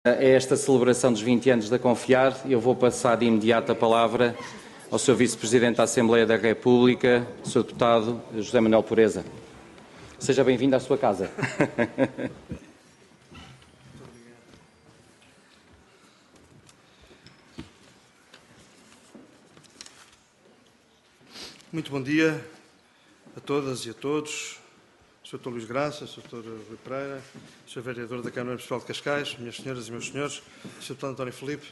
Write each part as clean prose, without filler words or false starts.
É esta celebração dos 20 anos da Confiar. Eu vou passar de imediato a palavra ao Sr. Vice-Presidente da Assembleia da República, Sr. Deputado José Manuel Pureza. Seja bem-vindo à sua casa. Muito bom dia a todas e a todos. Sr. Dr. Luís Graça, Sr. Dr. Rui Pereira, Sr. Vereador da Câmara Municipal de Cascais, minhas senhoras e meus senhores, Sr. Deputado António Filipe.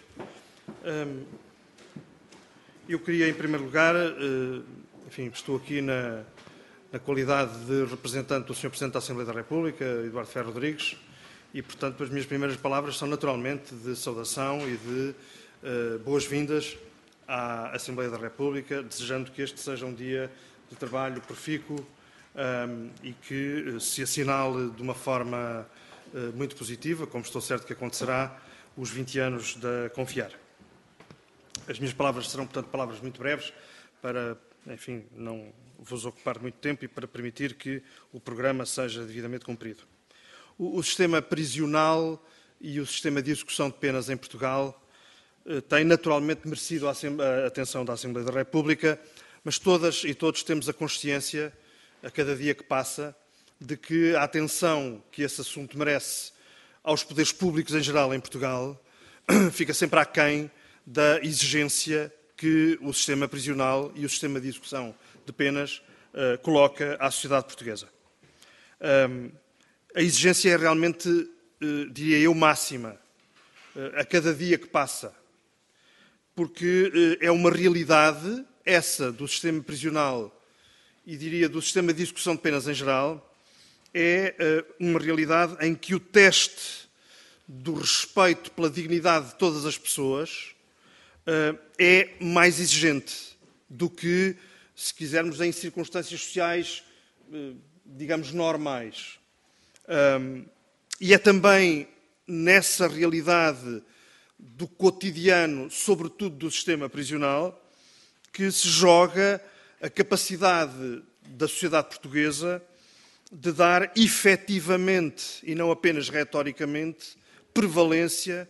Eu queria, em primeiro lugar, estou aqui na qualidade de representante do Sr. Presidente da Assembleia da República, Eduardo Ferro Rodrigues, e, portanto, as minhas primeiras palavras são naturalmente de saudação e de boas-vindas à Assembleia da República, desejando que este seja um dia de trabalho profícuo e que se assinale de uma forma muito positiva, como estou certo que acontecerá, os 20 anos da Confiar. As minhas palavras serão, portanto, palavras muito breves para, enfim, não vos ocupar muito tempo e para permitir que o programa seja devidamente cumprido. O sistema prisional e o sistema de execução de penas em Portugal têm naturalmente merecido a atenção da Assembleia da República, mas todas e todos temos a consciência, a cada dia que passa, de que a atenção que esse assunto merece aos poderes públicos em geral em Portugal fica sempre aquém da exigência que o sistema prisional e o sistema de execução de penas coloca à sociedade portuguesa. A exigência é realmente, diria eu, máxima, a cada dia que passa, porque é uma realidade, essa do sistema prisional e, diria, do sistema de execução de penas em geral, é uma realidade em que o teste do respeito pela dignidade de todas as pessoas é mais exigente do que, se quisermos, em circunstâncias sociais, digamos, normais. E é também nessa realidade do cotidiano, sobretudo do sistema prisional, que se joga a capacidade da sociedade portuguesa de dar efetivamente, e não apenas retoricamente, prevalência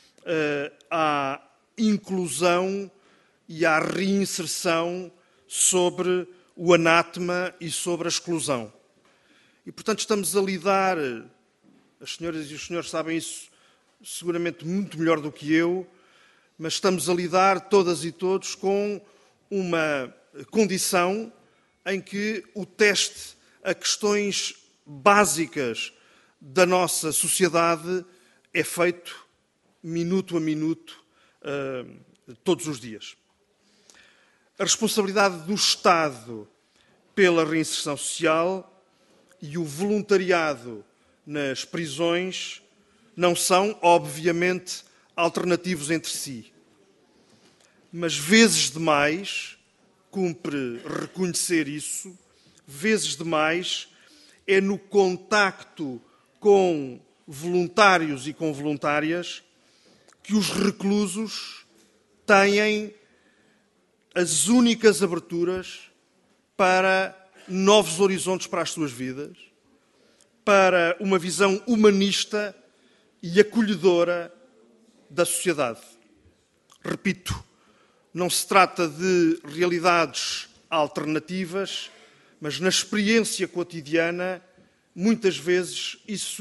à inclusão e à reinserção sobre o anátema e sobre a exclusão. E, portanto, estamos a lidar, as senhoras e os senhores sabem isso seguramente muito melhor do que eu, mas estamos a lidar todas e todos com uma condição em que o teste a questões básicas da nossa sociedade é feito minuto a minuto, todos os dias. A responsabilidade do Estado pela reinserção social e o voluntariado nas prisões não são, obviamente, alternativos entre si. Mas, vezes demais, cumpre reconhecer isso, vezes demais, é no contacto com voluntários e com voluntárias que os reclusos têm as únicas aberturas para novos horizontes para as suas vidas, para uma visão humanista e acolhedora da sociedade. Repito, não se trata de realidades alternativas, mas na experiência cotidiana, muitas vezes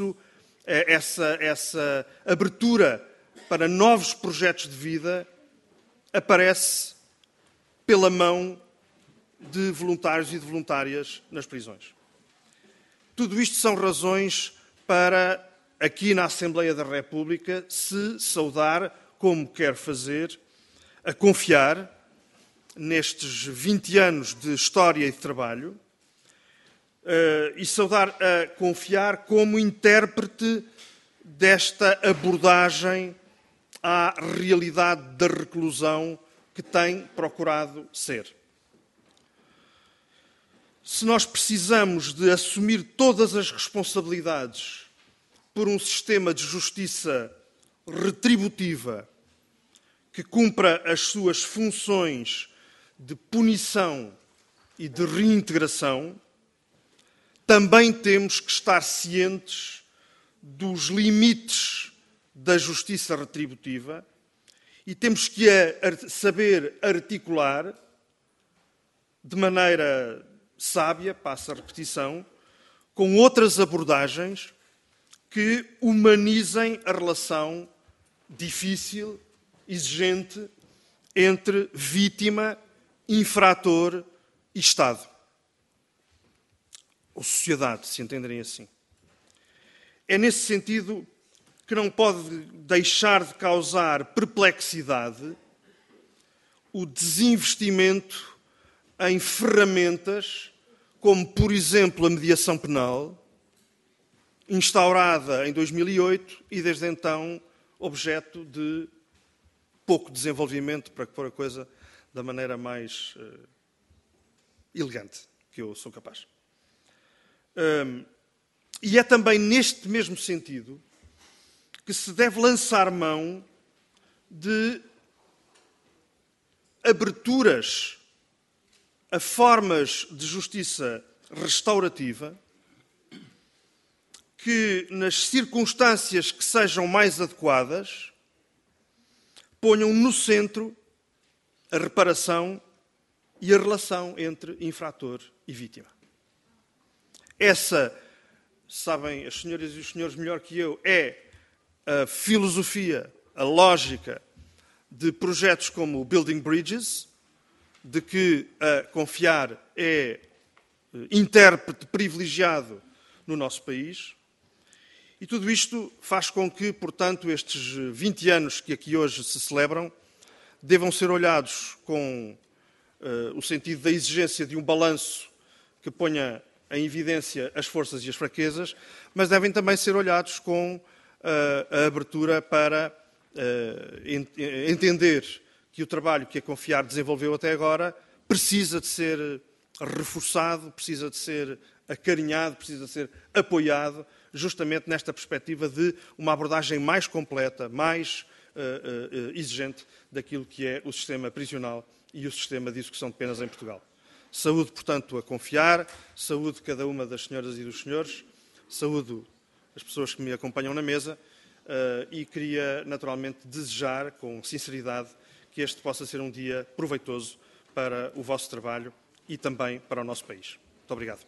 essa abertura para novos projetos de vida aparece pela mão de voluntários e de voluntárias nas prisões. Tudo isto são razões para, aqui na Assembleia da República, se saudar, como quer fazer, a Confiar, nestes 20 anos de história e de trabalho, e saudar a Confiar como intérprete desta abordagem à realidade da reclusão que tem procurado ser. Se nós precisamos de assumir todas as responsabilidades por um sistema de justiça retributiva que cumpra as suas funções de punição e de reintegração, também temos que estar cientes dos limites da justiça retributiva e temos que saber articular de maneira sábia, passa a repetição, com outras abordagens que humanizem a relação difícil, exigente, entre vítima, infrator e Estado. Ou sociedade, se entenderem assim. É nesse sentido que não pode deixar de causar perplexidade o desinvestimento em ferramentas como, por exemplo, a mediação penal, instaurada em 2008 e, desde então, objeto de pouco desenvolvimento, para pôr a coisa da maneira mais elegante que eu sou capaz. E é também neste mesmo sentido que se deve lançar mão de aberturas a formas de justiça restaurativa que, nas circunstâncias que sejam mais adequadas, ponham no centro a reparação e a relação entre infrator e vítima. Essa, sabem as senhoras e os senhores melhor que eu, é a filosofia, a lógica de projetos como o Building Bridges, de que a Confiar é intérprete privilegiado no nosso país. E tudo isto faz com que, portanto, estes 20 anos que aqui hoje se celebram devam ser olhados com o sentido da exigência de um balanço que ponha em evidência as forças e as fraquezas, mas devem também ser olhados com a abertura para entender que o trabalho que a Confiar desenvolveu até agora precisa de ser reforçado, precisa de ser acarinhado, precisa de ser apoiado, justamente nesta perspectiva de uma abordagem mais completa, mais exigente daquilo que é o sistema prisional e o sistema de execução de penas em Portugal. Saúde, portanto, a Confiar, saúde cada uma das senhoras e dos senhores, saúde as pessoas que me acompanham na mesa e queria, naturalmente, desejar com sinceridade que este possa ser um dia proveitoso para o vosso trabalho e também para o nosso país. Muito obrigado.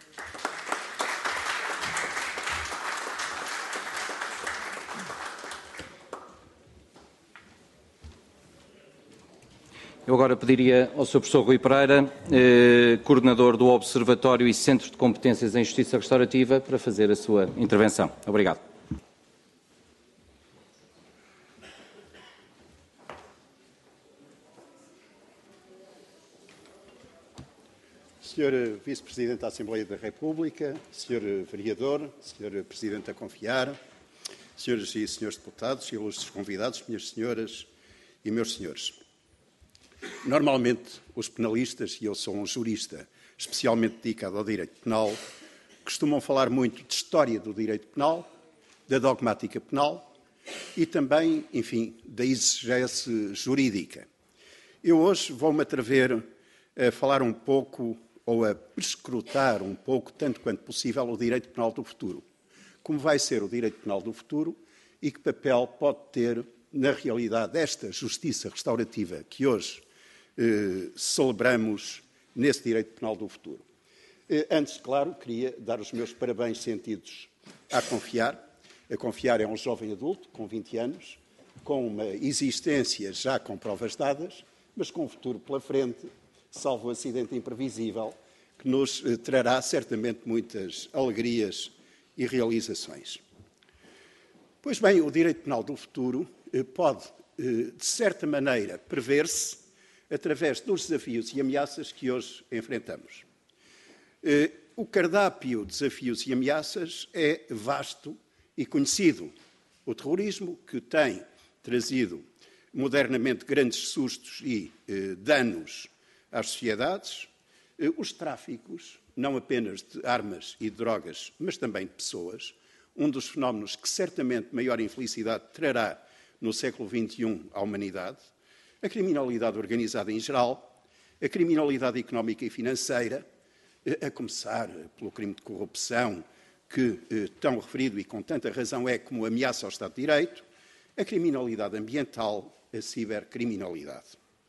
Eu agora pediria ao Sr. Professor Rui Pereira, coordenador do Observatório e Centro de Competências em Justiça Restaurativa, para fazer a sua intervenção. Obrigado. Sr. Vice-Presidente da Assembleia da República, Sr. Vereador, Sr. Presidente da Confiar, Senhoras e Senhores Deputados, ilustres convidados, minhas senhoras e meus senhores. Normalmente, os penalistas, e eu sou um jurista especialmente dedicado ao direito penal, costumam falar muito de história do direito penal, da dogmática penal e também, enfim, da exegese jurídica. Eu hoje vou-me atrever a falar um pouco, ou a perscrutar um pouco, tanto quanto possível, o direito penal do futuro. Como vai ser o direito penal do futuro e que papel pode ter, na realidade, esta justiça restaurativa que hoje celebramos nesse direito penal do futuro. Antes, claro, queria dar os meus parabéns sentidos à Confiar. A Confiar é um jovem adulto, com 20 anos, com uma existência já com provas dadas, mas com um futuro pela frente, salvo um acidente imprevisível, que nos trará certamente muitas alegrias e realizações. Pois bem, o direito penal do futuro pode, de certa maneira, prever-se através dos desafios e ameaças que hoje enfrentamos. O cardápio de desafios e ameaças é vasto e conhecido. O terrorismo, que tem trazido modernamente grandes sustos e danos às sociedades, os tráficos, não apenas de armas e de drogas, mas também de pessoas, um dos fenómenos que certamente maior infelicidade trará no século XXI à humanidade, a criminalidade organizada em geral, a criminalidade económica e financeira, a começar pelo crime de corrupção, que tão referido e com tanta razão é como ameaça ao Estado de Direito, a criminalidade ambiental, a cibercriminalidade.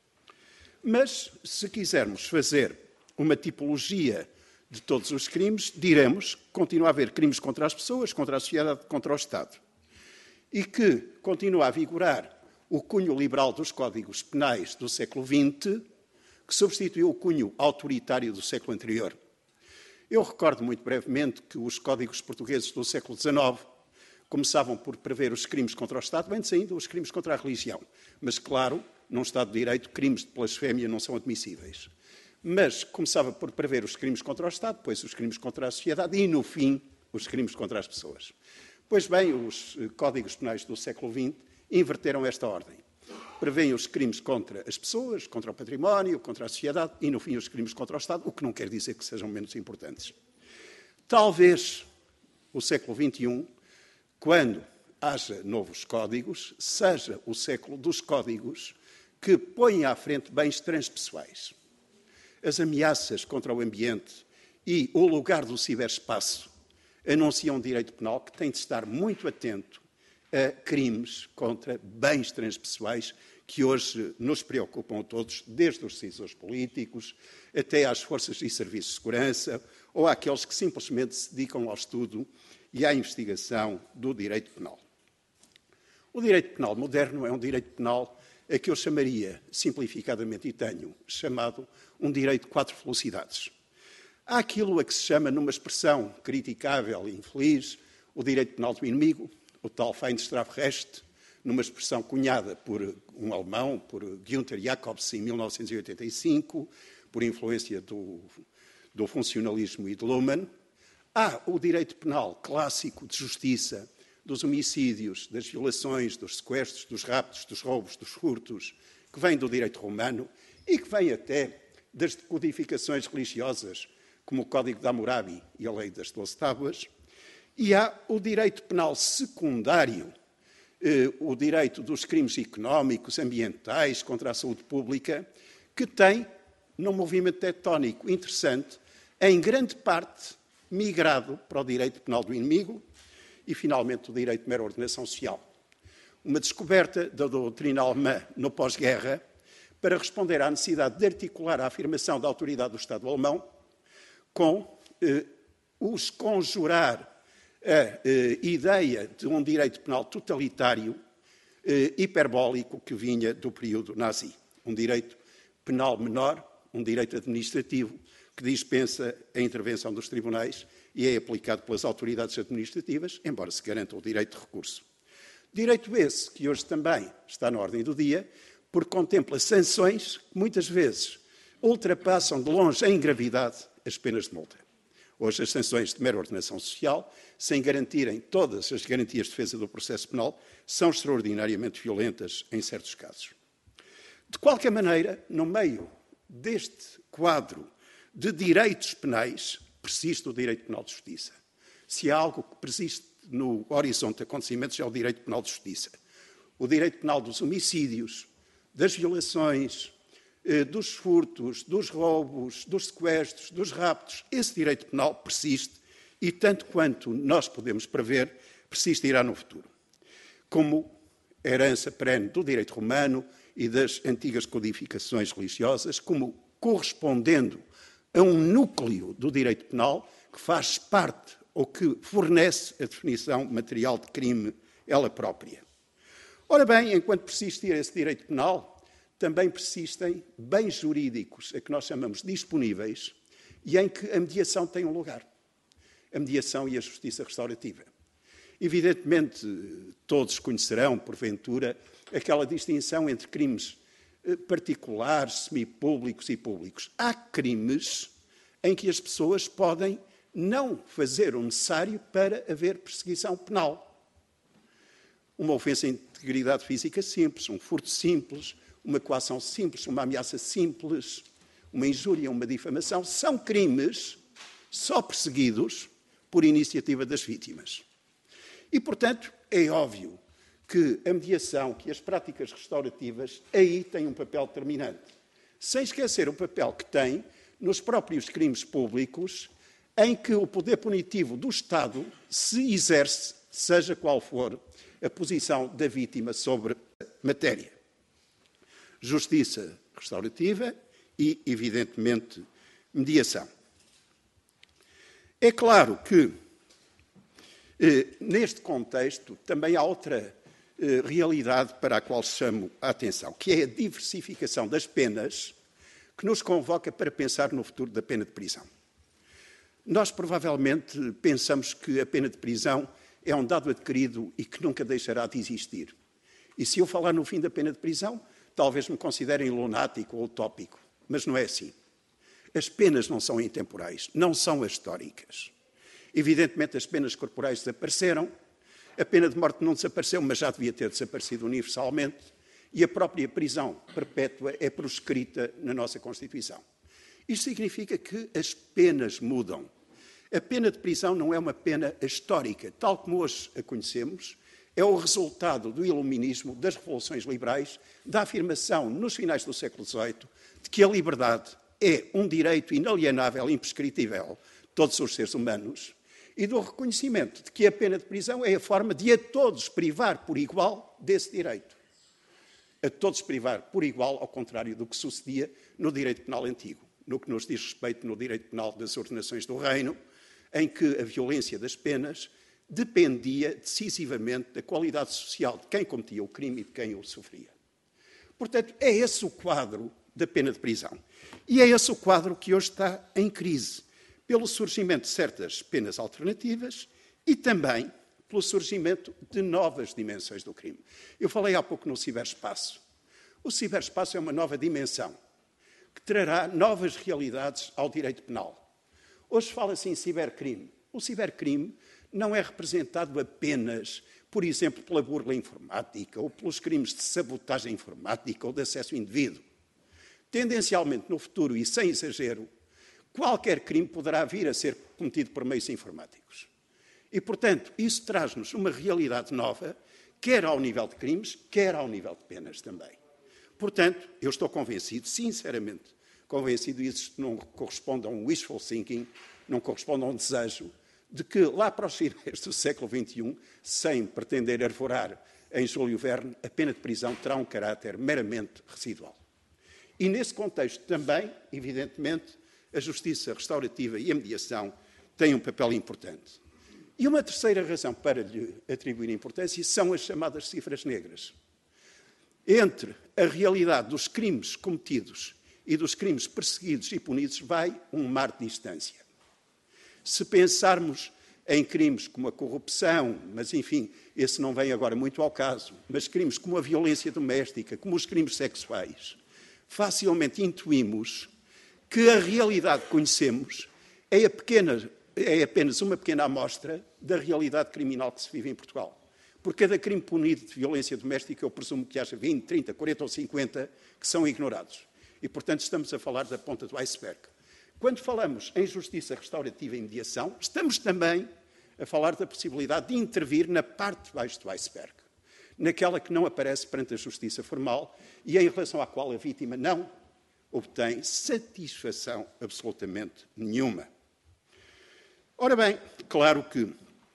Mas, se quisermos fazer uma tipologia de todos os crimes, diremos que continua a haver crimes contra as pessoas, contra a sociedade, contra o Estado. E que continua a vigorar o cunho liberal dos códigos penais do século XX, que substituiu o cunho autoritário do século anterior. Eu recordo muito brevemente que os códigos portugueses do século XIX começavam por prever os crimes contra o Estado, bem saindo os crimes contra a religião. Mas, claro, num Estado de Direito, crimes de blasfémia não são admissíveis. Mas começava por prever os crimes contra o Estado, depois os crimes contra a sociedade e, no fim, os crimes contra as pessoas. Pois bem, os códigos penais do século XX inverteram esta ordem. Prevêem os crimes contra as pessoas, contra o património, contra a sociedade e, no fim, os crimes contra o Estado, o que não quer dizer que sejam menos importantes. Talvez o século XXI, quando haja novos códigos, seja o século dos códigos que põem à frente bens transpessoais. As ameaças contra o ambiente e o lugar do ciberespaço anunciam um direito penal que tem de estar muito atento a crimes contra bens transpessoais que hoje nos preocupam a todos, desde os decisores políticos até às forças e serviços de segurança ou àqueles que simplesmente se dedicam ao estudo e à investigação do direito penal. O direito penal moderno é um direito penal a que eu chamaria, simplificadamente, e tenho chamado, um direito de 4 velocidades. Há aquilo a que se chama, numa expressão criticável e infeliz, o direito penal do inimigo, o tal Feindstrafrecht, numa expressão cunhada por um alemão, por Günther Jacobs, em 1985, por influência do funcionalismo e de Luhmann. Há o direito penal clássico de justiça, dos homicídios, das violações, dos sequestros, dos raptos, dos roubos, dos furtos, que vem do direito romano e que vem até das codificações religiosas, como o Código de Hammurabi e a Lei das 12 Tábuas. E há o direito penal secundário, o direito dos crimes económicos, ambientais, contra a saúde pública, que tem, num movimento tectónico interessante, em grande parte migrado para o direito penal do inimigo e, finalmente, o direito de mera ordenação social. Uma descoberta da doutrina alemã no pós-guerra para responder à necessidade de articular a afirmação da autoridade do Estado alemão com os conjurar a ideia de um direito penal totalitário, hiperbólico, que vinha do período nazi. Um direito penal menor, um direito administrativo, que dispensa a intervenção dos tribunais e é aplicado pelas autoridades administrativas, embora se garanta o direito de recurso. Direito esse que hoje também está na ordem do dia, porque contempla sanções que muitas vezes ultrapassam de longe em gravidade as penas de multa. Hoje as sanções de mera ordenação social, sem garantirem todas as garantias de defesa do processo penal, são extraordinariamente violentas em certos casos. De qualquer maneira, no meio deste quadro de direitos penais, persiste o direito penal de justiça. Se há algo que persiste no horizonte de acontecimentos, é o direito penal de justiça. O direito penal dos homicídios, das violações, dos furtos, dos roubos, dos sequestros, dos raptos, esse direito penal persiste e, tanto quanto nós podemos prever, persistirá no futuro. Como herança perene do direito romano e das antigas codificações religiosas, como correspondendo a um núcleo do direito penal que faz parte ou que fornece a definição material de crime ela própria. Ora bem, enquanto persistir esse direito penal, também persistem bens jurídicos a que nós chamamos disponíveis e em que a mediação tem um lugar. A mediação e a justiça restaurativa. Evidentemente, todos conhecerão, porventura, aquela distinção entre crimes particulares, semipúblicos e públicos. Há crimes em que as pessoas podem não fazer o necessário para haver perseguição penal. Uma ofensa à integridade física simples, um furto simples, uma coação simples, uma ameaça simples, uma injúria, uma difamação, são crimes só perseguidos por iniciativa das vítimas. E, portanto, é óbvio que a mediação, que as práticas restaurativas, aí têm um papel determinante. Sem esquecer o papel que tem nos próprios crimes públicos, em que o poder punitivo do Estado se exerce, seja qual for a posição da vítima sobre a matéria. Justiça restaurativa e, evidentemente, mediação. É claro que, neste contexto, também há outra realidade para a qual chamo a atenção, que é a diversificação das penas que nos convoca para pensar no futuro da pena de prisão. Nós, provavelmente, pensamos que a pena de prisão é um dado adquirido e que nunca deixará de existir. E se eu falar no fim da pena de prisão, talvez me considerem lunático ou utópico, mas não é assim. As penas não são intemporais, não são históricas. Evidentemente, as penas corporais desapareceram, a pena de morte não desapareceu, mas já devia ter desaparecido universalmente, e a própria prisão perpétua é proscrita na nossa Constituição. Isto significa que as penas mudam. A pena de prisão não é uma pena histórica, tal como hoje a conhecemos, é o resultado do iluminismo, das revoluções liberais, da afirmação, nos finais do século XVIII, de que a liberdade é um direito inalienável e imprescritível de todos os seres humanos, e do reconhecimento de que a pena de prisão é a forma de a todos privar por igual desse direito. A todos privar por igual, ao contrário do que sucedia no direito penal antigo, no que nos diz respeito no direito penal das ordenações do reino, em que a violência das penas dependia decisivamente da qualidade social de quem cometia o crime e de quem o sofria. Portanto, é esse o quadro da pena de prisão. E é esse o quadro que hoje está em crise, pelo surgimento de certas penas alternativas e também pelo surgimento de novas dimensões do crime. Eu falei há pouco no ciberespaço. O ciberespaço é uma nova dimensão que trará novas realidades ao direito penal. Hoje fala-se em cibercrime. O cibercrime não é representado apenas, por exemplo, pela burla informática ou pelos crimes de sabotagem informática ou de acesso indevido. Tendencialmente, no futuro, e sem exagero, qualquer crime poderá vir a ser cometido por meios informáticos. E, portanto, isso traz-nos uma realidade nova, quer ao nível de crimes, quer ao nível de penas também. Portanto, eu estou convencido, sinceramente convencido, e isto não corresponde a um wishful thinking, não corresponde a um desejo, de que lá para os finais do século XXI, sem pretender arvorar em Júlio Verne, a pena de prisão terá um caráter meramente residual. E nesse contexto também, evidentemente, a justiça restaurativa e a mediação têm um papel importante. E uma terceira razão para lhe atribuir importância são as chamadas cifras negras. Entre a realidade dos crimes cometidos e dos crimes perseguidos e punidos vai um mar de distância. Se pensarmos em crimes como a corrupção, mas enfim, esse não vem agora muito ao caso, mas crimes como a violência doméstica, como os crimes sexuais, facilmente intuímos que a realidade que conhecemos é apenas uma pequena amostra da realidade criminal que se vive em Portugal. Por cada crime punido de violência doméstica, eu presumo que haja 20, 30, 40 ou 50 que são ignorados. E, portanto, estamos a falar da ponta do iceberg. Quando falamos em justiça restaurativa e mediação, estamos também a falar da possibilidade de intervir na parte de baixo do iceberg, naquela que não aparece perante a justiça formal e em relação à qual a vítima não obtém satisfação absolutamente nenhuma. Ora bem, claro que,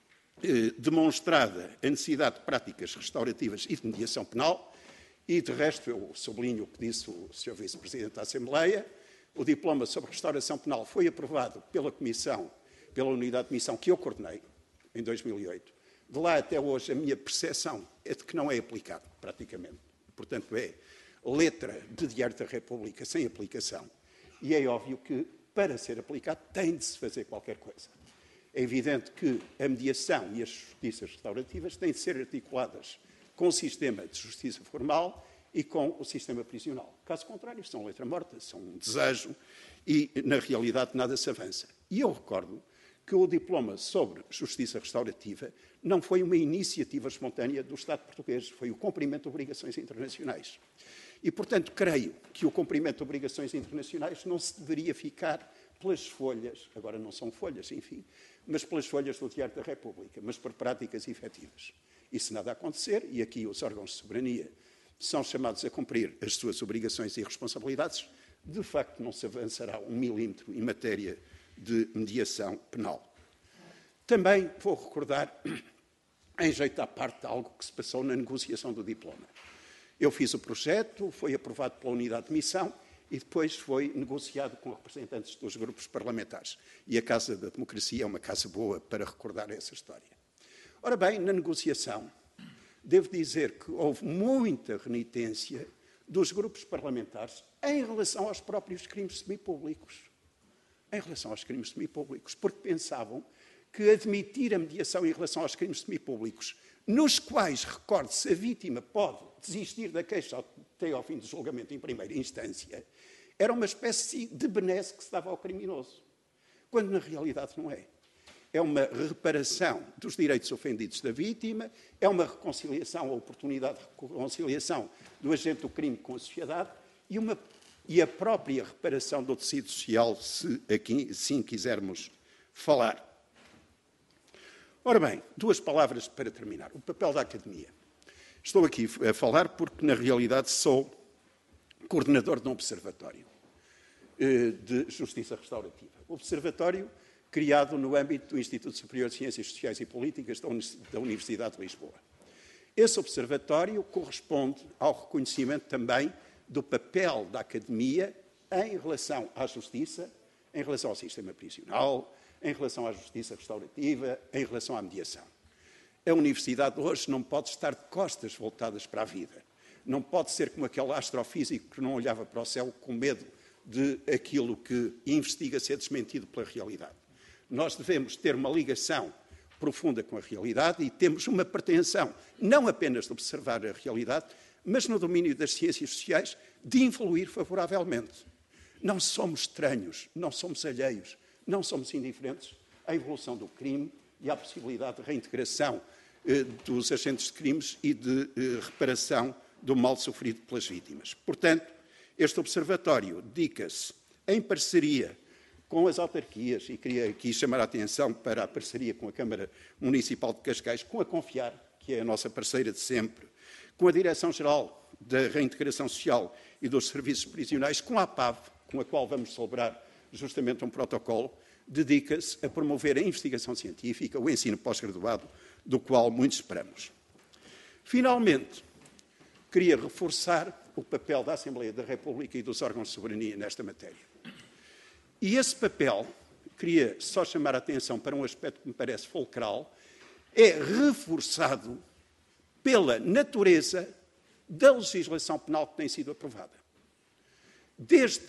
demonstrada a necessidade de práticas restaurativas e de mediação penal, e de resto eu sublinho o que disse o Sr. Vice-Presidente da Assembleia, o diploma sobre restauração penal foi aprovado pela Comissão, pela unidade de missão que eu coordenei, em 2008. De lá até hoje a minha percepção é de que não é aplicado, praticamente. Portanto, é letra de Diário da República sem aplicação. E é óbvio que, para ser aplicado, tem de se fazer qualquer coisa. É evidente que a mediação e as justiças restaurativas têm de ser articuladas com o sistema de justiça formal e com o sistema prisional. Caso contrário, são letra morta, são um desejo e, na realidade, nada se avança. E eu recordo que o diploma sobre justiça restaurativa não foi uma iniciativa espontânea do Estado português, foi o cumprimento de obrigações internacionais. E, portanto, creio que o cumprimento de obrigações internacionais não se deveria ficar pelas folhas, agora não são folhas, enfim, mas pelas folhas do Diário da República, mas por práticas efetivas. E se nada acontecer, e aqui os órgãos de soberania são chamados a cumprir as suas obrigações e responsabilidades, de facto não se avançará um milímetro em matéria de mediação penal. Também vou recordar em jeito à parte de algo que se passou na negociação do diploma. Eu fiz o projeto, foi aprovado pela unidade de missão e depois foi negociado com representantes dos grupos parlamentares. E a Casa da Democracia é uma casa boa para recordar essa história. Ora bem, na negociação, devo dizer que houve muita renitência dos grupos parlamentares em relação aos próprios crimes semipúblicos. Em relação aos crimes semipúblicos, porque pensavam que admitir a mediação em relação aos crimes semipúblicos, nos quais, recorde-se, a vítima pode desistir da queixa até ao fim do julgamento em primeira instância, era uma espécie de benesse que se dava ao criminoso, quando na realidade não é. É uma reparação dos direitos ofendidos da vítima, é uma reconciliação, a oportunidade de reconciliação do agente do crime com a sociedade e a própria reparação do tecido social, se assim quisermos falar. Ora bem, 2 palavras para terminar. O papel da Academia. Estou aqui a falar porque, na realidade, sou coordenador de um observatório de justiça restaurativa. Observatório criado no âmbito do Instituto Superior de Ciências Sociais e Políticas da Universidade de Lisboa. Esse observatório corresponde ao reconhecimento também do papel da Academia em relação à justiça, em relação ao sistema prisional, em relação à justiça restaurativa, em relação à mediação. A Universidade hoje não pode estar de costas voltadas para a vida. Não pode ser como aquele astrofísico que não olhava para o céu com medo de aquilo que investiga ser desmentido pela realidade. Nós devemos ter uma ligação profunda com a realidade e temos uma pretensão, não apenas de observar a realidade, mas no domínio das ciências sociais, de influir favoravelmente. Não somos estranhos, não somos alheios, não somos indiferentes à evolução do crime e à possibilidade de reintegração dos agentes de crimes e de reparação do mal sofrido pelas vítimas. Portanto, este observatório dedica-se, em parceria com as autarquias, e queria aqui chamar a atenção para a parceria com a Câmara Municipal de Cascais, com a Confiar, que é a nossa parceira de sempre, com a Direção-Geral da Reintegração Social e dos Serviços Prisionais, com a APAV, com a qual vamos celebrar justamente um protocolo, dedica-se a promover a investigação científica, o ensino pós-graduado, do qual muito esperamos. Finalmente, queria reforçar o papel da Assembleia da República e dos órgãos de soberania nesta matéria. E esse papel, queria só chamar a atenção para um aspecto que me parece fulcral, é reforçado pela natureza da legislação penal que tem sido aprovada. Desde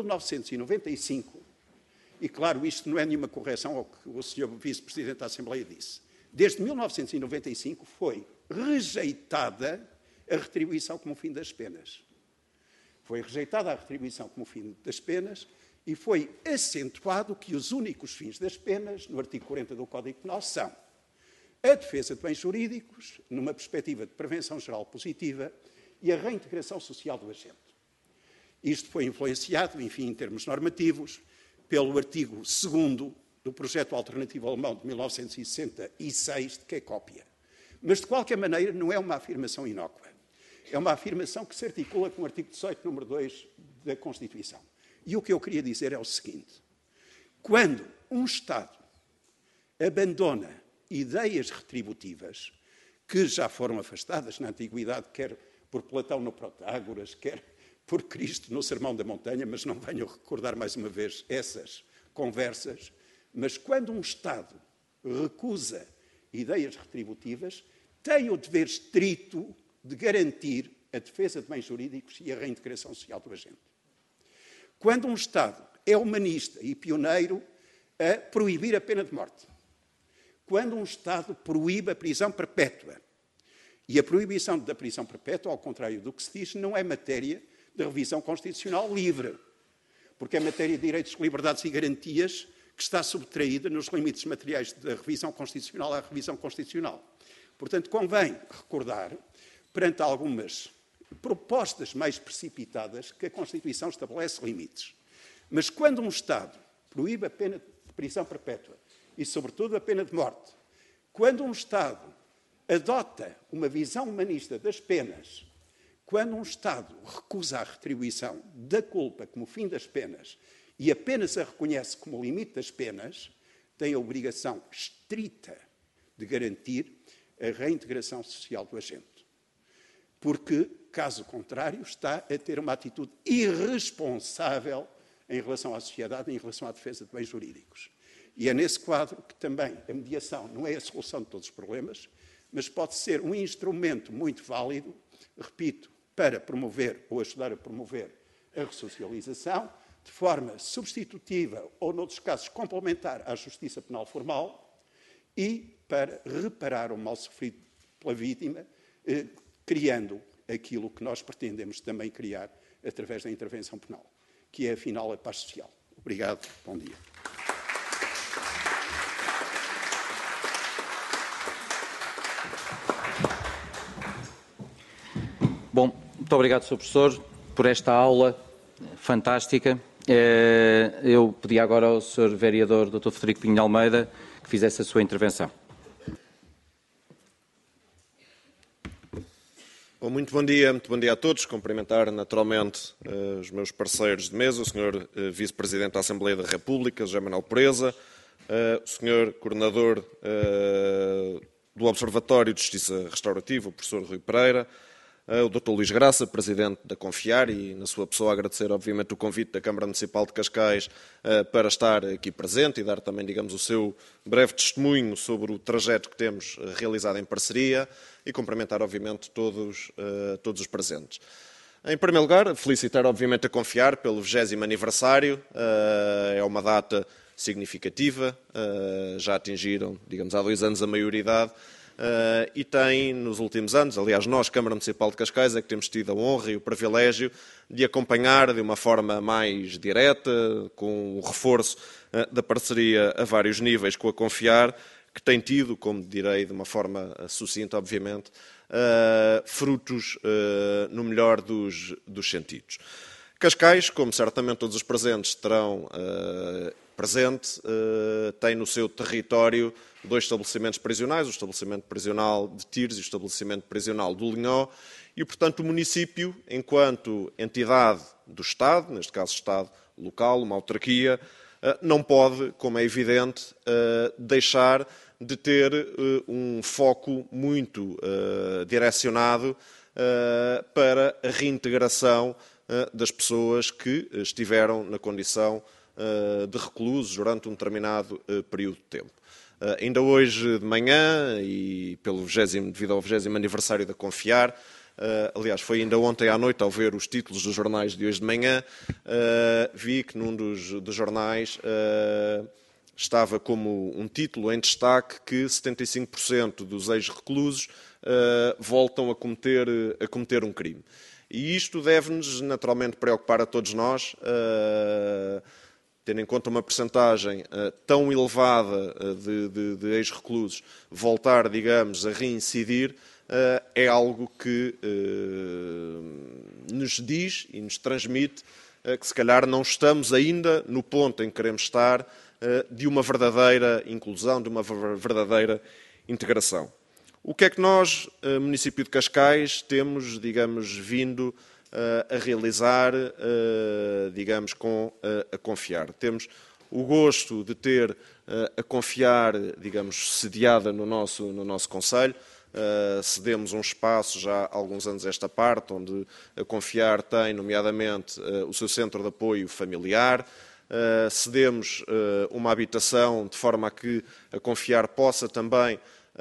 1995, e claro, isto não é nenhuma correção ao que o Sr. Vice-Presidente da Assembleia disse, desde 1995 foi rejeitada a retribuição como fim das penas. Foi rejeitada a retribuição como fim das penas e foi acentuado que os únicos fins das penas, no artigo 40 do Código Penal, são a defesa de bens jurídicos, numa perspectiva de prevenção geral positiva, e a reintegração social do agente. Isto foi influenciado, enfim, em termos normativos, pelo artigo 2º do projeto alternativo alemão de 1966, de que é cópia. Mas, de qualquer maneira, não é uma afirmação inócua. É uma afirmação que se articula com o artigo 18, número 2 da Constituição. E o que eu queria dizer é o seguinte. Quando um Estado abandona ideias retributivas que já foram afastadas na Antiguidade, quer por Platão no Protágoras, quer por Cristo no Sermão da Montanha, mas não venho recordar mais uma vez essas conversas, mas quando um Estado recusa ideias retributivas, tem o dever estrito de garantir a defesa de bens jurídicos e a reintegração social do agente. Quando um Estado é humanista e pioneiro a proibir a pena de morte, quando um Estado proíbe a prisão perpétua, e a proibição da prisão perpétua, ao contrário do que se diz, não é matéria de revisão constitucional livre, porque é matéria de direitos, liberdades e garantias que está subtraída nos limites materiais da revisão constitucional à revisão constitucional. Portanto, convém recordar, perante algumas propostas mais precipitadas, que a Constituição estabelece limites. Mas quando um Estado proíbe a pena de prisão perpétua e, sobretudo, a pena de morte, quando um Estado adota uma visão humanista das penas, quando um Estado recusa a retribuição da culpa como fim das penas e apenas a reconhece como limite das penas, tem a obrigação estrita de garantir a reintegração social do agente. Porque, caso contrário, está a ter uma atitude irresponsável em relação à sociedade, em relação à defesa de bens jurídicos. E é nesse quadro que também a mediação não é a solução de todos os problemas, mas pode ser um instrumento muito válido, repito, para promover ou ajudar a promover a ressocialização, de forma substitutiva ou, noutros casos, complementar à justiça penal formal e para reparar o mal sofrido pela vítima, criando aquilo que nós pretendemos também criar através da intervenção penal, que é, afinal, a paz social. Obrigado. Bom dia. Bom, muito obrigado, Sr. Professor, por esta aula fantástica. Eu pedi agora ao Sr. Vereador Dr. Frederico Pinho de Almeida que fizesse a sua intervenção. Bom, muito bom dia a todos. Cumprimentar naturalmente os meus parceiros de mesa, o Sr. Vice-Presidente da Assembleia da República, José Manuel Pureza, o Sr. Coordenador do Observatório de Justiça Restaurativa, o Professor Rui Pereira, o Dr. Luís Graça, Presidente da Confiar, e na sua pessoa agradecer obviamente o convite da Câmara Municipal de Cascais para estar aqui presente e dar também, digamos, o seu breve testemunho sobre o trajeto que temos realizado em parceria e cumprimentar obviamente todos os presentes. Em primeiro lugar, felicitar obviamente a Confiar pelo 20º aniversário, é uma data significativa, já atingiram, digamos, há 2 anos a maioridade, e tem, nos últimos anos, aliás, nós, Câmara Municipal de Cascais, é que temos tido a honra e o privilégio de acompanhar de uma forma mais direta, com o reforço da parceria a vários níveis com a Confiar, que tem tido, como direi de uma forma sucinta, obviamente, frutos no melhor dos sentidos. Cascais, como certamente todos os presentes terão presente, tem no seu território 2 estabelecimentos prisionais, o estabelecimento prisional de Tires e o estabelecimento prisional do Linhó, e, portanto, o município, enquanto entidade do Estado, neste caso Estado local, uma autarquia, não pode, como é evidente, deixar de ter um foco muito direcionado para a reintegração das pessoas que estiveram na condição de reclusos durante um determinado período de tempo. Ainda hoje de manhã, e devido ao 20º aniversário da Confiar, aliás, foi ainda ontem à noite, ao ver os títulos dos jornais de hoje de manhã, vi que num dos jornais estava como um título em destaque que 75% dos ex-reclusos voltam a cometer um crime. E isto deve-nos naturalmente preocupar a todos nós, tendo em conta uma percentagem tão elevada de ex-reclusos voltar, digamos, a reincidir, é algo que nos diz e nos transmite que se calhar não estamos ainda no ponto em que queremos estar de uma verdadeira inclusão, de uma verdadeira integração. O que é que nós, município de Cascais, temos, digamos, vindo a realizar, digamos, com a Confiar? Temos o gosto de ter a Confiar, digamos, sediada no nosso concelho. Cedemos um espaço já há alguns anos esta parte, onde a Confiar tem, nomeadamente, o seu centro de apoio familiar. Cedemos uma habitação de forma a que a Confiar possa também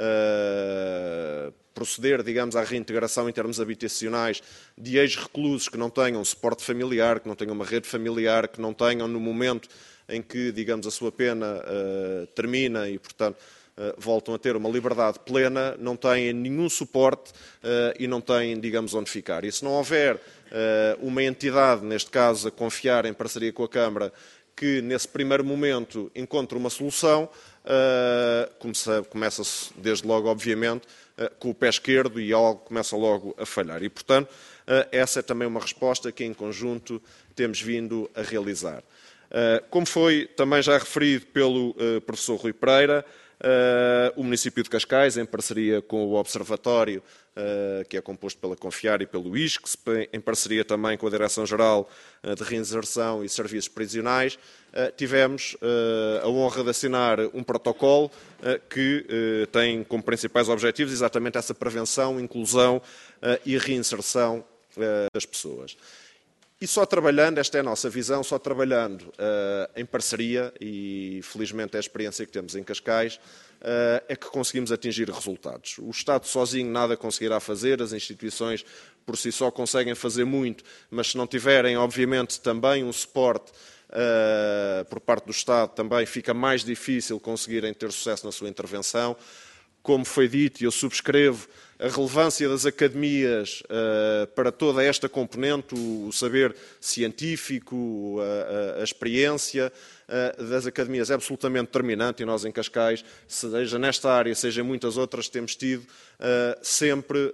proceder, digamos, à reintegração em termos habitacionais de ex-reclusos que não tenham suporte familiar, que não tenham uma rede familiar, que não tenham, no momento em que, digamos, a sua pena termina e, portanto, voltam a ter uma liberdade plena, não têm nenhum suporte e não têm, digamos, onde ficar. E se não houver uma entidade, neste caso a Confiar em parceria com a Câmara, que nesse primeiro momento encontre uma solução, começa-se desde logo, obviamente, com o pé esquerdo e algo começa logo a falhar. E, portanto, essa é também uma resposta que em conjunto temos vindo a realizar. Como foi também já referido pelo professor Rui Pereira, O município de Cascais, em parceria com o Observatório, que é composto pela Confiar e pelo ISCSP, em parceria também com a Direção-Geral de Reinserção e Serviços Prisionais, tivemos a honra de assinar um protocolo que tem como principais objetivos exatamente essa prevenção, inclusão e reinserção das pessoas. E só trabalhando, esta é a nossa visão, só trabalhando em parceria, e felizmente é a experiência que temos em Cascais, é que conseguimos atingir resultados. O Estado sozinho nada conseguirá fazer, as instituições por si só conseguem fazer muito, mas se não tiverem, obviamente, também um suporte por parte do Estado, também fica mais difícil conseguirem ter sucesso na sua intervenção. Como foi dito, e eu subscrevo, a relevância das academias para toda esta componente, o saber científico, a experiência das academias é absolutamente determinante, e nós em Cascais, seja nesta área, seja em muitas outras, temos tido sempre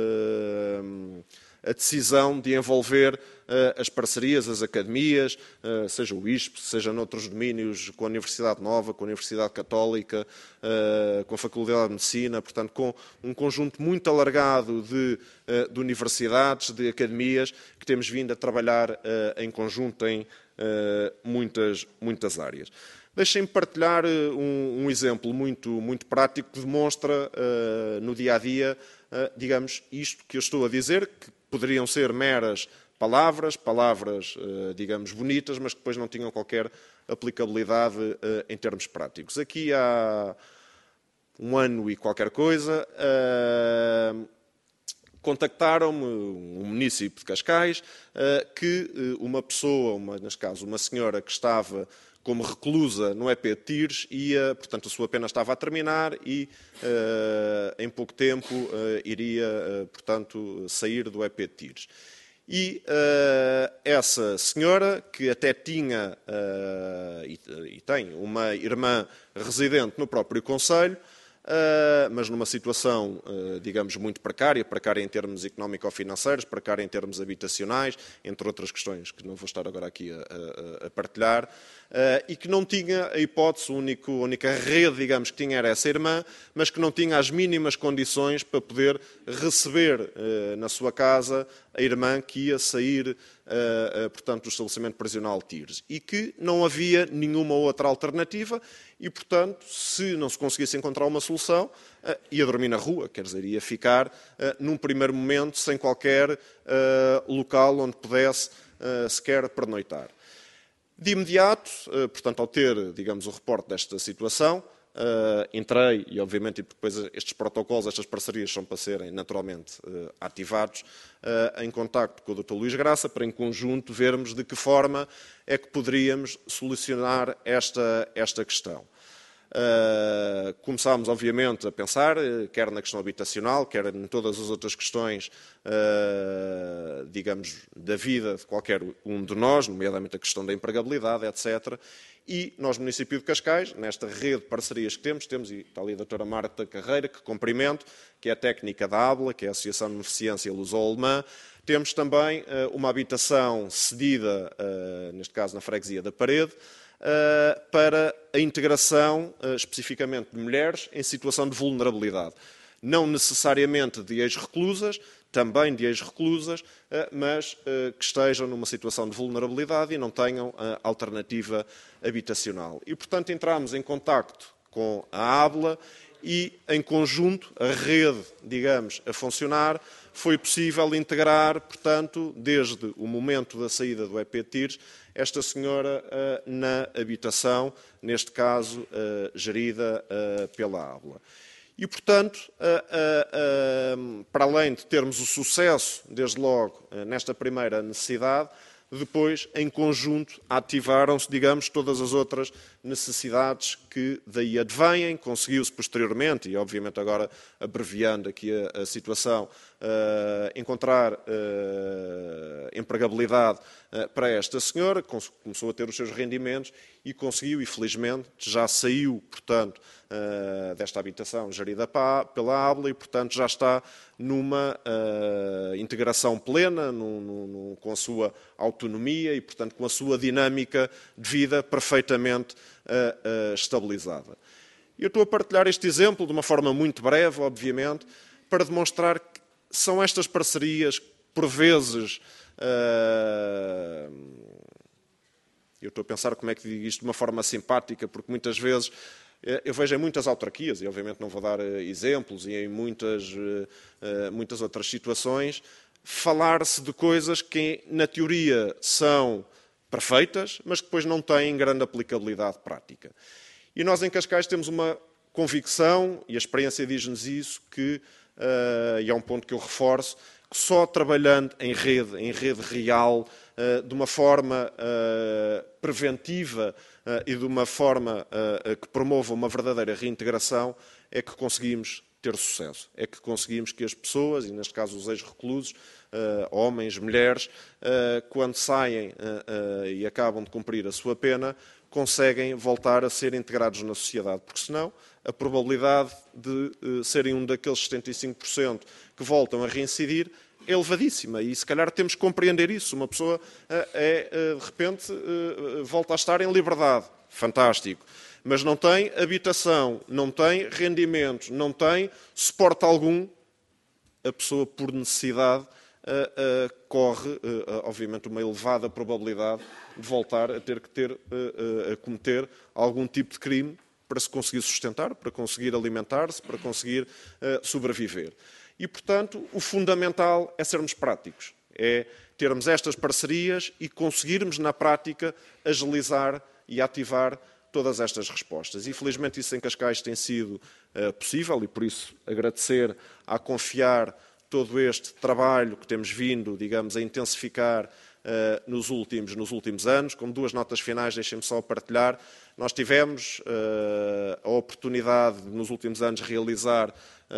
a decisão de envolver as parcerias, as academias, seja o ISP, seja noutros domínios, com a Universidade Nova, com a Universidade Católica, com a Faculdade de Medicina, portanto, com um conjunto muito alargado de universidades, de academias, que temos vindo a trabalhar em conjunto em muitas áreas. Deixem-me partilhar um exemplo muito prático que demonstra no dia-a-dia, digamos, isto que eu estou a dizer, que poderiam ser meras palavras, digamos, bonitas, mas que depois não tinham qualquer aplicabilidade em termos práticos. Aqui há um ano e qualquer coisa, contactaram-me um município de Cascais que uma pessoa, neste caso uma senhora que estava como reclusa no EP de Tires, portanto, a sua pena estava a terminar e, em pouco tempo, iria, portanto, sair do EP de Tires. E essa senhora, que até tinha e tem uma irmã residente no próprio concelho, mas numa situação, digamos, muito precária em termos económico-financeiros, precária em termos habitacionais, entre outras questões que não vou estar agora aqui a partilhar, e que não tinha a hipótese, a única rede, digamos, que tinha era essa irmã, mas que não tinha as mínimas condições para poder receber na sua casa a irmã que ia sair, portanto, do estabelecimento prisional de Tires, e que não havia nenhuma outra alternativa e, portanto, se não se conseguisse encontrar uma solução, ia dormir na rua, quer dizer, ia ficar, num primeiro momento, sem qualquer local onde pudesse sequer pernoitar. De imediato, portanto, ao ter, digamos, o reporte desta situação, entrei, e obviamente depois estes protocolos, estas parcerias são para serem naturalmente ativados, em contacto com o Dr. Luís Graça, para em conjunto vermos de que forma é que poderíamos solucionar esta questão. Começámos, obviamente, a pensar, quer na questão habitacional, quer em todas as outras questões, digamos, da vida de qualquer um de nós, nomeadamente a questão da empregabilidade, etc. E nós, município de Cascais, nesta rede de parcerias que temos, e está ali a doutora Marta Carreira, que cumprimento, que é a técnica da ABLA, que é a Associação de Beneficência Luso-Alemã. Temos também uma habitação cedida, neste caso na freguesia da Parede, para a integração, especificamente de mulheres em situação de vulnerabilidade. Não necessariamente de ex-reclusas, também de ex-reclusas, mas que estejam numa situação de vulnerabilidade e não tenham alternativa habitacional. E, portanto, entramos em contacto com a ABLA e, em conjunto, a rede, digamos, a funcionar, foi possível integrar, portanto, desde o momento da saída do EP de Tires, esta senhora na habitação, neste caso, gerida pela ABLA. E, portanto, para além de termos o sucesso, desde logo, nesta primeira necessidade, depois, em conjunto, ativaram-se, digamos, todas as outras necessidades que daí advêm. Conseguiu-se posteriormente, e obviamente agora abreviando aqui a situação, encontrar empregabilidade para esta senhora, começou a ter os seus rendimentos e conseguiu, e felizmente, já saiu, portanto, desta habitação gerida pela ABLA e, portanto, já está numa integração plena, com a sua autonomia e, portanto, com a sua dinâmica de vida perfeitamente estabilizada. Eu estou a partilhar este exemplo de uma forma muito breve, obviamente, para demonstrar que são estas parcerias que, por vezes, eu estou a pensar como é que digo isto de uma forma simpática, porque muitas vezes eu vejo em muitas autarquias, e obviamente não vou dar exemplos, e em muitas outras situações, falar-se de coisas que, na teoria, são perfeitas, mas que depois não têm grande aplicabilidade prática. E nós, em Cascais, temos uma convicção, e a experiência diz-nos isso, que, e é um ponto que eu reforço, que só trabalhando em rede real, de uma forma preventiva e de uma forma que promova uma verdadeira reintegração, é que conseguimos ter sucesso. É que conseguimos que as pessoas, e neste caso os ex-reclusos, homens, mulheres, quando saem e acabam de cumprir a sua pena, conseguem voltar a ser integrados na sociedade, porque senão a probabilidade de serem um daqueles 75% que voltam a reincidir é elevadíssima e se calhar temos que compreender isso. Uma pessoa de repente volta a estar em liberdade, fantástico, mas não tem habitação, não tem rendimentos, não tem suporte algum, a pessoa por necessidade corre, obviamente, uma elevada probabilidade de voltar a ter que a cometer algum tipo de crime para se conseguir sustentar, para conseguir alimentar-se, para conseguir sobreviver. E, portanto, o fundamental é sermos práticos, é termos estas parcerias e conseguirmos, na prática, agilizar e ativar todas estas respostas. E, felizmente, isso em Cascais tem sido possível e, por isso, agradecer a Confiar todo este trabalho que temos vindo, digamos, a intensificar nos últimos anos. Como duas notas finais, deixem-me só partilhar. Nós tivemos a oportunidade, nos últimos anos, de realizar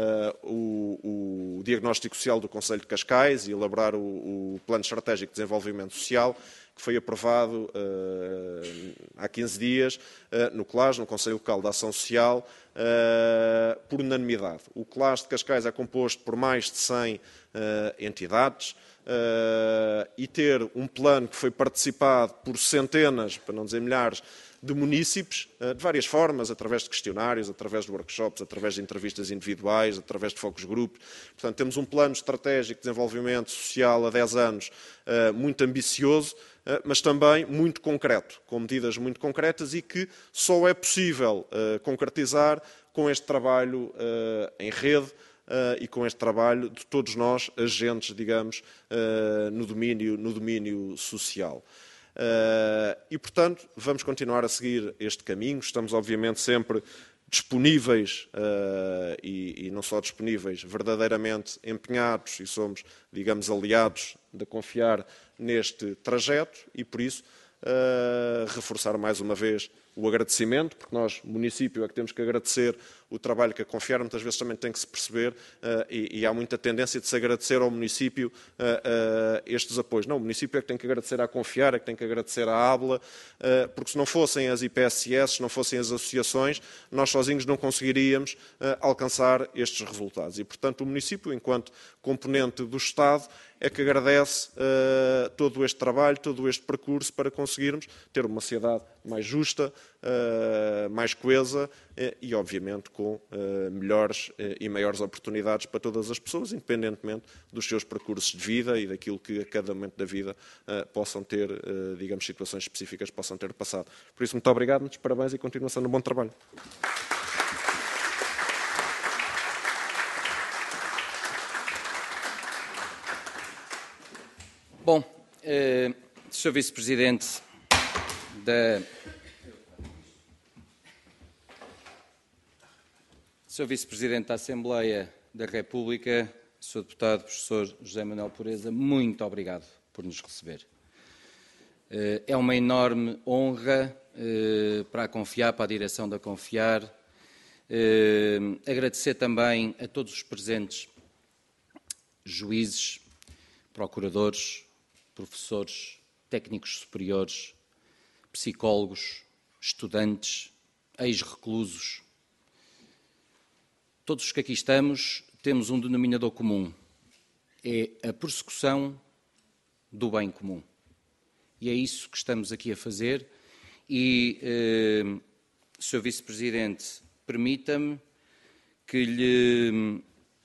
o diagnóstico social do Concelho de Cascais e elaborar o Plano Estratégico de Desenvolvimento Social, que foi aprovado há 15 dias no CLAS, no Conselho Local de Ação Social, por unanimidade. O CLAS de Cascais é composto por mais de 100 entidades e ter um plano que foi participado por centenas, para não dizer milhares, de munícipes, de várias formas, através de questionários, através de workshops, através de entrevistas individuais, através de focus groups. Portanto, temos um plano estratégico de desenvolvimento social há 10 anos muito ambicioso, mas também muito concreto, com medidas muito concretas e que só é possível concretizar com este trabalho em rede e com este trabalho de todos nós, agentes, digamos, no domínio social. E, portanto, vamos continuar a seguir este caminho. Estamos, obviamente, sempre disponíveis e não só disponíveis, verdadeiramente empenhados e somos, digamos, aliados de Confiar neste trajeto e, por isso, reforçar mais uma vez o agradecimento, porque nós, município, é que temos que agradecer o trabalho que a Confiar, muitas vezes também tem que se perceber e há muita tendência de se agradecer ao município estes apoios. Não, o município é que tem que agradecer à Confiar, é que tem que agradecer à ABLA, porque se não fossem as IPSS, se não fossem as associações, nós sozinhos não conseguiríamos alcançar estes resultados. E, portanto, o município, enquanto componente do Estado, é que agradece todo este trabalho, todo este percurso para conseguirmos ter uma sociedade mais justa, mais coesa e, obviamente, com melhores e maiores oportunidades para todas as pessoas, independentemente dos seus percursos de vida e daquilo que a cada momento da vida possam ter, digamos, situações específicas possam ter passado. Por isso, muito obrigado, muitos parabéns e continuação de um bom trabalho. Bom, Sr. Vice-Presidente Sr. Vice-Presidente da Assembleia da República, Sr. Deputado Professor José Manuel Pureza, muito obrigado por nos receber. É uma enorme honra para a Confiar, para a direção da Confiar. Agradecer também a todos os presentes, juízes, procuradores, professores, técnicos superiores, psicólogos, estudantes, ex-reclusos. Todos os que aqui estamos temos um denominador comum, é a persecução do bem comum. E é isso que estamos aqui a fazer e, Sr. Vice-Presidente, permita-me que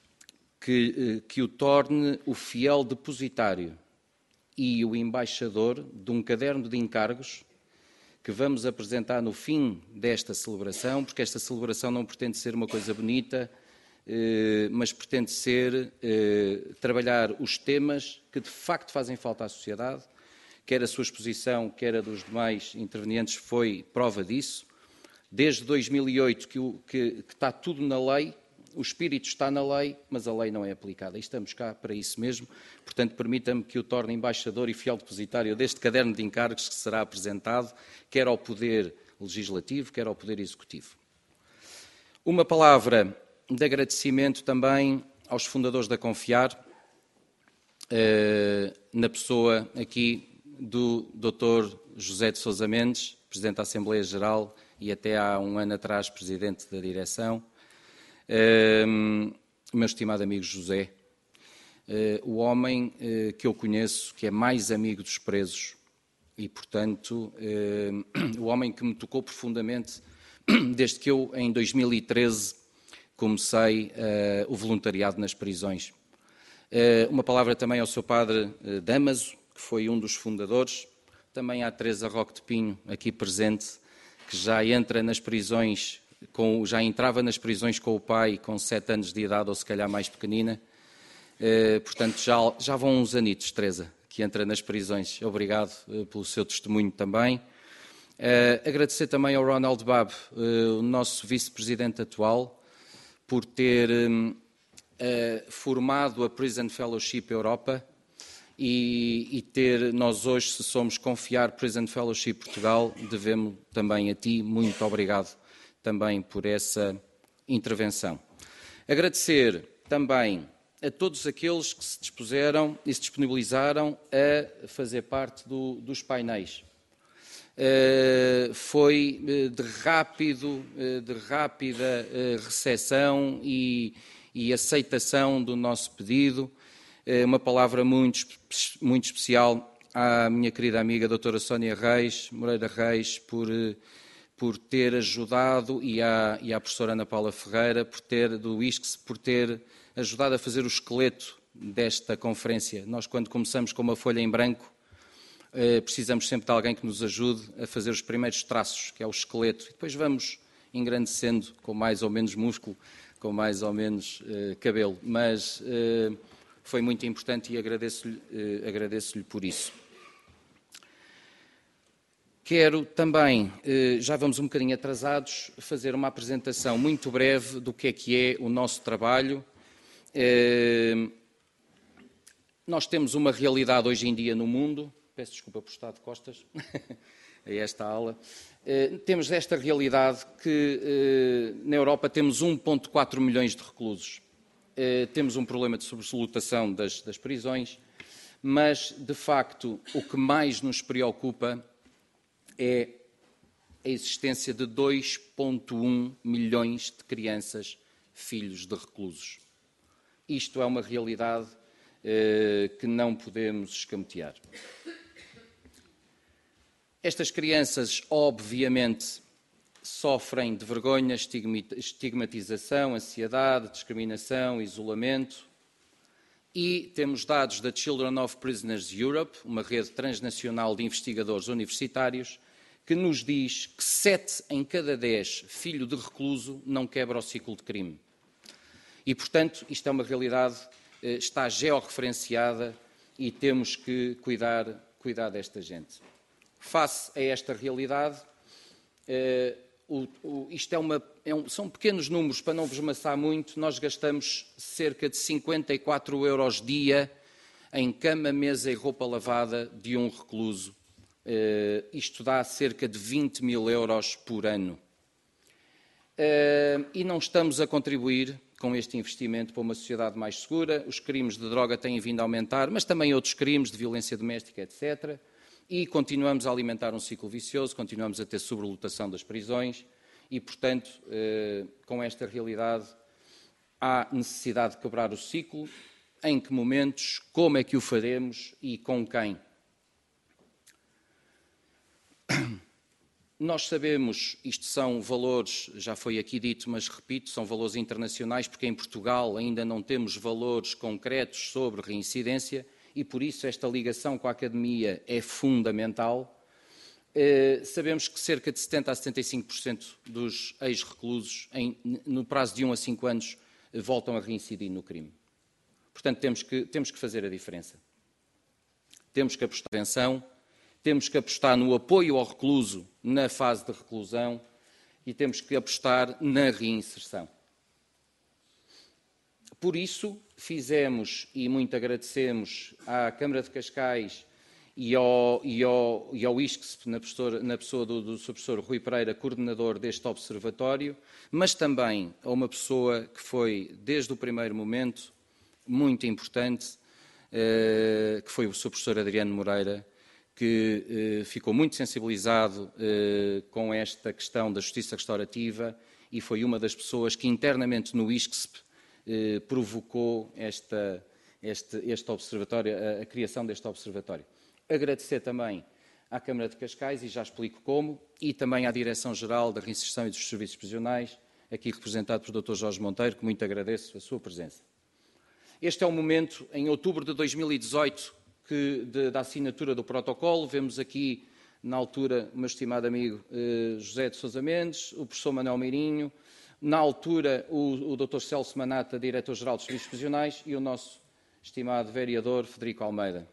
o torne o fiel depositário e o embaixador de um caderno de encargos que vamos apresentar no fim desta celebração, porque esta celebração não pretende ser uma coisa bonita, mas pretende ser trabalhar os temas que de facto fazem falta à sociedade, quer a sua exposição, quer a dos demais intervenientes foi prova disso. Desde 2008 que está tudo na lei, o espírito está na lei, mas a lei não é aplicada. E estamos cá para isso mesmo. Portanto, permita-me que o torne embaixador e fiel depositário deste caderno de encargos que será apresentado, quer ao Poder Legislativo, quer ao Poder Executivo. Uma palavra de agradecimento também aos fundadores da Confiar, na pessoa aqui do Dr. José de Sousa Mendes, Presidente da Assembleia Geral e até há um ano atrás Presidente da Direção. Meu estimado amigo José, o homem que eu conheço, que é mais amigo dos presos e, portanto, o homem que me tocou profundamente desde que eu, em 2013, comecei o voluntariado nas prisões. Uma palavra também ao seu padre Damaso, que foi um dos fundadores, também à Teresa Roque de Pinho, aqui presente, que já entra nas prisões, já entrava nas prisões com o pai com 7 anos de idade, ou se calhar mais pequenina. Portanto, já vão uns anitos, Teresa, que entra nas prisões. Obrigado pelo seu testemunho também. Agradecer também ao Ronald Babb, o nosso vice-presidente atual, por ter formado a Prison Fellowship Europa e ter, nós hoje, se somos Confiar Prison Fellowship Portugal, devemos também a ti, muito obrigado também por essa intervenção. Agradecer também a todos aqueles que se dispuseram e se disponibilizaram a fazer parte dos painéis. Foi de rápida recepção e aceitação do nosso pedido. Uma palavra muito especial à minha querida amiga doutora Sónia Moreira Reis, por ter ajudado, e à professora Ana Paula Ferreira, do ISCS, por ter ajudado a fazer o esqueleto desta conferência. Nós, quando começamos com uma folha em branco, precisamos sempre de alguém que nos ajude a fazer os primeiros traços, que é o esqueleto, e depois vamos engrandecendo com mais ou menos músculo, com mais ou menos cabelo. Mas foi muito importante e agradeço-lhe por isso. Quero também, já vamos um bocadinho atrasados, fazer uma apresentação muito breve do que é o nosso trabalho. Nós temos uma realidade hoje em dia no mundo, peço desculpa por estar de costas a esta aula, temos esta realidade que na Europa temos 1,4 milhões de reclusos, temos um problema de sobreslotação das prisões, mas de facto o que mais nos preocupa é a existência de 2,1 milhões de crianças filhos de reclusos. Isto é uma realidade que não podemos escamotear. Estas crianças, obviamente, sofrem de vergonha, estigmatização, ansiedade, discriminação, isolamento. E temos dados da Children of Prisoners Europe, uma rede transnacional de investigadores universitários, que nos diz que 7 em cada 10 filho de recluso não quebra o ciclo de crime. E, portanto, isto é uma realidade, está georreferenciada e temos que cuidar desta gente. Face a esta realidade, são pequenos números, para não vos maçar muito, nós gastamos cerca de 54 € dia em cama, mesa e roupa lavada de um recluso. Isto dá cerca de 20 mil € por ano. E não estamos a contribuir com este investimento para uma sociedade mais segura. Os crimes de droga têm vindo a aumentar, mas também outros crimes de violência doméstica, etc. E continuamos a alimentar um ciclo vicioso, continuamos a ter sobrelotação das prisões e, portanto, com esta realidade, há necessidade de quebrar o ciclo. Em que momentos, como é que o faremos e com quem? Nós sabemos, isto são valores, já foi aqui dito, mas repito, são valores internacionais, porque em Portugal ainda não temos valores concretos sobre reincidência e por isso esta ligação com a Academia é fundamental. Sabemos que cerca de 70% a 75% dos ex-reclusos, no prazo de 1 a 5 anos, voltam a reincidir no crime. Portanto, temos que fazer a diferença. Temos que apostar na prevenção, temos que apostar no apoio ao recluso na fase de reclusão e temos que apostar na reinserção. Por isso, fizemos e muito agradecemos à Câmara de Cascais e ao ISCSP, na pessoa do Sr. Professor Rui Pereira, coordenador deste observatório, mas também a uma pessoa que foi, desde o primeiro momento, muito importante, que foi o Sr. Professor Adriano Moreira, que ficou muito sensibilizado com esta questão da justiça restaurativa e foi uma das pessoas que internamente no ISCSP provocou este observatório, a criação deste observatório. Agradecer também à Câmara de Cascais, e já explico como, e também à Direção-Geral da Reinserção e dos Serviços Prisionais, aqui representado pelo Dr. Jorge Monteiro, que muito agradeço a sua presença. Este é o momento, em outubro de 2018, da assinatura do protocolo. Vemos aqui, na altura, o meu estimado amigo José de Sousa Mendes, o professor Manuel Meirinho, na altura o Dr. Celso Manata, Diretor-Geral dos Serviços Prisionais, e o nosso estimado vereador Frederico Almeida.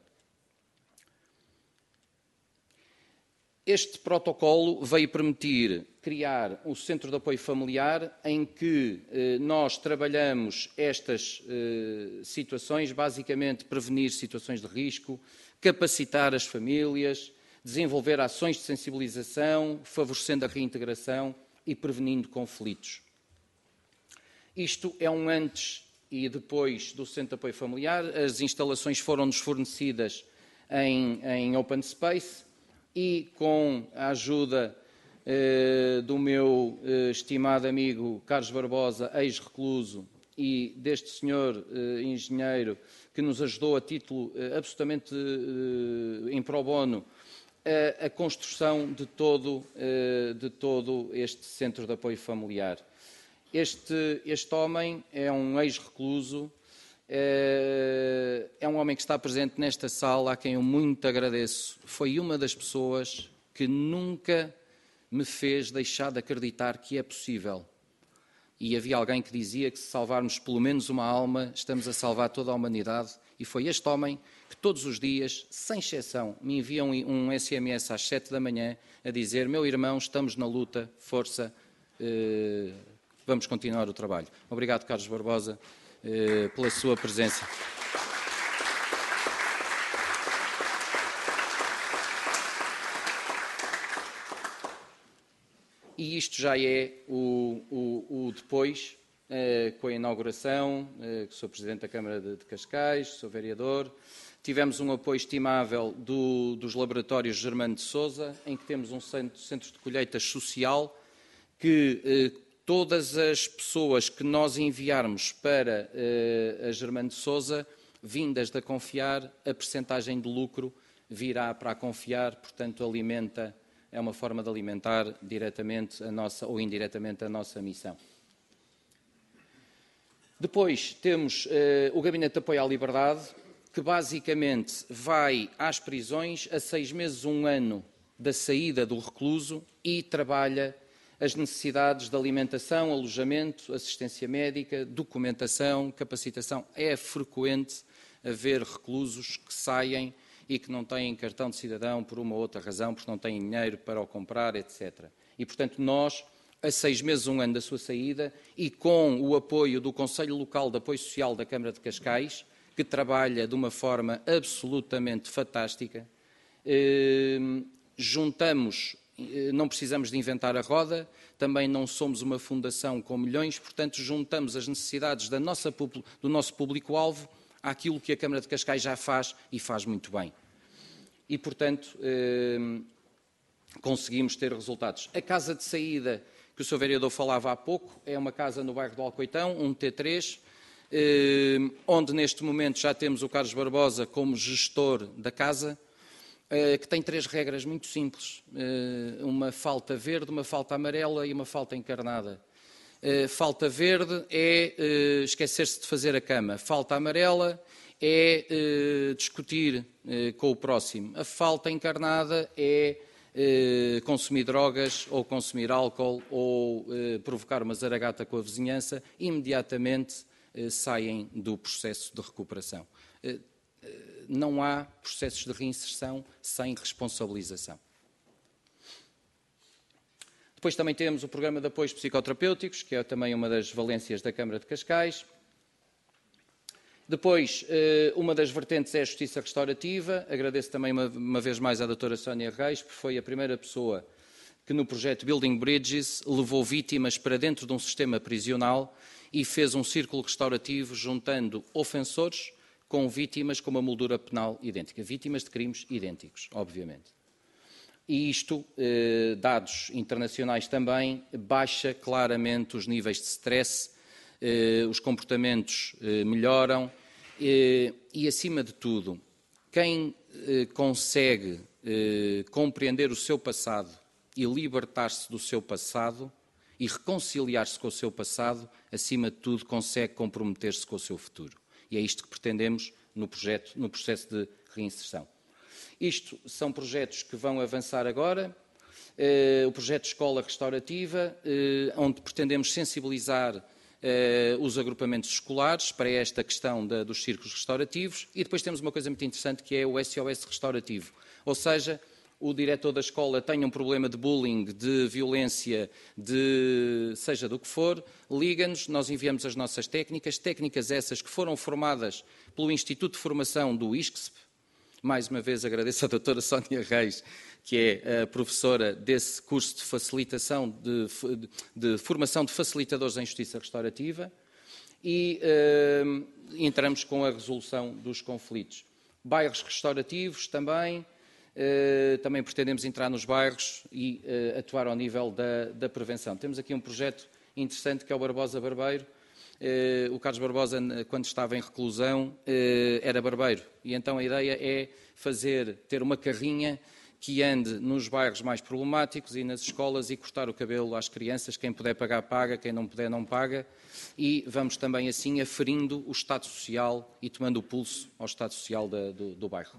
Este protocolo veio permitir criar um centro de apoio familiar em que nós trabalhamos estas situações, basicamente prevenir situações de risco, capacitar as famílias, desenvolver ações de sensibilização, favorecendo a reintegração e prevenindo conflitos. Isto é um antes e depois do centro de apoio familiar. As instalações foram-nos fornecidas em open space, e com a ajuda do meu estimado amigo Carlos Barbosa, ex-recluso, e deste senhor engenheiro que nos ajudou a título absolutamente em pro bono a construção de todo este centro de apoio familiar. Este homem é um ex-recluso, é um homem que está presente nesta sala, a quem eu muito agradeço. Foi uma das pessoas que nunca me fez deixar de acreditar que é possível. E havia alguém que dizia que se salvarmos pelo menos uma alma, estamos a salvar toda a humanidade. E foi este homem que todos os dias, sem exceção, me envia um SMS às 7 da manhã a dizer: meu irmão, estamos na luta, força, vamos continuar o trabalho. Obrigado, Carlos Barbosa, pela sua presença. E isto já é o depois, com a inauguração, que sou Presidente da Câmara de Cascais, sou vereador. Tivemos um apoio estimável dos laboratórios Germano de Sousa, em que temos um centro de colheitas social, que todas as pessoas que nós enviarmos para a Germano de Sousa, vindas da Confiar, a percentagem de lucro virá para a Confiar, portanto alimenta, é uma forma de alimentar diretamente a nossa ou indiretamente a nossa missão. Depois temos o Gabinete de Apoio à Liberdade, que basicamente vai às prisões a 6 meses, 1 ano da saída do recluso e trabalha as necessidades de alimentação, alojamento, assistência médica, documentação, capacitação. É frequente haver reclusos que saem e que não têm cartão de cidadão por uma ou outra razão, porque não têm dinheiro para o comprar, etc. E, portanto, nós, a 6 meses, 1 ano da sua saída, e com o apoio do Conselho Local de Apoio Social da Câmara de Cascais, que trabalha de uma forma absolutamente fantástica, juntamos. Não precisamos de inventar a roda, também não somos uma fundação com milhões, portanto, juntamos as necessidades do nosso público-alvo àquilo que a Câmara de Cascais já faz e faz muito bem. E, portanto, conseguimos ter resultados. A casa de saída que o Sr. Vereador falava há pouco é uma casa no bairro do Alcoitão, um T3, onde neste momento já temos o Carlos Barbosa como gestor da casa, que tem 3 regras muito simples. Uma falta verde, uma falta amarela e uma falta encarnada. Falta verde é esquecer-se de fazer a cama. Falta amarela é discutir com o próximo. A falta encarnada é consumir drogas ou consumir álcool ou provocar uma zaragata com a vizinhança. Imediatamente saem do processo de recuperação. Não há processos de reinserção sem responsabilização. Depois também temos o Programa de Apoios Psicoterapêuticos, que é também uma das valências da Câmara de Cascais. Depois, uma das vertentes é a Justiça Restaurativa. Agradeço também uma vez mais à doutora Sónia Reis, porque foi a primeira pessoa que no projeto Building Bridges levou vítimas para dentro de um sistema prisional e fez um círculo restaurativo juntando ofensores com vítimas com uma moldura penal idêntica. Vítimas de crimes idênticos, obviamente. E isto, dados internacionais também, baixa claramente os níveis de stress, os comportamentos melhoram e, acima de tudo, quem consegue compreender o seu passado e libertar-se do seu passado e reconciliar-se com o seu passado, acima de tudo, consegue comprometer-se com o seu futuro. E é isto que pretendemos no processo de reinserção. Isto são projetos que vão avançar agora. O projeto de Escola Restaurativa, onde pretendemos sensibilizar os agrupamentos escolares para esta questão dos círculos restaurativos. E depois temos uma coisa muito interessante que é o SOS Restaurativo. Ou seja, o diretor da escola tem um problema de bullying, de violência, seja do que for, liga-nos, nós enviamos as nossas técnicas essas que foram formadas pelo Instituto de Formação do ISCSP. Mais uma vez agradeço à doutora Sónia Reis, que é a professora desse curso de facilitação, de formação de facilitadores em justiça restaurativa, e entramos com a resolução dos conflitos. Bairros restaurativos também. Também pretendemos entrar nos bairros e atuar ao nível da prevenção. Temos aqui um projeto interessante que é o Barbosa Barbeiro. O Carlos Barbosa, quando estava em reclusão, era barbeiro. E então a ideia é ter uma carrinha que ande nos bairros mais problemáticos e nas escolas e cortar o cabelo às crianças. Quem puder pagar, paga. Quem não puder, não paga. E vamos também assim aferindo o estado social e tomando o pulso ao estado social do bairro.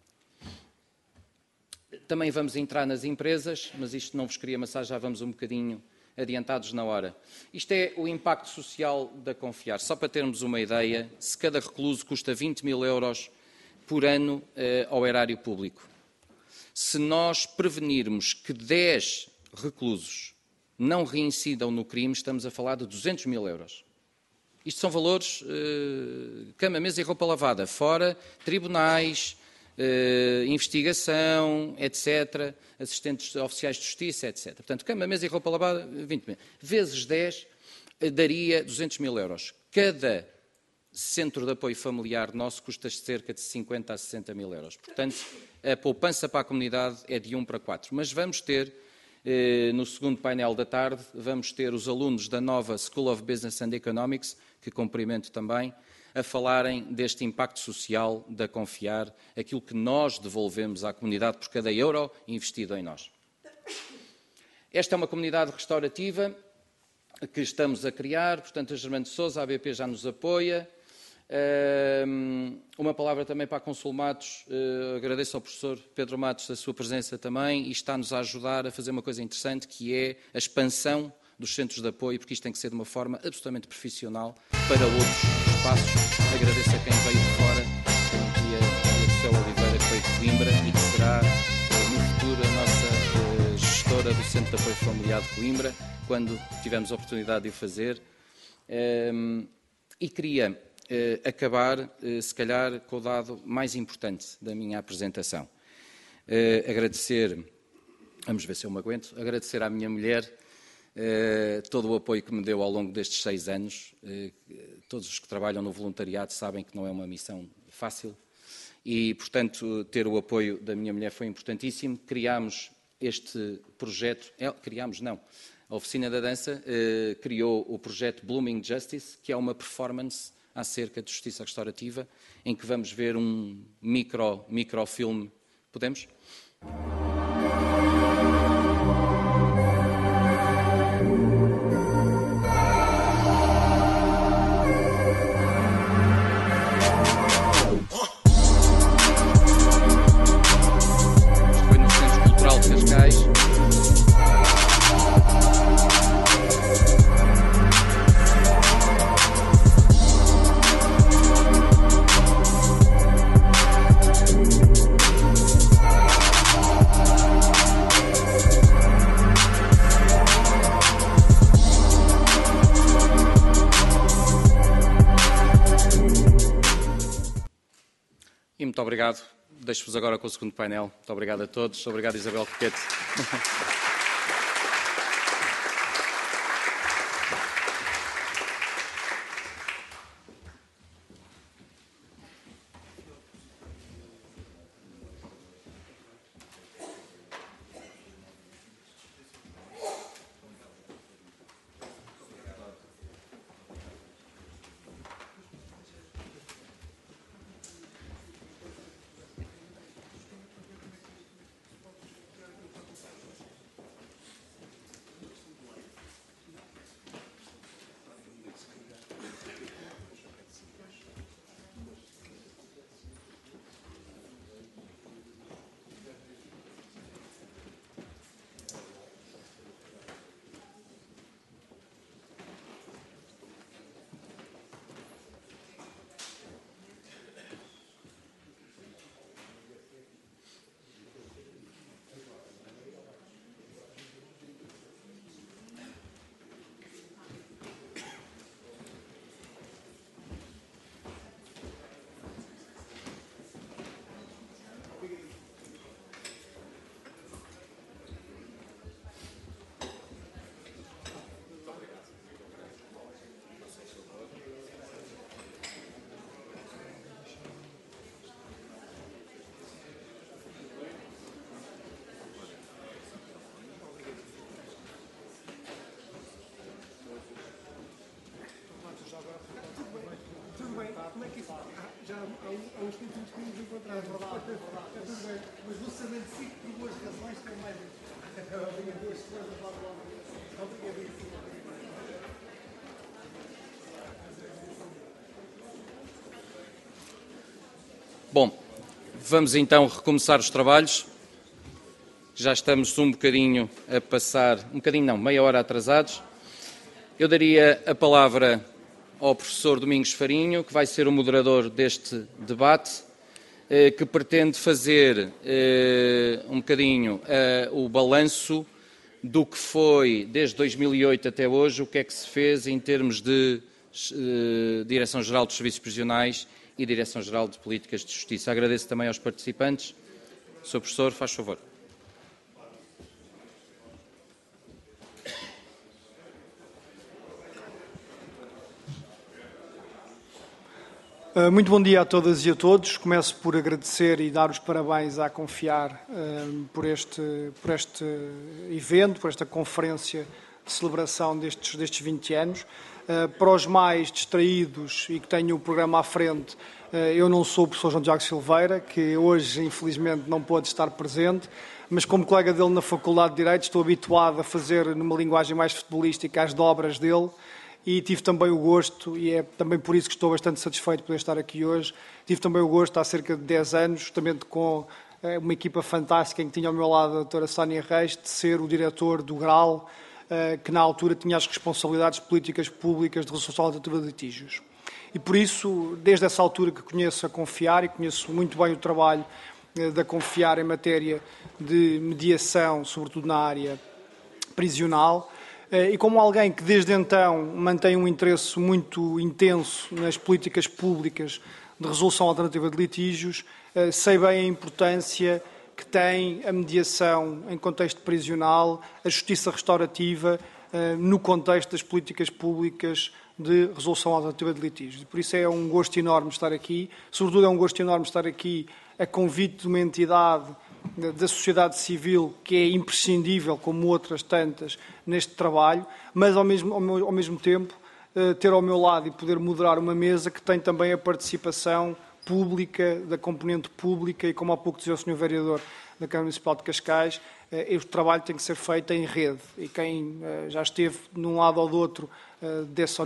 Também vamos entrar nas empresas, mas isto não vos queria amassar, já vamos um bocadinho adiantados na hora. Isto é o impacto social da Confiar. Só para termos uma ideia, se cada recluso custa 20.000 euros por ano ao erário público, se nós prevenirmos que 10 reclusos não reincidam no crime, estamos a falar de 200.000 euros. Isto são valores, cama, mesa e roupa lavada, fora tribunais, investigação, etc., assistentes oficiais de justiça, etc. Portanto, cama, mesa e roupa lavada, 20 mil. Vezes 10 daria 200.000 euros. Cada centro de apoio familiar nosso custa cerca de 50 a 60.000 euros. Portanto, a poupança para a comunidade é de 1 para 4. Mas vamos ter, no segundo painel da tarde, vamos ter os alunos da nova School of Business and Economics, que cumprimento também, a falarem deste impacto social da Confiar, aquilo que nós devolvemos à comunidade por cada euro investido em nós. Esta é uma comunidade restaurativa que estamos a criar, portanto, a Germano de Sousa, a ABP já nos apoia. Uma palavra também para a Consul Matos, agradeço ao professor Pedro Matos a sua presença também e está-nos a ajudar a fazer uma coisa interessante, que é a expansão dos centros de apoio, porque isto tem que ser de uma forma absolutamente profissional para outros espaços. Agradeço a quem veio de fora, aqui a José Oliveira, que veio de Coimbra e que será no futuro a nossa gestora do Centro de Apoio Familiar de Coimbra, quando tivermos a oportunidade de o fazer. E queria acabar, se calhar, com o dado mais importante da minha apresentação. Agradecer, vamos ver se eu me aguento, agradecer à minha mulher todo o apoio que me deu ao longo destes 6 anos. Todos os que trabalham no voluntariado sabem que não é uma missão fácil e, portanto, ter o apoio da minha mulher foi importantíssimo. Criámos este projeto, a Oficina da Dança criou o projeto Blooming Justice, que é uma performance acerca de justiça restaurativa, em que vamos ver um microfilme Podemos? Foi no Centro Cultural de Cascais. E muito obrigado. Deixo-vos agora com o segundo painel. Muito obrigado a todos. Obrigado, Isabel Coquete. Como é que isso? Já há uns tempos que nos encontramos. É verdade. É tudo bem. Mas vou saber de si por duas razões também. Obrigado, duas coisas lá para lá. Obrigadíssimo. Bom, vamos então recomeçar os trabalhos. Já estamos um bocadinho a passar, meia hora atrasados. Eu daria a palavra ao professor Domingos Farinho, que vai ser o moderador deste debate, que pretende fazer um bocadinho o balanço do que foi, desde 2008 até hoje, o que é que se fez em termos de Direção-Geral dos Serviços Prisionais e Direção-Geral de Políticas de Justiça. Agradeço também aos participantes. Sr. Professor, faz favor. Muito bom dia a todas e a todos. Começo por agradecer e dar os parabéns à Confiar por este evento, por esta conferência de celebração destes 20 anos. Para os mais distraídos e que tenham o programa à frente, eu não sou o professor João Tiago Silveira, que hoje infelizmente não pôde estar presente, mas como colega dele na Faculdade de Direito estou habituado a fazer, numa linguagem mais futebolística, as dobras dele. E tive também o gosto, e é também por isso que estou bastante satisfeito de poder estar aqui hoje, tive também o gosto, há cerca de 10 anos, justamente com uma equipa fantástica em que tinha ao meu lado a doutora Sónia Reis, de ser o diretor do GRAL, que na altura tinha as responsabilidades políticas públicas de resolução alternativa de litígios. E por isso, desde essa altura que conheço a Confiar e conheço muito bem o trabalho da Confiar em matéria de mediação, sobretudo na área prisional, e como alguém que desde então mantém um interesse muito intenso nas políticas públicas de resolução alternativa de litígios, sei bem a importância que tem a mediação em contexto prisional, a justiça restaurativa no contexto das políticas públicas de resolução alternativa de litígios. E por isso é um gosto enorme estar aqui, sobretudo é um gosto enorme estar aqui a convite de uma entidade da sociedade civil que é imprescindível, como outras tantas, neste trabalho, mas ao mesmo tempo ter ao meu lado e poder moderar uma mesa que tem também a participação pública, da componente pública e, como há pouco dizia o Sr. Vereador da Câmara Municipal de Cascais, este trabalho tem que ser feito em rede. E quem já esteve de um lado ou do outro, ou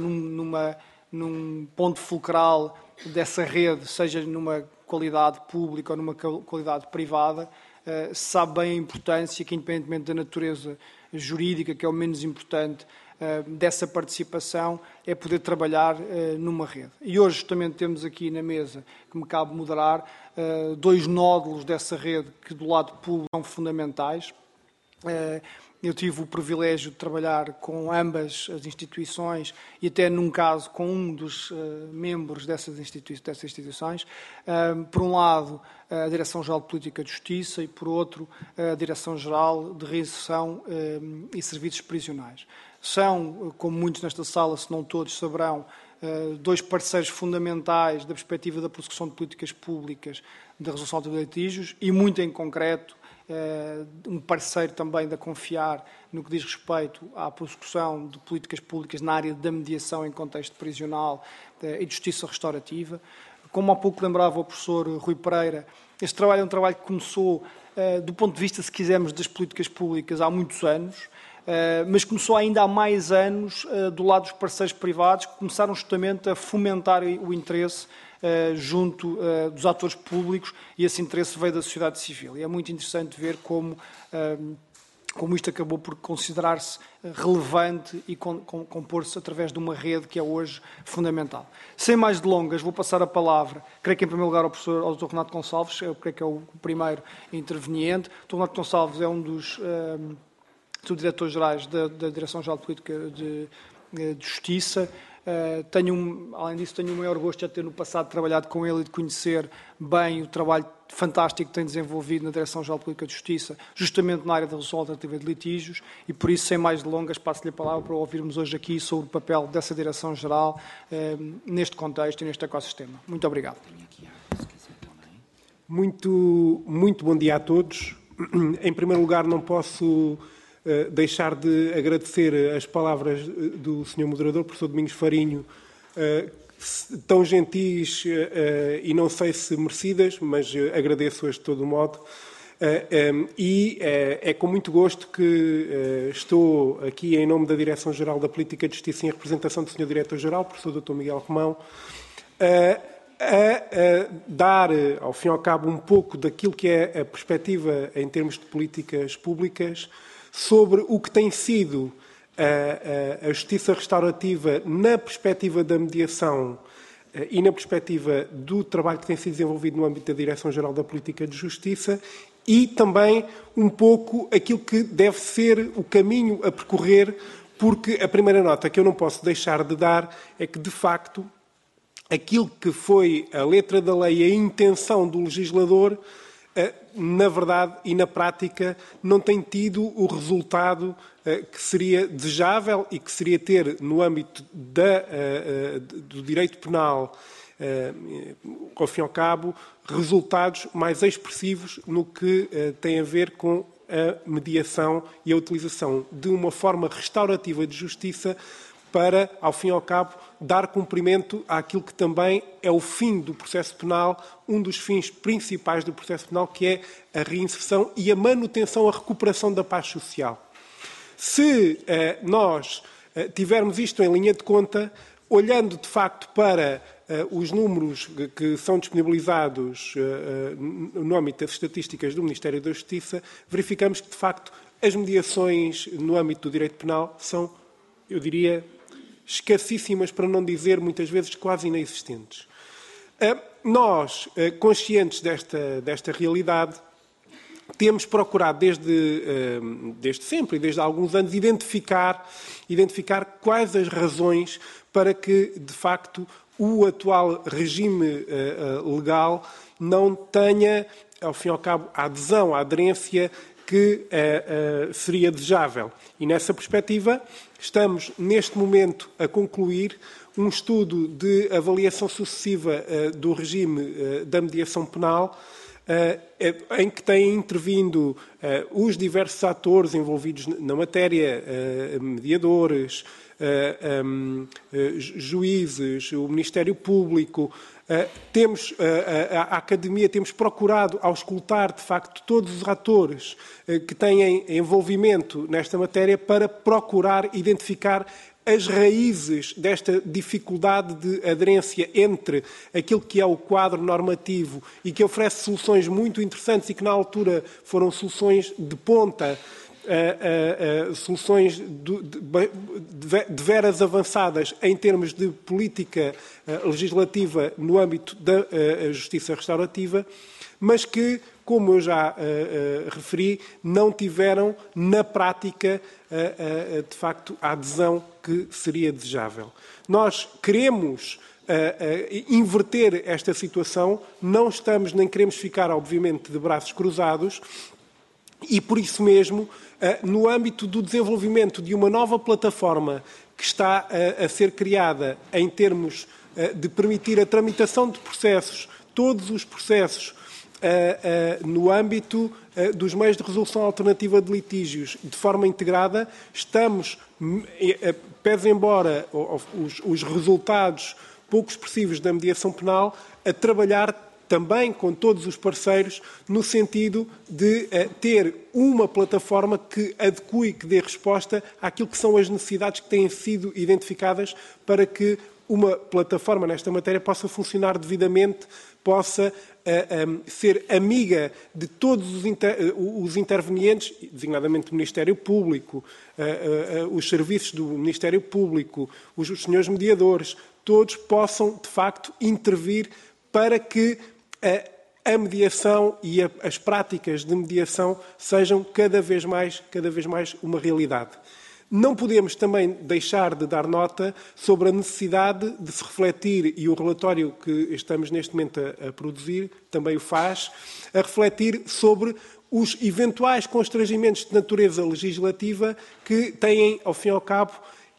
num ponto fulcral dessa rede, seja numa qualidade pública ou numa qualidade privada, sabe bem a importância que, independentemente da natureza jurídica, que é o menos importante, dessa participação, é poder trabalhar numa rede. E hoje justamente temos aqui na mesa, que me cabe moderar, dois nódulos dessa rede que do lado público são fundamentais. Eu tive o privilégio de trabalhar com ambas as instituições e até num caso com um dos membros dessas instituições. Por um lado, a Direção-Geral de Política de Justiça e, por outro, a Direção-Geral de Reinserção e Serviços Prisionais. São, como muitos nesta sala, se não todos saberão, dois parceiros fundamentais da perspectiva da prossecução de políticas públicas da resolução de litígios e, muito em concreto, um parceiro também da Confiar no que diz respeito à prossecução de políticas públicas na área da mediação em contexto prisional e de justiça restaurativa. Como há pouco lembrava o professor Rui Pereira, este trabalho é um trabalho que começou, do ponto de vista, se quisermos, das políticas públicas há muitos anos, mas começou ainda há mais anos do lado dos parceiros privados, que começaram justamente a fomentar o interesse junto dos atores públicos, e esse interesse veio da sociedade civil. E é muito interessante ver como isto acabou por considerar-se relevante e compor-se através de uma rede que é hoje fundamental. Sem mais delongas, vou passar a palavra, creio que em primeiro lugar ao Dr. Renato Gonçalves, eu creio que é o primeiro interveniente. O Dr. Renato Gonçalves é um dos subdiretores-gerais da Direção-Geral de Política de Justiça. Além disso, tenho o maior gosto de ter no passado trabalhado com ele e de conhecer bem o trabalho fantástico que tem desenvolvido na Direção-Geral de Política de Justiça, justamente na área da resolução alternativa de litígios, e por isso, sem mais delongas, passo-lhe a palavra para ouvirmos hoje aqui sobre o papel dessa Direção-Geral neste contexto e neste ecossistema. Muito obrigado. Muito bom dia a todos. Em primeiro lugar, não posso deixar de agradecer as palavras do Sr. Moderador, professor Domingos Farinho, tão gentis e não sei se merecidas, mas agradeço-as de todo modo. E é com muito gosto que estou aqui em nome da Direção-Geral da Política de Justiça em representação do Sr. Diretor-Geral, professor Dr. Miguel Romão, a dar, ao fim e ao cabo, um pouco daquilo que é a perspectiva em termos de políticas públicas sobre o que tem sido a justiça restaurativa na perspectiva da mediação e na perspectiva do trabalho que tem sido desenvolvido no âmbito da Direção-Geral da Política de Justiça e também um pouco aquilo que deve ser o caminho a percorrer, porque a primeira nota que eu não posso deixar de dar é que, de facto, aquilo que foi a letra da lei e a intenção do legislador, na verdade e na prática, não tem tido o resultado que seria desejável e que seria ter, no âmbito do direito penal, ao fim e ao cabo, resultados mais expressivos no que tem a ver com a mediação e a utilização de uma forma restaurativa de justiça para, ao fim e ao cabo, dar cumprimento àquilo que também é o fim do processo penal, um dos fins principais do processo penal, que é a reinserção e a manutenção, a recuperação da paz social. Se nós tivermos isto em linha de conta, olhando de facto para os números que são disponibilizados no âmbito das estatísticas do Ministério da Justiça, verificamos que, de facto, as mediações no âmbito do direito penal são, eu diria, escassíssimas, para não dizer, muitas vezes, quase inexistentes. Nós, conscientes desta realidade, temos procurado desde sempre e desde há alguns anos identificar quais as razões para que, de facto, o atual regime legal não tenha, ao fim e ao cabo, a adesão, a aderência que seria desejável. E, nessa perspectiva, estamos, neste momento, a concluir um estudo de avaliação sucessiva do regime da mediação penal, em que têm intervindo os diversos atores envolvidos na matéria, mediadores, juízes, o Ministério Público. A Academia temos procurado auscultar, de facto, todos os atores que têm envolvimento nesta matéria para procurar identificar as raízes desta dificuldade de aderência entre aquilo que é o quadro normativo e que oferece soluções muito interessantes e que, na altura, foram soluções de ponta, soluções de veras avançadas em termos de política legislativa no âmbito da justiça restaurativa, mas que, como eu já referi, não tiveram, na prática, de facto, a adesão que seria desejável. Nós queremos inverter esta situação, não estamos nem queremos ficar, obviamente, de braços cruzados e, por isso mesmo, no âmbito do desenvolvimento de uma nova plataforma que está a ser criada em termos de permitir a tramitação de processos, todos os processos, no âmbito dos meios de resolução alternativa de litígios de forma integrada, estamos, pese embora os resultados pouco expressivos da mediação penal, a trabalhar também com todos os parceiros no sentido de ter uma plataforma que adeque, que dê resposta àquilo que são as necessidades que têm sido identificadas para que uma plataforma nesta matéria possa funcionar devidamente, possa ser amiga de todos os intervenientes, designadamente o Ministério Público, os serviços do Ministério Público, os senhores mediadores, todos possam, de facto, intervir para que a mediação e as práticas de mediação sejam cada vez mais uma realidade. Não podemos também deixar de dar nota sobre a necessidade de se refletir, e o relatório que estamos neste momento a produzir também o faz, a refletir sobre os eventuais constrangimentos de natureza legislativa que têm, ao fim e ao cabo,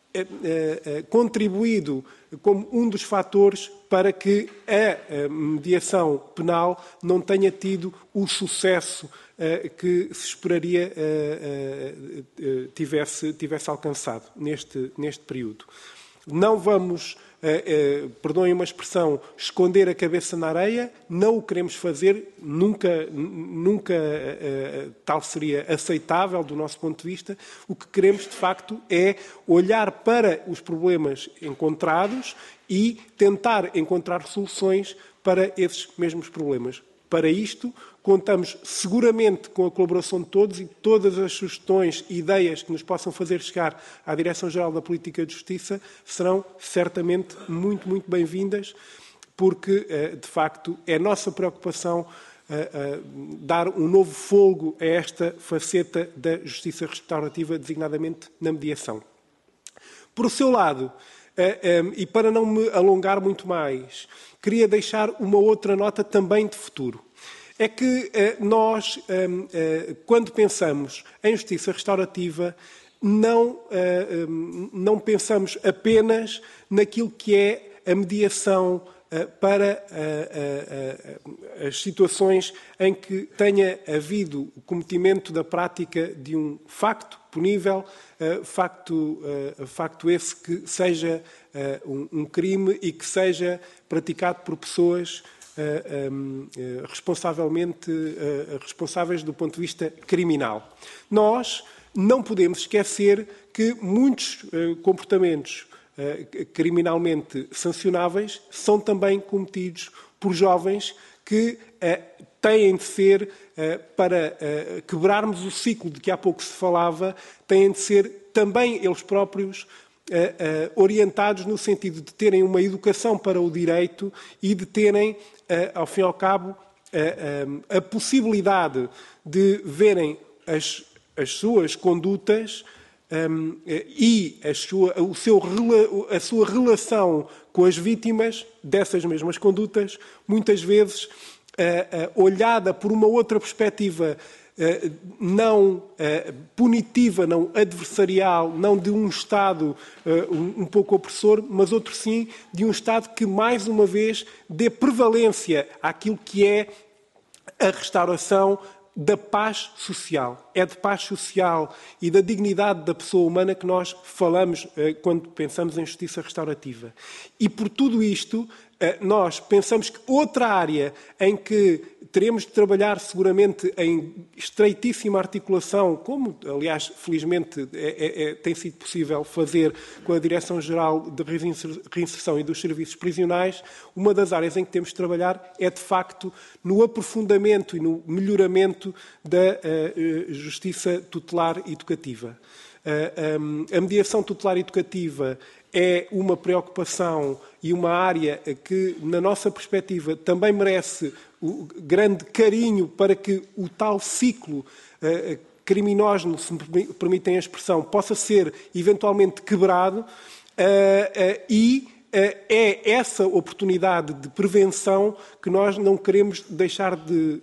contribuído como um dos fatores para que a mediação penal não tenha tido o sucesso que se esperaria tivesse alcançado neste período. Não vamos, perdoem uma expressão, esconder a cabeça na areia, não o queremos fazer, nunca tal seria aceitável do nosso ponto de vista. O que queremos, de facto, é olhar para os problemas encontrados e tentar encontrar soluções para esses mesmos problemas. Para isto, contamos seguramente com a colaboração de todos e todas as sugestões e ideias que nos possam fazer chegar à Direção-Geral da Política de Justiça serão certamente muito, muito bem-vindas, porque, de facto, é nossa preocupação dar um novo fôlego a esta faceta da justiça restaurativa, designadamente na mediação. Por o seu lado, e para não me alongar muito mais, queria deixar uma outra nota também de futuro. É que nós, quando pensamos em justiça restaurativa, não pensamos apenas naquilo que é a mediação para as situações em que tenha havido o cometimento da prática de um facto punível, facto esse que seja um crime e que seja praticado por pessoas responsáveis do ponto de vista criminal. Nós não podemos esquecer que muitos comportamentos criminalmente sancionáveis são também cometidos por jovens que têm de ser, para quebrarmos o ciclo de que há pouco se falava, têm de ser também eles próprios orientados no sentido de terem uma educação para o direito e de terem, ao fim e ao cabo, a possibilidade de verem as suas condutas e a sua relação com as vítimas dessas mesmas condutas, muitas vezes olhada por uma outra perspectiva não punitiva, não adversarial, não de um Estado um pouco opressor, mas outro sim, de um Estado que, mais uma vez, dê prevalência àquilo que é a restauração da paz social. É de paz social e da dignidade da pessoa humana que nós falamos quando pensamos em justiça restaurativa. E por tudo isto, nós pensamos que outra área em que teremos de trabalhar seguramente em estreitíssima articulação, como, aliás, felizmente tem sido possível fazer com a Direção-Geral de Reinserção e dos Serviços Prisionais, uma das áreas em que temos de trabalhar é, de facto, no aprofundamento e no melhoramento da justiça tutelar educativa. A mediação tutelar educativa é uma preocupação e uma área que, na nossa perspectiva, também merece o grande carinho para que o tal ciclo criminógeno, se me permitem a expressão, possa ser eventualmente quebrado e é essa oportunidade de prevenção que nós não queremos deixar de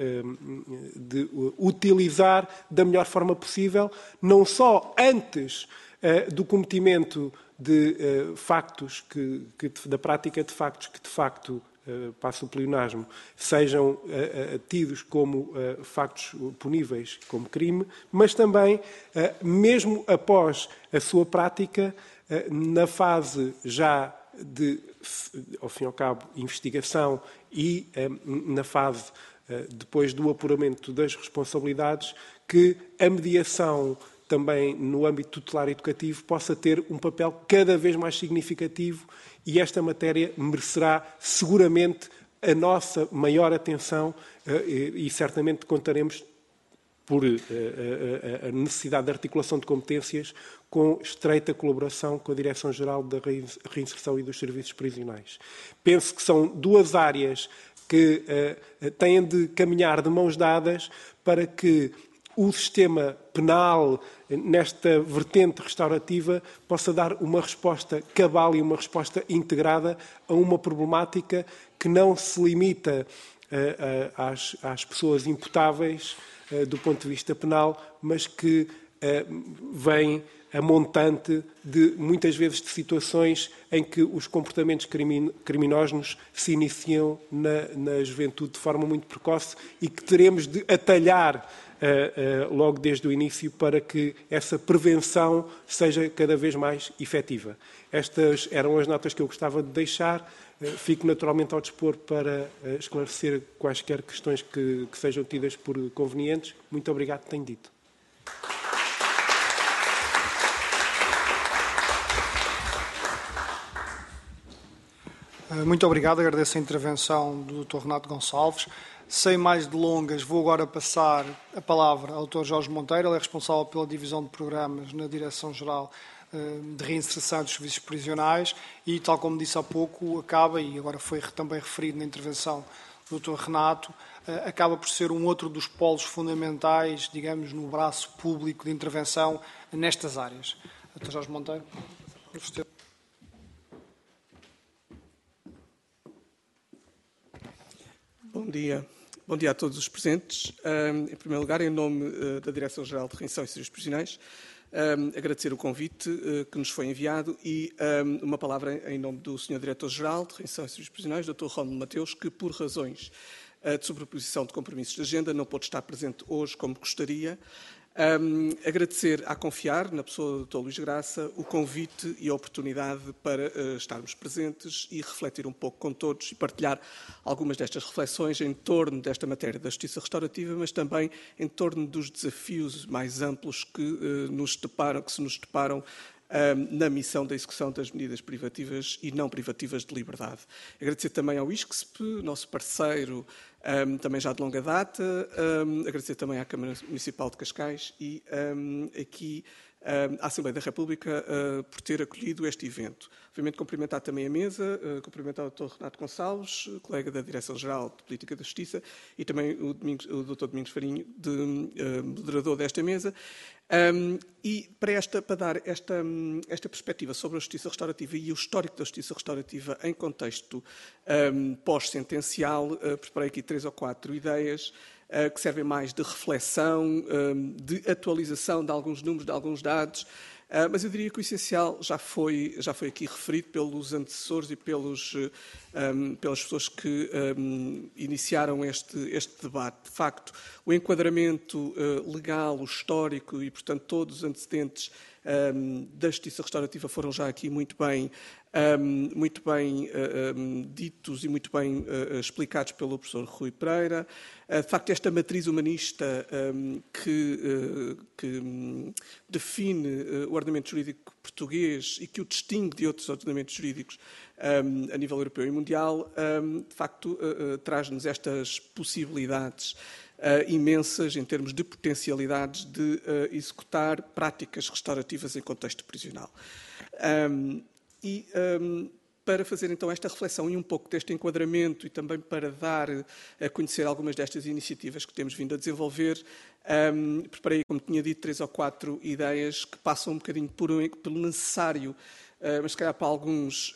utilizar da melhor forma possível, não só antes do cometimento de factos da prática de factos que de facto, passo o pleonasmo, sejam tidos como factos puníveis como crime, mas também, mesmo após a sua prática, na fase já de, ao fim e ao cabo, investigação e na fase depois do apuramento das responsabilidades, que a mediação também no âmbito tutelar educativo possa ter um papel cada vez mais significativo e esta matéria merecerá seguramente a nossa maior atenção e certamente contaremos por a necessidade de articulação de competências com estreita colaboração com a Direção-Geral da Reinserção e dos Serviços Prisionais. Penso que são duas áreas que têm de caminhar de mãos dadas para que o sistema penal, nesta vertente restaurativa, possa dar uma resposta cabal e uma resposta integrada a uma problemática que não se limita às pessoas imputáveis do ponto de vista penal, mas que vem a montante de, muitas vezes, de situações em que os comportamentos criminógenos se iniciam na juventude de forma muito precoce e que teremos de atalhar logo desde o início para que essa prevenção seja cada vez mais efetiva. Estas eram as notas que eu gostava de deixar. Fico naturalmente ao dispor para esclarecer quaisquer questões que sejam tidas por convenientes. Muito obrigado, tenho dito. Muito obrigado, agradeço a intervenção do Dr. Renato Gonçalves. Sem mais delongas, vou agora passar a palavra ao Dr. Jorge Monteiro, ele é responsável pela divisão de programas na Direção-Geral de Reinserção dos Serviços Prisionais e, tal como disse há pouco, acaba, e agora foi também referido na intervenção do Dr. Renato, acaba por ser um outro dos polos fundamentais, digamos, no braço público de intervenção nestas áreas. Dr. Jorge Monteiro. Bom dia a todos os presentes. Em primeiro lugar, em nome da Direção-Geral de Reinserção e Serviços Prisionais, agradecer o convite que nos foi enviado e uma palavra em nome do Sr. Diretor-Geral de Reinserção e Serviços Prisionais, Dr. Rómulo Mateus, que por razões de sobreposição de compromissos de agenda não pôde estar presente hoje como gostaria. Agradecer à Confiar, na pessoa do Dr. Luís Graça, o convite e a oportunidade para estarmos presentes e refletir um pouco com todos e partilhar algumas destas reflexões em torno desta matéria da justiça restaurativa, mas também em torno dos desafios mais amplos que se nos deparam na missão da execução das medidas privativas e não privativas de liberdade. Agradecer também ao ISCSP, nosso parceiro, também já de longa data, agradecer também à Câmara Municipal de Cascais e aqui à Assembleia da República por ter acolhido este evento. Obviamente cumprimentar também a mesa, cumprimentar o Dr. Renato Gonçalves, colega da Direção-Geral de Política da Justiça, e também o Dr. Domingos Farinho, moderador desta mesa. E para dar esta perspectiva sobre a justiça restaurativa e o histórico da justiça restaurativa em contexto pós-sentencial, preparei aqui 3 ou 4 ideias que servem mais de reflexão, de atualização de alguns números, de alguns dados, mas eu diria que o essencial já foi aqui referido pelos antecessores e pelos pelas pessoas que iniciaram este debate. De facto, o enquadramento legal, o histórico e, portanto, todos os antecedentes da justiça restaurativa foram já aqui muito bem ditos e muito bem explicados pelo professor Rui Pereira. De facto, esta matriz humanista que define o ordenamento jurídico português e que o distingue de outros ordenamentos jurídicos a nível europeu e mundial, de facto, traz-nos estas possibilidades imensas em termos de potencialidades de executar práticas restaurativas em contexto prisional. Para fazer então esta reflexão e um pouco deste enquadramento e também para dar a conhecer algumas destas iniciativas que temos vindo a desenvolver, preparei, como tinha dito, 3 ou 4 ideias que passam um bocadinho pelo necessário, mas se calhar para alguns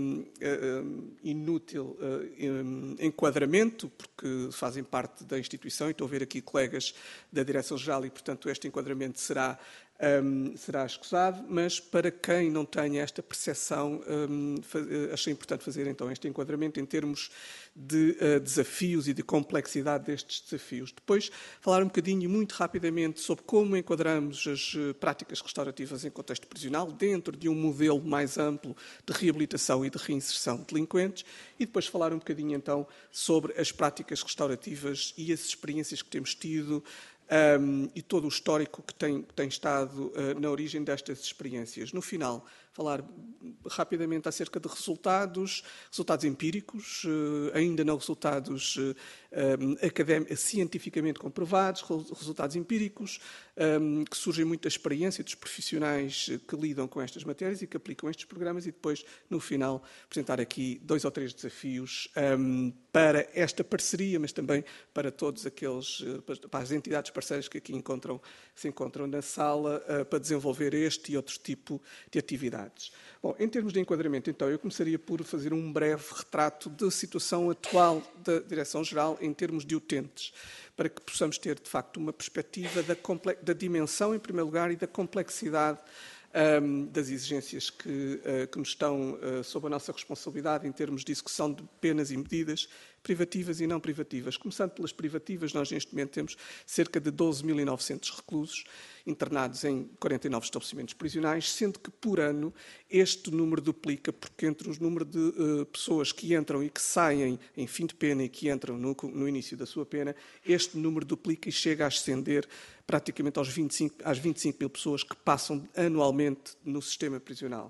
inútil enquadramento, porque fazem parte da instituição, e estou a ver aqui colegas da Direção-Geral e, portanto, este enquadramento será escusado, mas para quem não tenha esta percepção, achei importante fazer então este enquadramento em termos de desafios e de complexidade destes desafios. Depois, falar um bocadinho e muito rapidamente sobre como enquadramos as práticas restaurativas em contexto prisional dentro de um modelo mais amplo de reabilitação e de reinserção de delinquentes e depois falar um bocadinho então sobre as práticas restaurativas e as experiências que temos tido e todo o histórico que tem estado na origem destas experiências. No final, falar rapidamente acerca de resultados empíricos, ainda não resultados cientificamente comprovados, resultados empíricos, que surgem muito da experiência dos profissionais que lidam com estas matérias e que aplicam estes programas e depois, no final, apresentar aqui 2 ou 3 desafios para esta parceria, mas também para todos aqueles, para as entidades parceiras que aqui se encontram na sala para desenvolver este e outro tipo de atividades. Bom, em termos de enquadramento, então, eu começaria por fazer um breve retrato da situação atual da Direção-Geral em termos de utentes, para que possamos ter, de facto, uma perspectiva da dimensão, em primeiro lugar, e da complexidade das exigências que nos estão sob a nossa responsabilidade em termos de execução de penas e medidas privativas e não privativas. Começando pelas privativas, nós neste momento temos cerca de 12.900 reclusos internados em 49 estabelecimentos prisionais, sendo que por ano este número duplica, porque entre os número de pessoas que entram e que saem em fim de pena e que entram no início da sua pena, este número duplica e chega a ascender praticamente às 25 mil pessoas que passam anualmente no sistema prisional.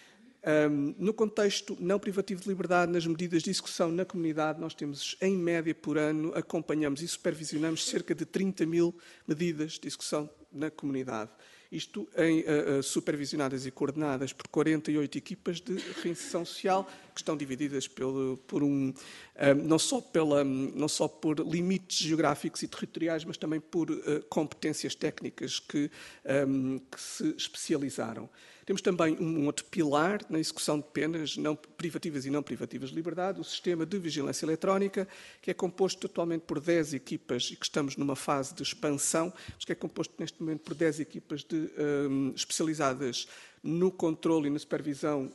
No contexto não privativo de liberdade, nas medidas de execução na comunidade, nós temos, em média, por ano, acompanhamos e supervisionamos cerca de 30 mil medidas de execução na comunidade. Isto supervisionadas e coordenadas por 48 equipas de reinserção social, que estão divididas não só por limites geográficos e territoriais, mas também por competências técnicas que se especializaram. Temos também um outro pilar na execução de penas não privativas e não privativas de liberdade, o sistema de vigilância eletrónica, que é composto atualmente por 10 equipas e que estamos numa fase de expansão, mas que é composto neste momento por 10 equipas especializadas no controle e na supervisão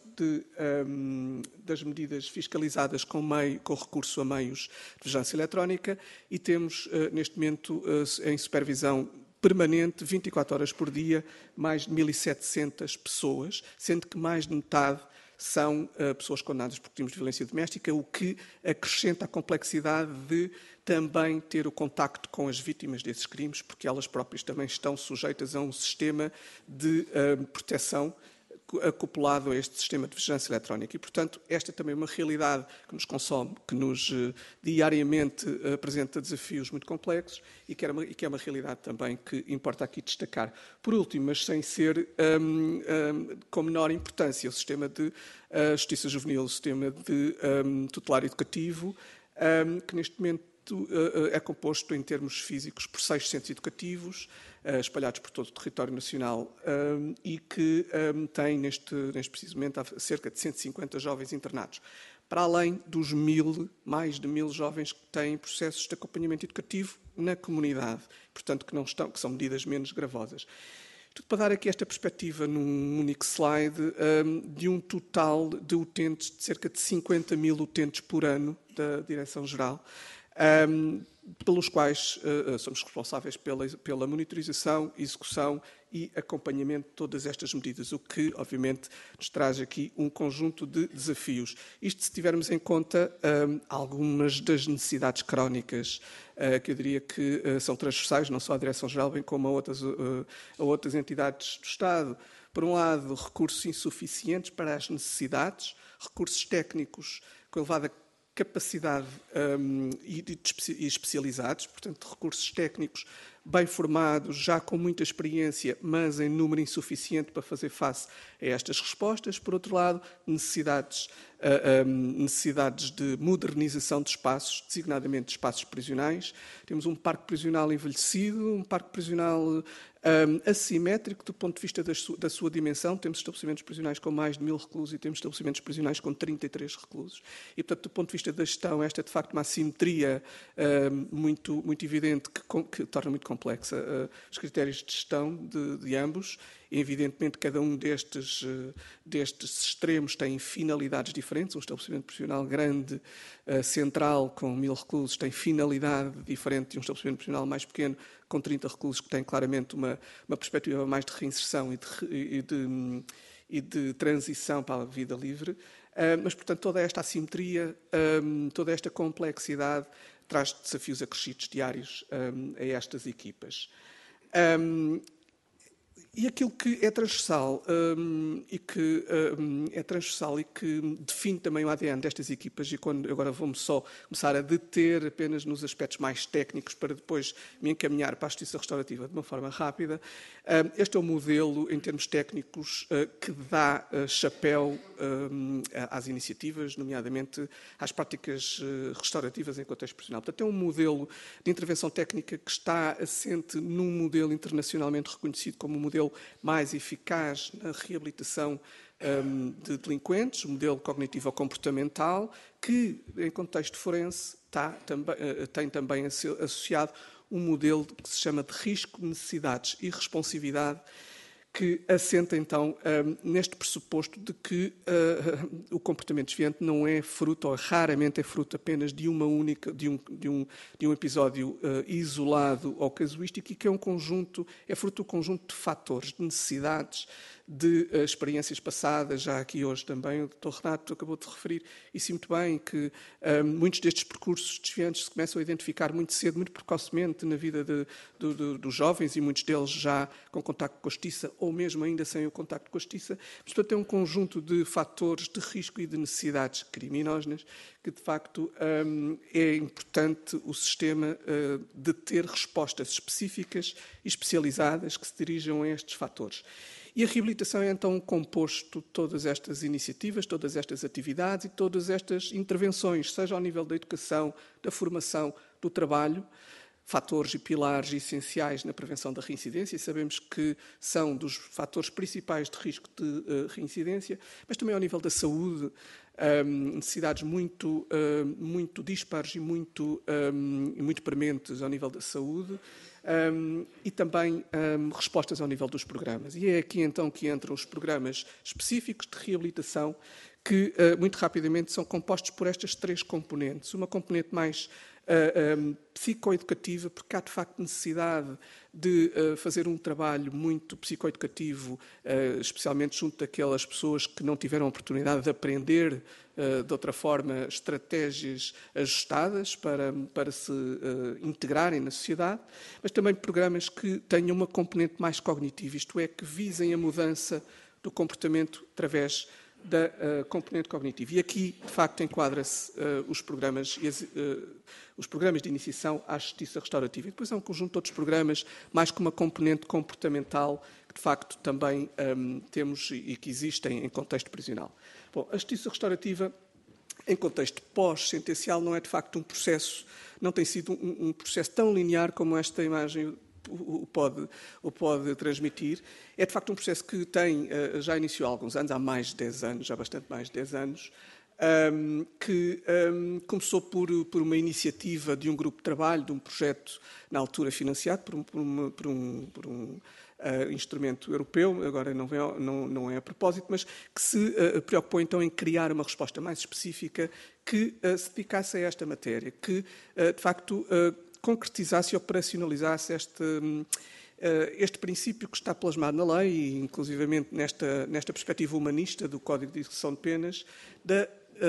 das medidas fiscalizadas com recurso a meios de vigilância eletrónica e temos neste momento em supervisão permanente, 24 horas por dia, mais de 1.700 pessoas, sendo que mais de metade são pessoas condenadas por crimes de violência doméstica, o que acrescenta a complexidade de também ter o contacto com as vítimas desses crimes, porque elas próprias também estão sujeitas a um sistema de proteção acoplado a este sistema de vigilância eletrónica. E, portanto, esta é também uma realidade que nos consome, que nos diariamente apresenta desafios muito complexos e que é uma realidade também que importa aqui destacar. Por último, mas sem ser com menor importância, o sistema de justiça juvenil, o sistema de tutelar educativo, que neste momento é composto em termos físicos por 6 centros educativos espalhados por todo o território nacional e que tem neste preciso momento cerca de 150 jovens internados, para além dos mais de 1.000 jovens que têm processos de acompanhamento educativo na comunidade, portanto que são medidas menos gravosas. Tudo para dar aqui esta perspectiva num único slide de um total de utentes, de cerca de 50 mil utentes por ano da Direção-Geral, pelos quais somos responsáveis pela monitorização, execução e acompanhamento de todas estas medidas, o que, obviamente, nos traz aqui um conjunto de desafios. Isto se tivermos em conta algumas das necessidades crónicas, que eu diria que são transversais, não só à Direção-Geral, bem como a outras entidades do Estado. Por um lado, recursos insuficientes para as necessidades, recursos técnicos com elevada capacidade e especializados, portanto, recursos técnicos bem formados, já com muita experiência, mas em número insuficiente para fazer face a estas respostas. Por outro lado, necessidades de modernização de espaços, designadamente de espaços prisionais. Temos um parque prisional envelhecido, um parque prisional assimétrico do ponto de vista da sua dimensão. Temos estabelecimentos prisionais com mais de 1000 reclusos e temos estabelecimentos prisionais com 33 reclusos. E, portanto, do ponto de vista da gestão, esta é, de facto, uma assimetria muito evidente que torna muito complexa os critérios de gestão de ambos. Evidentemente, cada um destes extremos tem finalidades diferentes. Um estabelecimento prisional grande, central, com 1000 reclusos, tem finalidade diferente de um estabelecimento prisional mais pequeno, com 30 reclusos, que tem claramente uma perspectiva mais de reinserção e de transição para a vida livre. Mas, portanto, toda esta assimetria, toda esta complexidade traz desafios acrescidos diários a estas equipas. E aquilo que é transversal e que define também o ADN destas equipas, e quando agora vou-me só começar a deter apenas nos aspectos mais técnicos para depois me encaminhar para a justiça restaurativa de uma forma rápida, este é o modelo, em termos técnicos, que dá chapéu às iniciativas, nomeadamente às práticas restaurativas em contexto prisional. Portanto, é um modelo de intervenção técnica que está assente num modelo internacionalmente reconhecido como um modelo mais eficaz na reabilitação de delinquentes, um modelo cognitivo-comportamental, que, em contexto forense, tem também associado um modelo que se chama de risco, necessidades e responsividade, que assenta, então, neste pressuposto de que o comportamento desviante não é fruto, ou raramente é fruto apenas de um episódio isolado ou casuístico, e que é fruto do conjunto de fatores, de necessidades, de experiências passadas. Já aqui hoje também o Dr. Renato acabou de referir isso muito bem, que muitos destes percursos desviantes se começam a identificar muito cedo, muito precocemente na vida dos jovens, e muitos deles já com contacto com a justiça, ou mesmo ainda sem o contacto com a justiça. Mas, portanto, é um conjunto de fatores de risco e de necessidades criminosas que, de facto, é importante o sistema de ter respostas específicas e especializadas que se dirijam a estes fatores. E a reabilitação é, então, um composto de todas estas iniciativas, todas estas atividades e todas estas intervenções, seja ao nível da educação, da formação, do trabalho, fatores e pilares essenciais na prevenção da reincidência, e sabemos que são dos fatores principais de risco de reincidência, mas também ao nível da saúde, necessidades muito dispares e muito prementes ao nível da saúde, e também respostas ao nível dos programas. E é aqui, então, que entram os programas específicos de reabilitação, que, muito rapidamente, são compostos por estas três componentes. Uma componente mais psicoeducativa, porque há, de facto, necessidade de fazer um trabalho muito psicoeducativo, especialmente junto daquelas pessoas que não tiveram a oportunidade de aprender de outra forma estratégias ajustadas para se integrarem na sociedade, mas também programas que tenham uma componente mais cognitiva, isto é, que visem a mudança do comportamento através da componente cognitiva. E aqui, de facto, enquadra-se os programas de iniciação à justiça restaurativa. E depois há um conjunto de outros programas, mais com uma componente comportamental, que, de facto, também temos e que existem em contexto prisional. Bom, a justiça restaurativa, em contexto pós-sentencial, não é, de facto, um processo, não tem sido um processo tão linear como esta imagem o pode transmitir. É, de facto, um processo que já iniciou há alguns anos, há mais de 10 anos, já bastante mais de 10 anos, que começou por uma iniciativa de um grupo de trabalho, de um projeto na altura financiado por um instrumento europeu, agora não é a propósito, mas que se preocupou então em criar uma resposta mais específica que se dedicasse a esta matéria, que de facto concretizasse e operacionalizasse este princípio que está plasmado na lei, e inclusivamente nesta perspectiva humanista do Código de Execução de Penas, da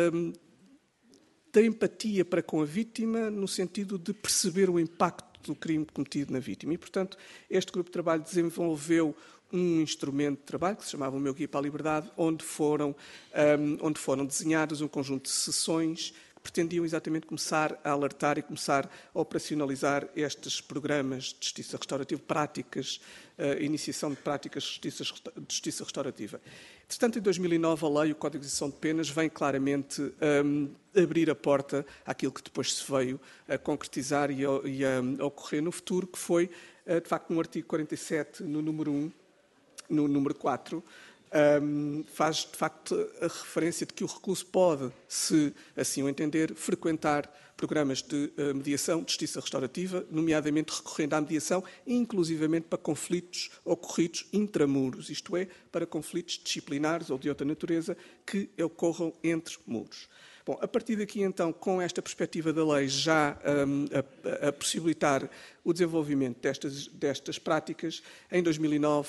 empatia para com a vítima, no sentido de perceber o impacto do crime cometido na vítima. E, portanto, este grupo de trabalho desenvolveu um instrumento de trabalho que se chamava o Meu Guia para a Liberdade, onde foram desenhados um conjunto de sessões que pretendiam exatamente começar a alertar e começar a operacionalizar estes programas de justiça restaurativa, iniciação de práticas de justiça restaurativa. Entretanto, em 2009, a lei, o Código de Execução de Penas, vem claramente abrir a porta àquilo que depois se veio a concretizar e a ocorrer no futuro, que foi, de facto, no artigo 47, no número 1, no número 4, faz, de facto, a referência de que o recluso pode, se assim o entender, frequentar programas de mediação de justiça restaurativa, nomeadamente recorrendo à mediação, inclusivamente para conflitos ocorridos intramuros, isto é, para conflitos disciplinares ou de outra natureza que ocorram entre muros. Bom, a partir daqui, então, com esta perspectiva da lei já a possibilitar o desenvolvimento destas práticas, em 2009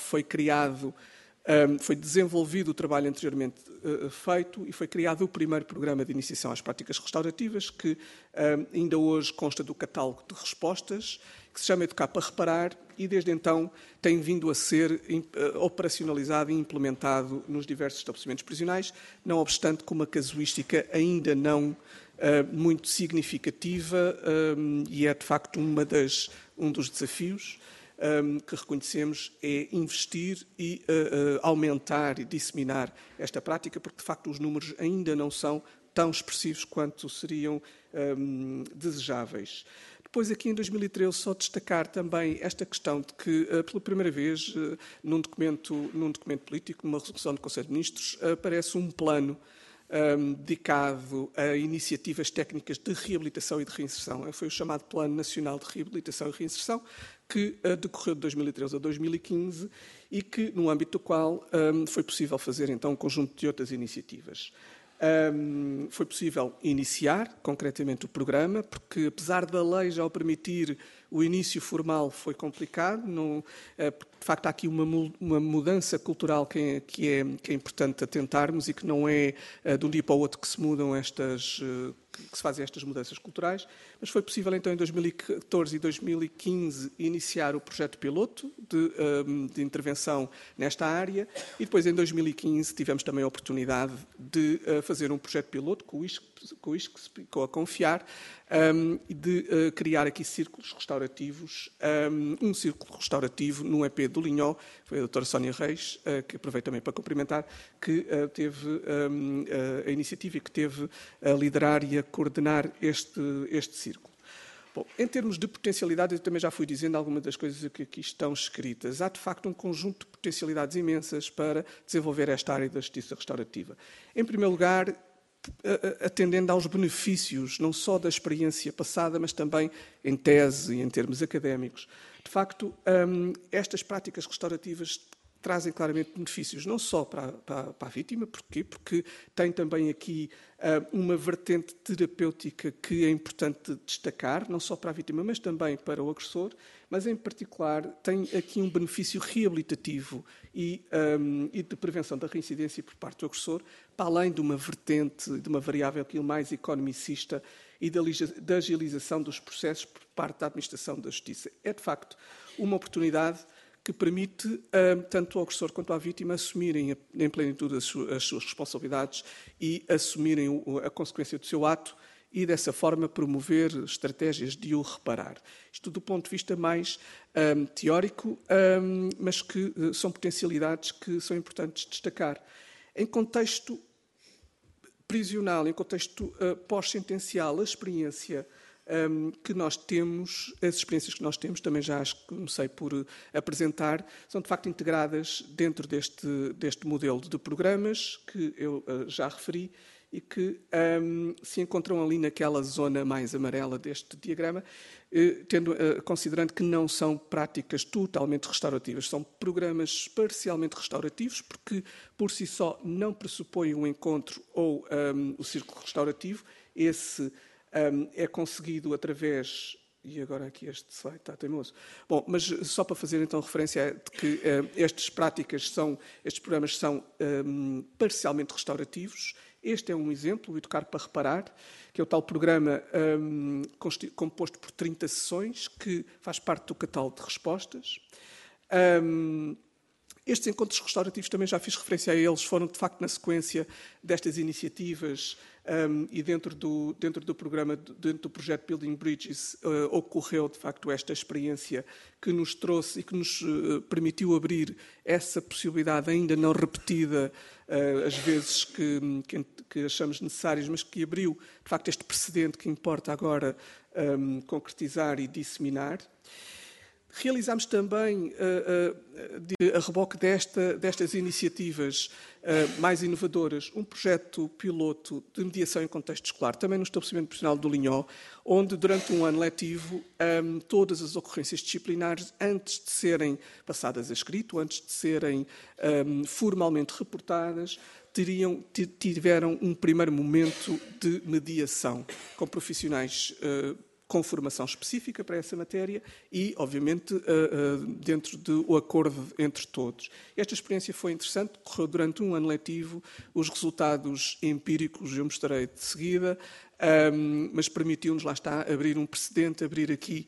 foi desenvolvido o trabalho anteriormente feito e foi criado o primeiro programa de iniciação às práticas restaurativas, que ainda hoje consta do catálogo de respostas, que se chama Educar para Reparar, e desde então tem vindo a ser operacionalizado e implementado nos diversos estabelecimentos prisionais, não obstante com uma casuística ainda não muito significativa, e é de facto um dos desafios que reconhecemos é investir e aumentar e disseminar esta prática, porque de facto os números ainda não são tão expressivos quanto seriam desejáveis. Depois, aqui em 2013, só destacar também esta questão de que, pela primeira vez, num documento político, numa resolução do Conselho de Ministros, aparece um plano dedicado a iniciativas técnicas de reabilitação e de reinserção. Foi o chamado Plano Nacional de Reabilitação e Reinserção, que decorreu de 2013 a 2015 e que, no âmbito do qual foi possível fazer, então, um conjunto de outras iniciativas. Foi possível iniciar, concretamente, o programa, porque, apesar da lei já o permitir, o início formal foi complicado. De facto, há aqui uma mudança cultural que é importante atentarmos e que não é de um dia para o outro que se mudam que se fazem estas mudanças culturais, mas foi possível então em 2014 e 2015 iniciar o projeto piloto de intervenção nesta área e depois em 2015 tivemos também a oportunidade de fazer um projeto piloto com o ISC que se ficou a confiar de criar aqui círculos restaurativos, um círculo restaurativo no EP do Linhó, foi a doutora Sónia Reis, que aproveito também para cumprimentar, que teve a iniciativa e que teve a liderar e a coordenar este círculo. Bom, em termos de potencialidades, eu também já fui dizendo algumas das coisas que aqui estão escritas. Há, de facto, um conjunto de potencialidades imensas para desenvolver esta área da justiça restaurativa. Em primeiro lugar, atendendo aos benefícios, não só da experiência passada, mas também em tese e em termos académicos. De facto, estas práticas restaurativas trazem claramente benefícios, não só para a vítima, porquê? Porque tem também aqui uma vertente terapêutica que é importante destacar, não só para a vítima, mas também para o agressor, mas em particular tem aqui um benefício reabilitativo e de prevenção da reincidência por parte do agressor, para além de uma vertente, de uma variável aqui mais economicista e da agilização dos processos por parte da administração da justiça. É, de facto, uma oportunidade que permite tanto ao agressor quanto à vítima assumirem em plenitude as suas responsabilidades e assumirem a consequência do seu ato e, dessa forma, promover estratégias de o reparar. Isto do ponto de vista mais teórico, mas que são potencialidades que são importantes destacar. Em contexto prisional, em contexto pós-sentencial, a experiência que nós temos, as experiências que nós temos, também já as comecei por apresentar, são de facto integradas dentro deste modelo de programas que eu já referi e que se encontram ali naquela zona mais amarela deste diagrama, considerando que não são práticas totalmente restaurativas, são programas parcialmente restaurativos, porque por si só não pressupõem um encontro ou o círculo restaurativo. Esse é conseguido através... E agora aqui este slide está teimoso. Bom, mas só para fazer então referência de que estes programas são parcialmente restaurativos. Este é um exemplo, o Educar para Reparar, que é o tal programa composto por 30 sessões, que faz parte do catálogo de respostas. Estes encontros restaurativos, também já fiz referência a eles, foram de facto na sequência destas iniciativas e dentro do programa, dentro do projeto Building Bridges, ocorreu de facto esta experiência que nos trouxe e que nos permitiu abrir essa possibilidade ainda não repetida, às vezes que achamos necessárias, mas que abriu de facto este precedente que importa agora concretizar e disseminar. Realizámos também, a reboque destas iniciativas mais inovadoras, um projeto piloto de mediação em contexto escolar, também no estabelecimento profissional do Linhó, onde durante um ano letivo todas as ocorrências disciplinares, antes de serem passadas a escrito, antes de serem formalmente reportadas, tiveram um primeiro momento de mediação com profissionais com formação específica para essa matéria e, obviamente, dentro do acordo entre todos. Esta experiência foi interessante, correu durante um ano letivo, os resultados empíricos eu mostrarei de seguida, mas permitiu-nos, lá está, abrir um precedente, abrir aqui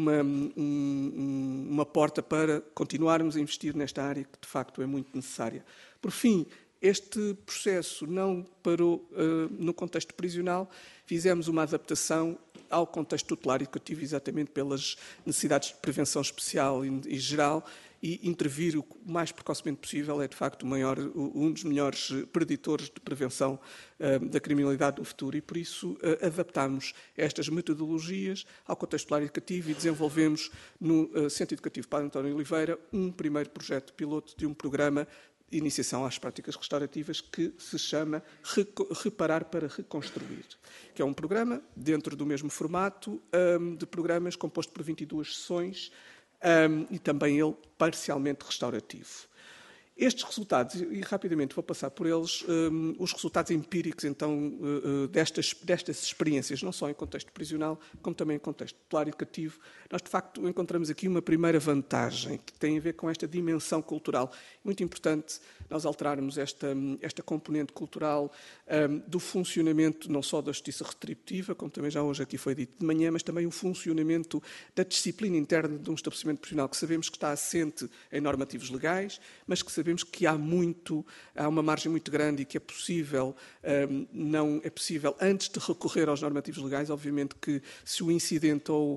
uma porta para continuarmos a investir nesta área que, de facto, é muito necessária. Por fim, este processo não parou no contexto prisional, fizemos uma adaptação ao contexto tutelar educativo, exatamente pelas necessidades de prevenção especial e geral, e intervir o mais precocemente possível é, de facto, um dos melhores preditores de prevenção da criminalidade no futuro. E, por isso, adaptámos estas metodologias ao contexto tutelar educativo e desenvolvemos no Centro Educativo Padre António Oliveira um primeiro projeto piloto de um programa de iniciação às práticas restaurativas que se chama Reparar para Reconstruir, que é um programa dentro do mesmo formato de programas composto por 22 sessões e também ele parcialmente restaurativo. Estes resultados, e rapidamente vou passar por eles, os resultados empíricos, então, destas experiências, não só em contexto prisional, como também em contexto tutelar educativo, nós, de facto, encontramos aqui uma primeira vantagem, que tem a ver com esta dimensão cultural. Muito importante nós alterarmos esta componente cultural do funcionamento, não só da justiça retributiva, como também já hoje aqui foi dito de manhã, mas também o funcionamento da disciplina interna de um estabelecimento prisional, que sabemos que está assente em normativos legais, mas que sabemos que há uma margem muito grande e que é possível, não é possível, antes de recorrer aos normativos legais, obviamente que se o incidente ou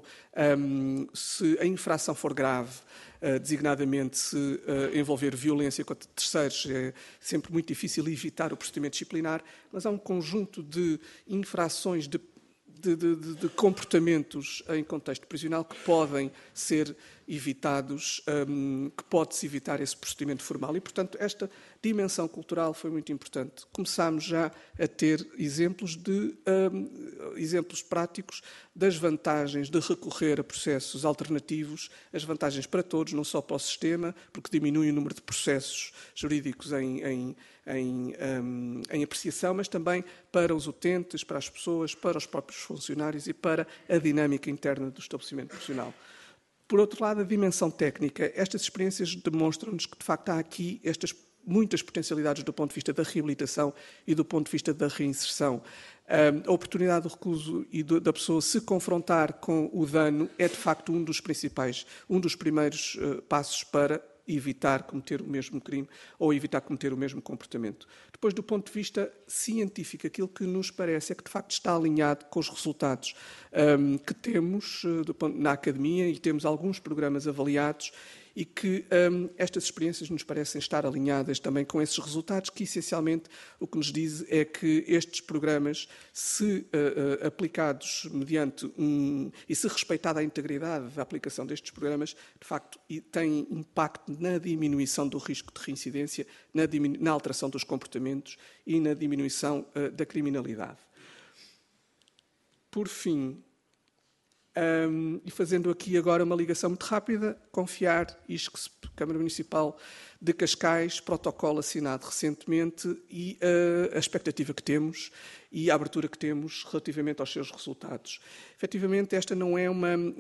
se a infração for grave, designadamente se envolver violência contra terceiros, é sempre muito difícil evitar o procedimento disciplinar, mas há um conjunto de infrações, de comportamentos em contexto prisional que podem ser evitados, que pode-se evitar esse procedimento formal. E, portanto, esta dimensão cultural foi muito importante. Começámos já a ter exemplos práticos das vantagens de recorrer a processos alternativos, as vantagens para todos, não só para o sistema, porque diminui o número de processos jurídicos em apreciação, mas também para os utentes, para as pessoas, para os próprios funcionários e para a dinâmica interna do estabelecimento profissional. Por outro lado, a dimensão técnica. Estas experiências demonstram-nos que, de facto, há aqui muitas potencialidades do ponto de vista da reabilitação e do ponto de vista da reinserção. A oportunidade do recuso e da pessoa se confrontar com o dano é, de facto, um dos primeiros passos para evitar cometer o mesmo crime ou evitar cometer o mesmo comportamento. Depois, do ponto de vista científico, aquilo que nos parece é que, de facto, está alinhado com os resultados que temos na academia e temos alguns programas avaliados e que estas experiências nos parecem estar alinhadas também com esses resultados, que essencialmente o que nos diz é que estes programas, se aplicados mediante e se respeitada a integridade da aplicação destes programas, de facto têm impacto na diminuição do risco de reincidência, na alteração dos comportamentos e na diminuição da criminalidade. Por fim, e fazendo aqui agora uma ligação muito rápida, confiar, ISCSP, Câmara Municipal de Cascais, protocolo assinado recentemente e a expectativa que temos e a abertura que temos relativamente aos seus resultados. Efetivamente, esta não é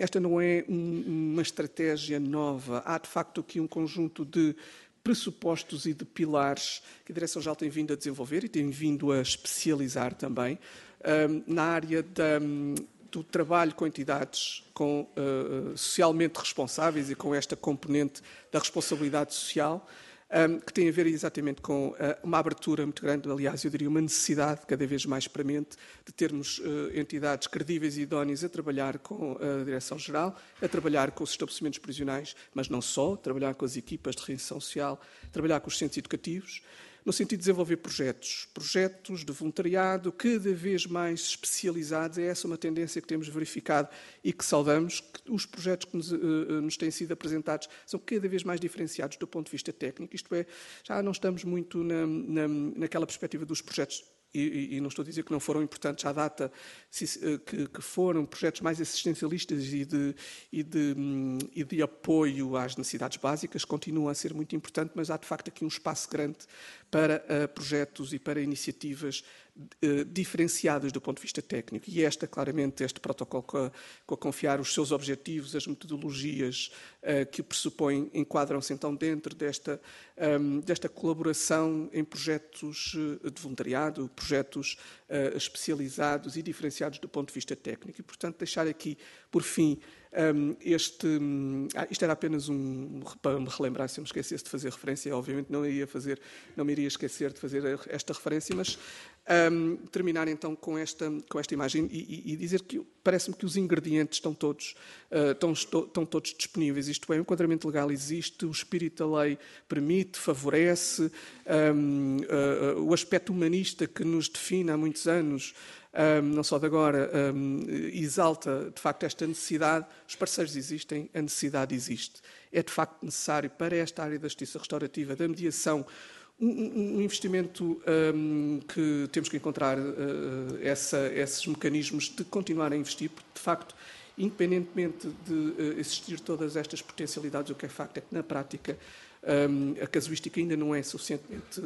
uma estratégia nova. Há, de facto, aqui um conjunto de pressupostos e de pilares que a Direção-Geral tem vindo a desenvolver e tem vindo a especializar também na área do trabalho com entidades socialmente responsáveis e com esta componente da responsabilidade social, que tem a ver exatamente com uma abertura muito grande, aliás, eu diria uma necessidade cada vez mais premente de termos entidades credíveis e idóneas a trabalhar com a Direção-Geral, a trabalhar com os estabelecimentos prisionais, mas não só, trabalhar com as equipas de reinserção social, trabalhar com os centros educativos, no sentido de desenvolver projetos de voluntariado cada vez mais especializados. É essa uma tendência que temos verificado e que saudamos, que os projetos que nos têm sido apresentados são cada vez mais diferenciados do ponto de vista técnico, isto é, já não estamos muito naquela perspectiva dos projetos, e não estou a dizer que não foram importantes à data, que foram projetos mais assistencialistas e de apoio às necessidades básicas, continua a ser muito importante, mas há de facto aqui um espaço grande para projetos e para iniciativas diferenciadas do ponto de vista técnico. E claramente, este protocolo com a Confiar, os seus objetivos, as metodologias que pressupõem, enquadram-se então dentro desta colaboração em projetos de voluntariado, projetos especializados e diferenciados do ponto de vista técnico. E, portanto, deixar aqui, por fim, isto era apenas para me relembrar, se eu me esquecesse de fazer referência, obviamente não me iria esquecer de fazer esta referência, mas terminar então com esta imagem e dizer que parece-me que os ingredientes estão todos disponíveis, isto é, o enquadramento legal existe, o espírito da lei permite, favorece, o aspecto humanista que nos define há muitos anos, não só de agora, exalta de facto esta necessidade, os parceiros existem, a necessidade existe. É de facto necessário para esta área da justiça restaurativa, da mediação, um investimento que temos que encontrar esses mecanismos de continuar a investir, porque de facto, independentemente de existir todas estas potencialidades, o que é facto é que na prática a casuística ainda não é suficientemente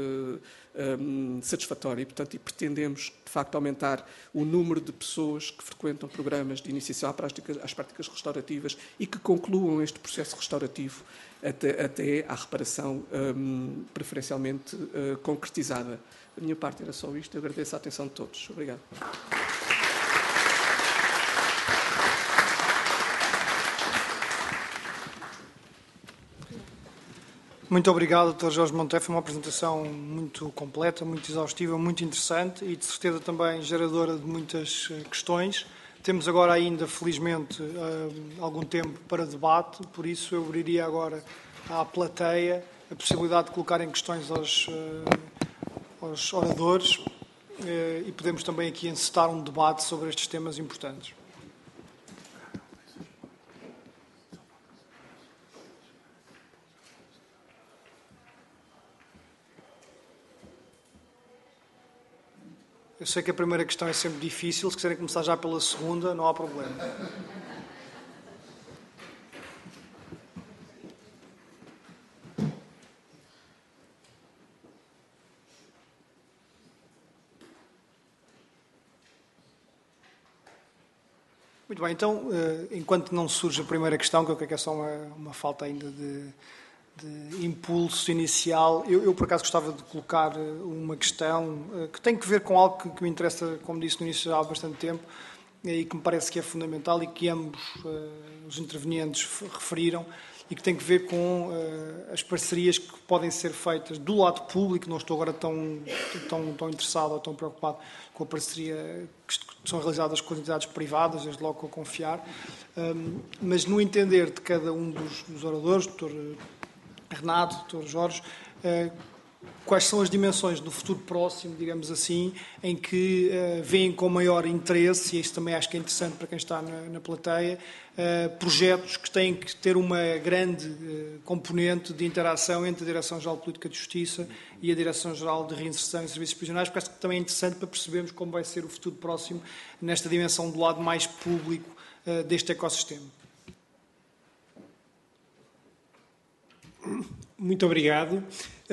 satisfatória e pretendemos, de facto, aumentar o número de pessoas que frequentam programas de iniciação às práticas restaurativas e que concluam este processo restaurativo até à reparação preferencialmente concretizada. Da minha parte era só isto. Eu agradeço a atenção de todos. Obrigado. Muito obrigado, Dr. Jorge Monteiro. Foi uma apresentação muito completa, muito exaustiva, muito interessante e, de certeza, também geradora de muitas questões. Temos agora ainda, felizmente, algum tempo para debate, por isso eu abriria agora à plateia a possibilidade de colocarem questões aos oradores e podemos também aqui encetar um debate sobre estes temas importantes. Eu sei que a primeira questão é sempre difícil, se quiserem começar já pela segunda, não há problema. Muito bem, então, enquanto não surge a primeira questão, que eu creio que é só uma falta ainda de impulso inicial, eu por acaso gostava de colocar uma questão que tem que ver com algo que me interessa, como disse no início, há bastante tempo e que me parece que é fundamental e que ambos os intervenientes referiram, e que tem que ver com as parcerias que podem ser feitas do lado público. Não estou agora tão interessado ou tão preocupado com a parceria que são realizadas com as entidades privadas, desde logo com a Confiar, mas no entender de cada um dos oradores, Dr. Renato, Dr. Jorge, quais são as dimensões do futuro próximo, digamos assim, em que veem com maior interesse, e isso também acho que é interessante para quem está na plateia, projetos que têm que ter uma grande componente de interação entre a Direção-Geral de Política de Justiça e a Direção-Geral de Reinserção e Serviços Prisionais, porque acho que também é interessante para percebermos como vai ser o futuro próximo nesta dimensão do lado mais público deste ecossistema. Muito obrigado.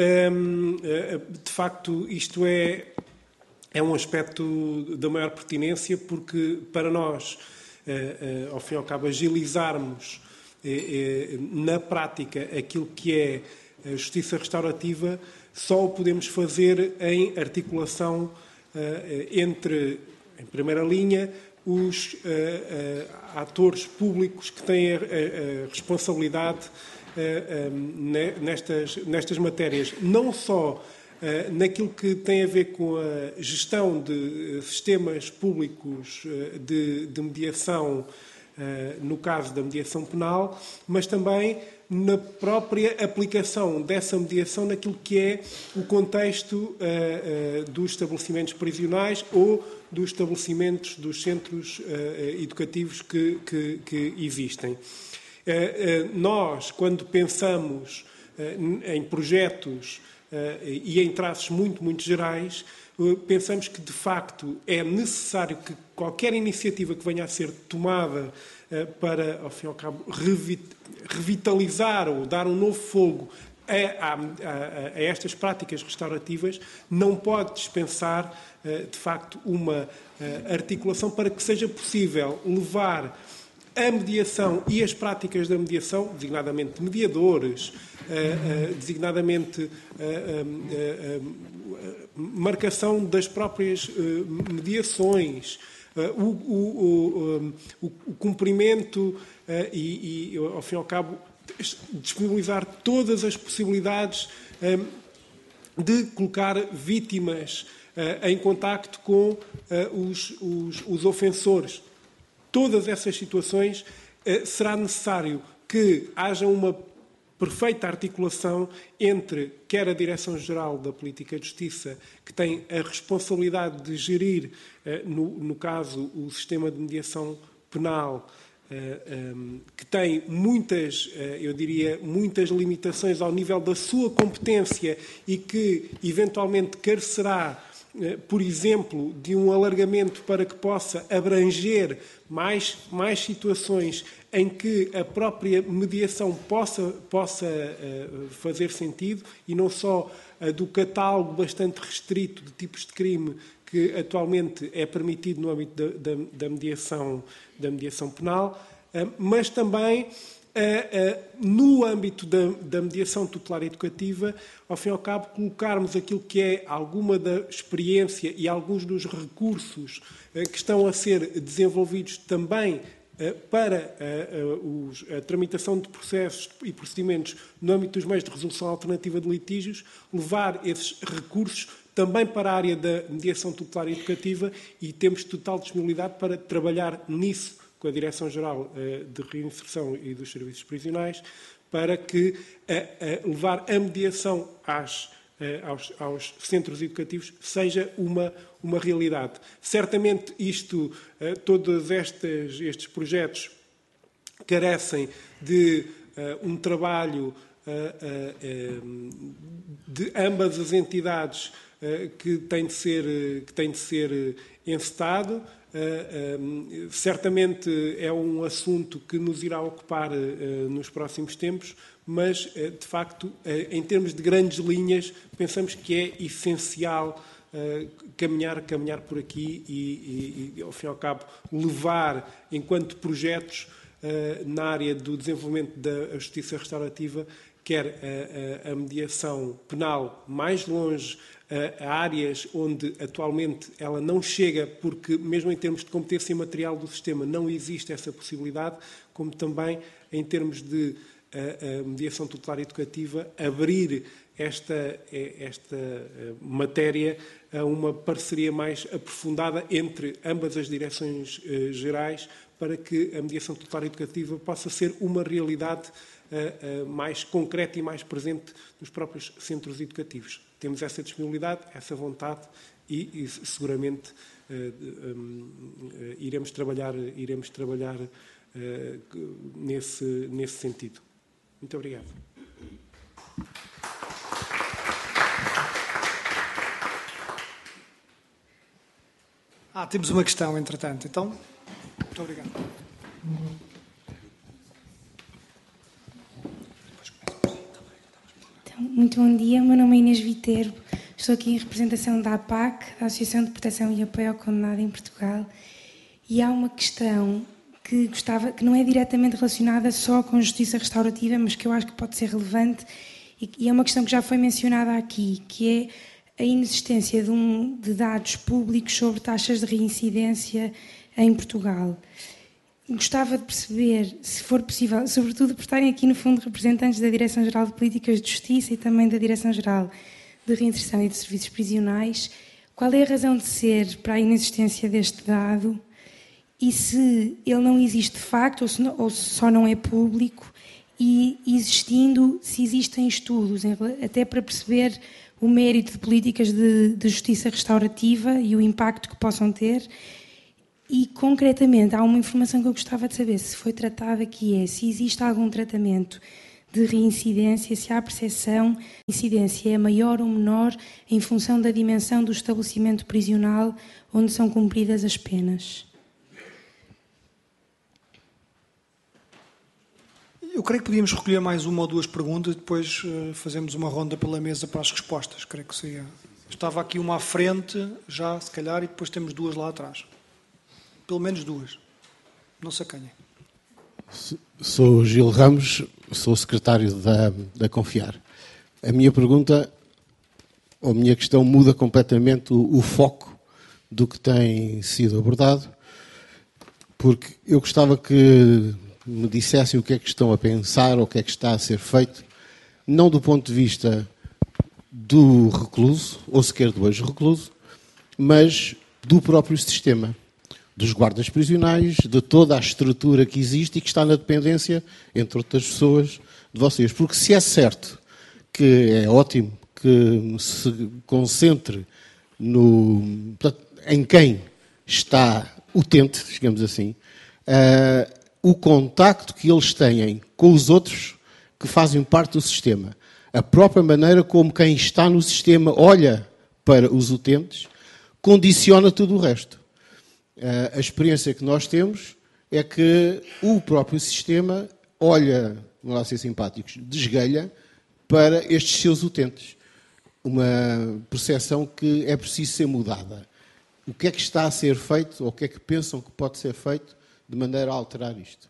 De facto, isto é um aspecto da maior pertinência, porque para nós, ao fim e ao cabo, agilizarmos na prática aquilo que é a justiça restaurativa, só o podemos fazer em articulação entre, em primeira linha, os atores públicos que têm a responsabilidade nestas matérias, não só naquilo que tem a ver com a gestão de sistemas públicos de mediação, no caso da mediação penal, mas também na própria aplicação dessa mediação naquilo que é o contexto dos estabelecimentos prisionais ou dos estabelecimentos dos centros educativos que existem. Nós, quando pensamos em projetos e em traços muito gerais, pensamos que, de facto, é necessário que qualquer iniciativa que venha a ser tomada para, ao fim e ao cabo, revitalizar ou dar um novo fogo a estas práticas restaurativas não pode dispensar, de facto, uma articulação para que seja possível levar a mediação e as práticas da mediação, designadamente mediadores, designadamente marcação das próprias mediações, o cumprimento e, ao fim e ao cabo, disponibilizar todas as possibilidades de colocar vítimas em contacto com os ofensores. Todas essas situações será necessário que haja uma perfeita articulação entre quer a Direção-Geral da Política de Justiça, que tem a responsabilidade de gerir, no caso, o sistema de mediação penal, que tem muitas limitações ao nível da sua competência e que, eventualmente, carecerá, por exemplo, de um alargamento para que possa abranger mais situações em que a própria mediação possa fazer sentido e não só do catálogo bastante restrito de tipos de crime que atualmente é permitido no âmbito da mediação penal, mas também no âmbito da mediação tutelar educativa, ao fim e ao cabo, colocarmos aquilo que é alguma da experiência e alguns dos recursos que estão a ser desenvolvidos também para a tramitação de processos e procedimentos no âmbito dos meios de resolução alternativa de litígios, levar esses recursos também para a área da mediação tutelar educativa, e temos total disponibilidade para trabalhar nisso com a Direção-Geral de Reinserção e dos Serviços Prisionais, para que levar a mediação aos centros educativos seja uma realidade. Certamente todos estes projetos carecem de um trabalho de ambas as entidades que tem de ser encetado. Certamente é um assunto que nos irá ocupar nos próximos tempos, mas, de facto, em termos de grandes linhas, pensamos que é essencial caminhar por aqui e, ao fim e ao cabo, levar, enquanto projetos, na área do desenvolvimento da justiça restaurativa, quer a mediação penal mais longe, a áreas onde atualmente ela não chega, porque mesmo em termos de competência material do sistema não existe essa possibilidade, como também em termos de a mediação tutelar educativa abrir esta matéria a uma parceria mais aprofundada entre ambas as direções gerais, para que a mediação tutelar educativa possa ser uma realidade mais concreta e mais presente nos próprios centros educativos. Temos essa disponibilidade, essa vontade e seguramente iremos trabalhar nesse sentido. Muito obrigado. Temos uma questão, entretanto. Então, muito obrigado. Então, muito bom dia, meu nome é Inês Viterbo, estou aqui em representação da APAC, da Associação de Proteção e Apoio ao Condenado em Portugal, e há uma questão que não é diretamente relacionada só com justiça restaurativa, mas que eu acho que pode ser relevante, e é uma questão que já foi mencionada aqui, que é a inexistência de dados públicos sobre taxas de reincidência em Portugal. Gostava de perceber, se for possível, sobretudo por estarem aqui, no fundo, representantes da Direção-Geral de Políticas de Justiça e também da Direção-Geral de Reinserção e de Serviços Prisionais, qual é a razão de ser para a inexistência deste dado e se ele não existe de facto ou se só não é público, e existindo, se existem estudos, até para perceber o mérito de políticas de justiça restaurativa e o impacto que possam ter. E, concretamente, há uma informação que eu gostava de saber se foi tratada, que é se existe algum tratamento de reincidência, se há percepção de incidência é maior ou menor em função da dimensão do estabelecimento prisional onde são cumpridas as penas. Eu creio que podíamos recolher mais uma ou duas perguntas e depois fazemos uma ronda pela mesa para as respostas. Creio que seria. Estava aqui uma à frente, já, se calhar, e depois temos duas lá atrás. Pelo menos duas. Não se acanhem. Sou Gil Ramos, sou secretário da Confiar. A minha pergunta, ou a minha questão, muda completamente o foco do que tem sido abordado, porque eu gostava que me dissessem o que é que estão a pensar ou o que é que está a ser feito, não do ponto de vista do recluso, ou sequer do ex-recluso, mas do próprio sistema, dos guardas prisionais, de toda a estrutura que existe e que está na dependência, entre outras pessoas, de vocês. Porque se é certo que é ótimo que se concentre em quem está utente, digamos assim, o contacto que eles têm com os outros que fazem parte do sistema, a própria maneira como quem está no sistema olha para os utentes, condiciona tudo o resto. A experiência que nós temos é que o próprio sistema olha, vamos lá ser simpáticos, desgalha para estes seus utentes. Uma percepção que é preciso ser mudada. O que é que está a ser feito, ou o que é que pensam que pode ser feito de maneira a alterar isto?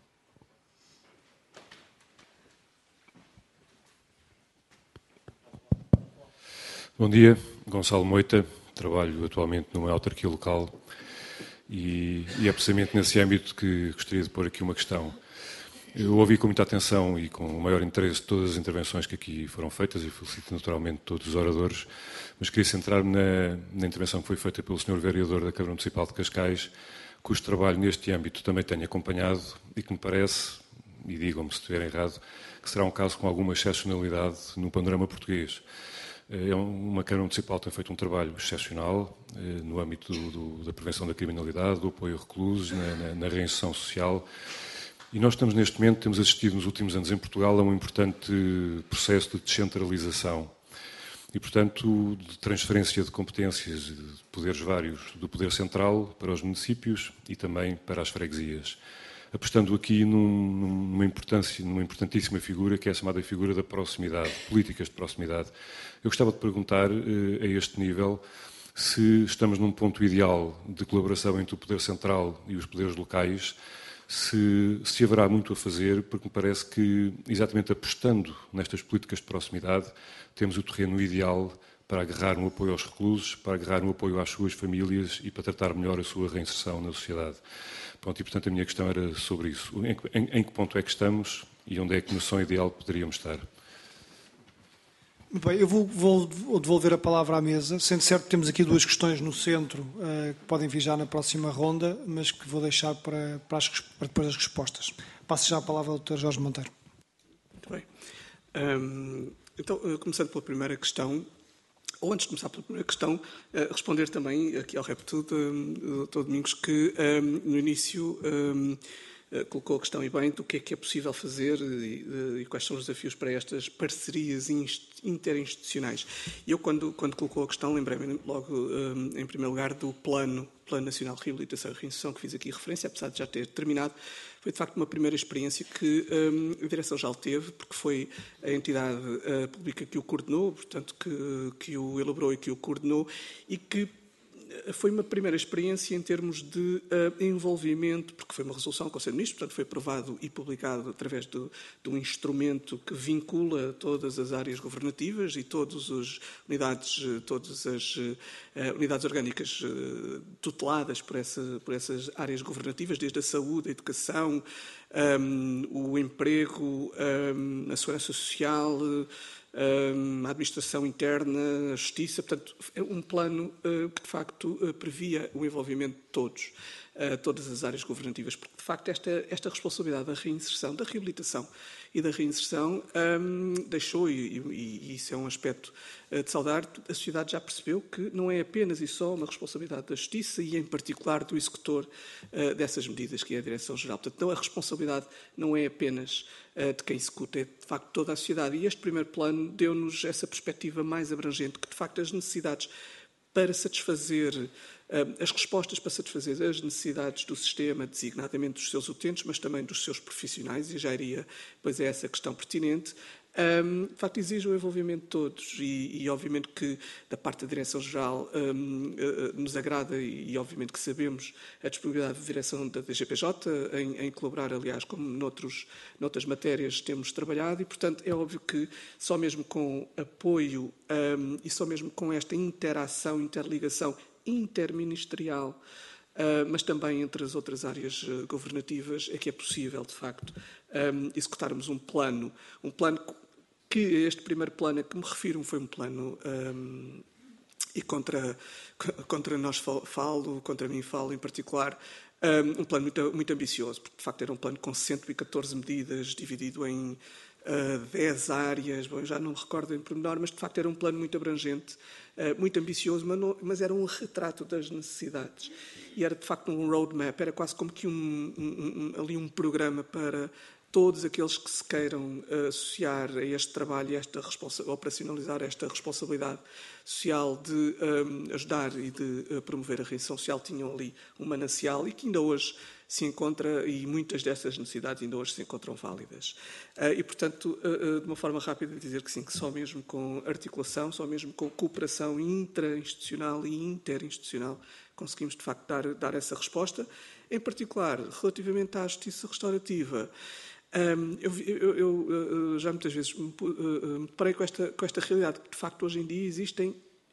Bom dia, Gonçalo Moita, trabalho atualmente numa autarquia local e é precisamente nesse âmbito que gostaria de pôr aqui uma questão. Eu ouvi com muita atenção e com o maior interesse todas as intervenções que aqui foram feitas e felicito naturalmente todos os oradores, mas queria centrar-me na intervenção que foi feita pelo Sr. Vereador da Câmara Municipal de Cascais, cujo trabalho neste âmbito também tenho acompanhado e que me parece, e digam-me se estiver errado, que será um caso com alguma excepcionalidade no panorama português. Uma Câmara Municipal tem feito um trabalho excepcional no âmbito da prevenção da criminalidade, do apoio a reclusos, na reinserção social. E nós estamos neste momento, temos assistido nos últimos anos em Portugal a um importante processo de descentralização e, portanto, de transferência de competências de poderes vários do poder central para os municípios e também para as freguesias, apostando aqui numa importantíssima figura, que é a chamada figura da proximidade, políticas de proximidade. Eu gostava de perguntar, a este nível, se estamos num ponto ideal de colaboração entre o poder central e os poderes locais, se haverá muito a fazer, porque me parece que, exatamente apostando nestas políticas de proximidade, temos o terreno ideal para agarrar um apoio aos reclusos, para agarrar um apoio às suas famílias e para tratar melhor a sua reinserção na sociedade. Pronto, e, portanto, a minha questão era sobre isso. Em que ponto é que estamos e onde é que, no som ideal, poderíamos estar? Muito bem, eu vou devolver a palavra à mesa, sendo certo que temos aqui duas questões no centro que podem vir já na próxima ronda, mas que vou deixar para depois as respostas. Passo já a palavra ao Dr. Jorge Monteiro. Muito bem. Então, começando pela primeira questão, ou antes de começar pela primeira questão, responder também aqui ao repto do Dr. Domingos, que no início colocou a questão e bem do que é possível fazer e quais são os desafios para estas parcerias interinstitucionais. Eu, quando colocou a questão, lembrei-me logo, em primeiro lugar, do Plano Nacional de Reabilitação e Reinserção, que fiz aqui referência, apesar de já ter terminado. Foi, de facto, uma primeira experiência que a Direção-Geral teve, porque foi a entidade pública que o coordenou, portanto, que o elaborou e que o coordenou, e que foi uma primeira experiência em termos de envolvimento, porque foi uma resolução do Conselho de Ministros, portanto foi aprovado e publicado através de um instrumento que vincula todas as áreas governativas e todas as unidades orgânicas tuteladas por essas áreas governativas, desde a saúde, a educação, o emprego, a segurança social, a administração interna, a justiça. Portanto, é um plano que, de facto, previa o envolvimento de todas as áreas governativas, porque, de facto, esta responsabilidade da reinserção, da reabilitação e da reinserção deixou, e isso é um aspecto de saudar, a sociedade já percebeu que não é apenas e só uma responsabilidade da Justiça e, em particular, do executor dessas medidas, que é a Direção-Geral. Portanto, não, a responsabilidade não é apenas de quem executa, é, de facto, toda a sociedade. E este primeiro plano deu-nos essa perspectiva mais abrangente, que, de facto, as necessidades para satisfazer as respostas para satisfazer as necessidades do sistema, designadamente dos seus utentes, mas também dos seus profissionais, e já iria, pois é, essa questão pertinente, de facto exige o envolvimento de todos e obviamente que da parte da Direção-Geral nos agrada e obviamente que sabemos a disponibilidade da direção da DGPJ em colaborar, aliás, como noutras matérias temos trabalhado e, portanto, é óbvio que só mesmo com apoio e só mesmo com esta interação, interligação interministerial, mas também entre as outras áreas governativas, é que é possível, de facto, executarmos um plano que este primeiro plano a que me refiro foi um plano, e contra nós falo, contra mim falo em particular, um plano muito, muito ambicioso, porque de facto era um plano com 114 medidas, dividido em 10 áreas, bom, já não me recordo em pormenor, mas de facto era um plano muito abrangente, muito ambicioso, mas era um retrato das necessidades. E era de facto um roadmap, era quase como que ali um programa para todos aqueles que se queiram associar a este trabalho e operacionalizar esta responsabilidade social de ajudar e de promover a reinserção social, tinham ali um manancial e que ainda hoje se encontra, e muitas dessas necessidades ainda hoje se encontram válidas. E, portanto, de uma forma rápida, dizer que sim, que só mesmo com articulação, só mesmo com cooperação intrainstitucional e interinstitucional conseguimos, de facto, dar essa resposta. Em particular, relativamente à justiça restaurativa, eu já muitas vezes me deparei com esta realidade, que de facto hoje em dia existem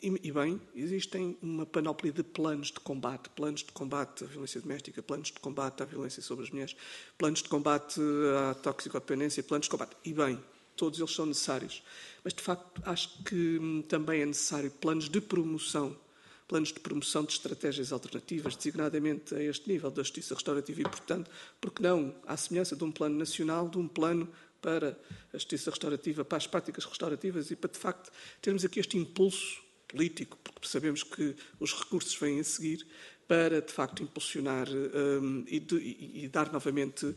uma panóplia de planos de combate à violência doméstica, planos de combate à violência sobre as mulheres, planos de combate à toxicodependência, planos de combate, e bem, todos eles são necessários, mas de facto acho que também é necessário planos de promoção de estratégias alternativas, designadamente a este nível da justiça restaurativa e, portanto, porque não, à semelhança de um plano nacional, de um plano para a justiça restaurativa, para as práticas restaurativas e para, de facto, termos aqui este impulso político, porque sabemos que os recursos vêm a seguir, para, de facto, impulsionar e dar novamente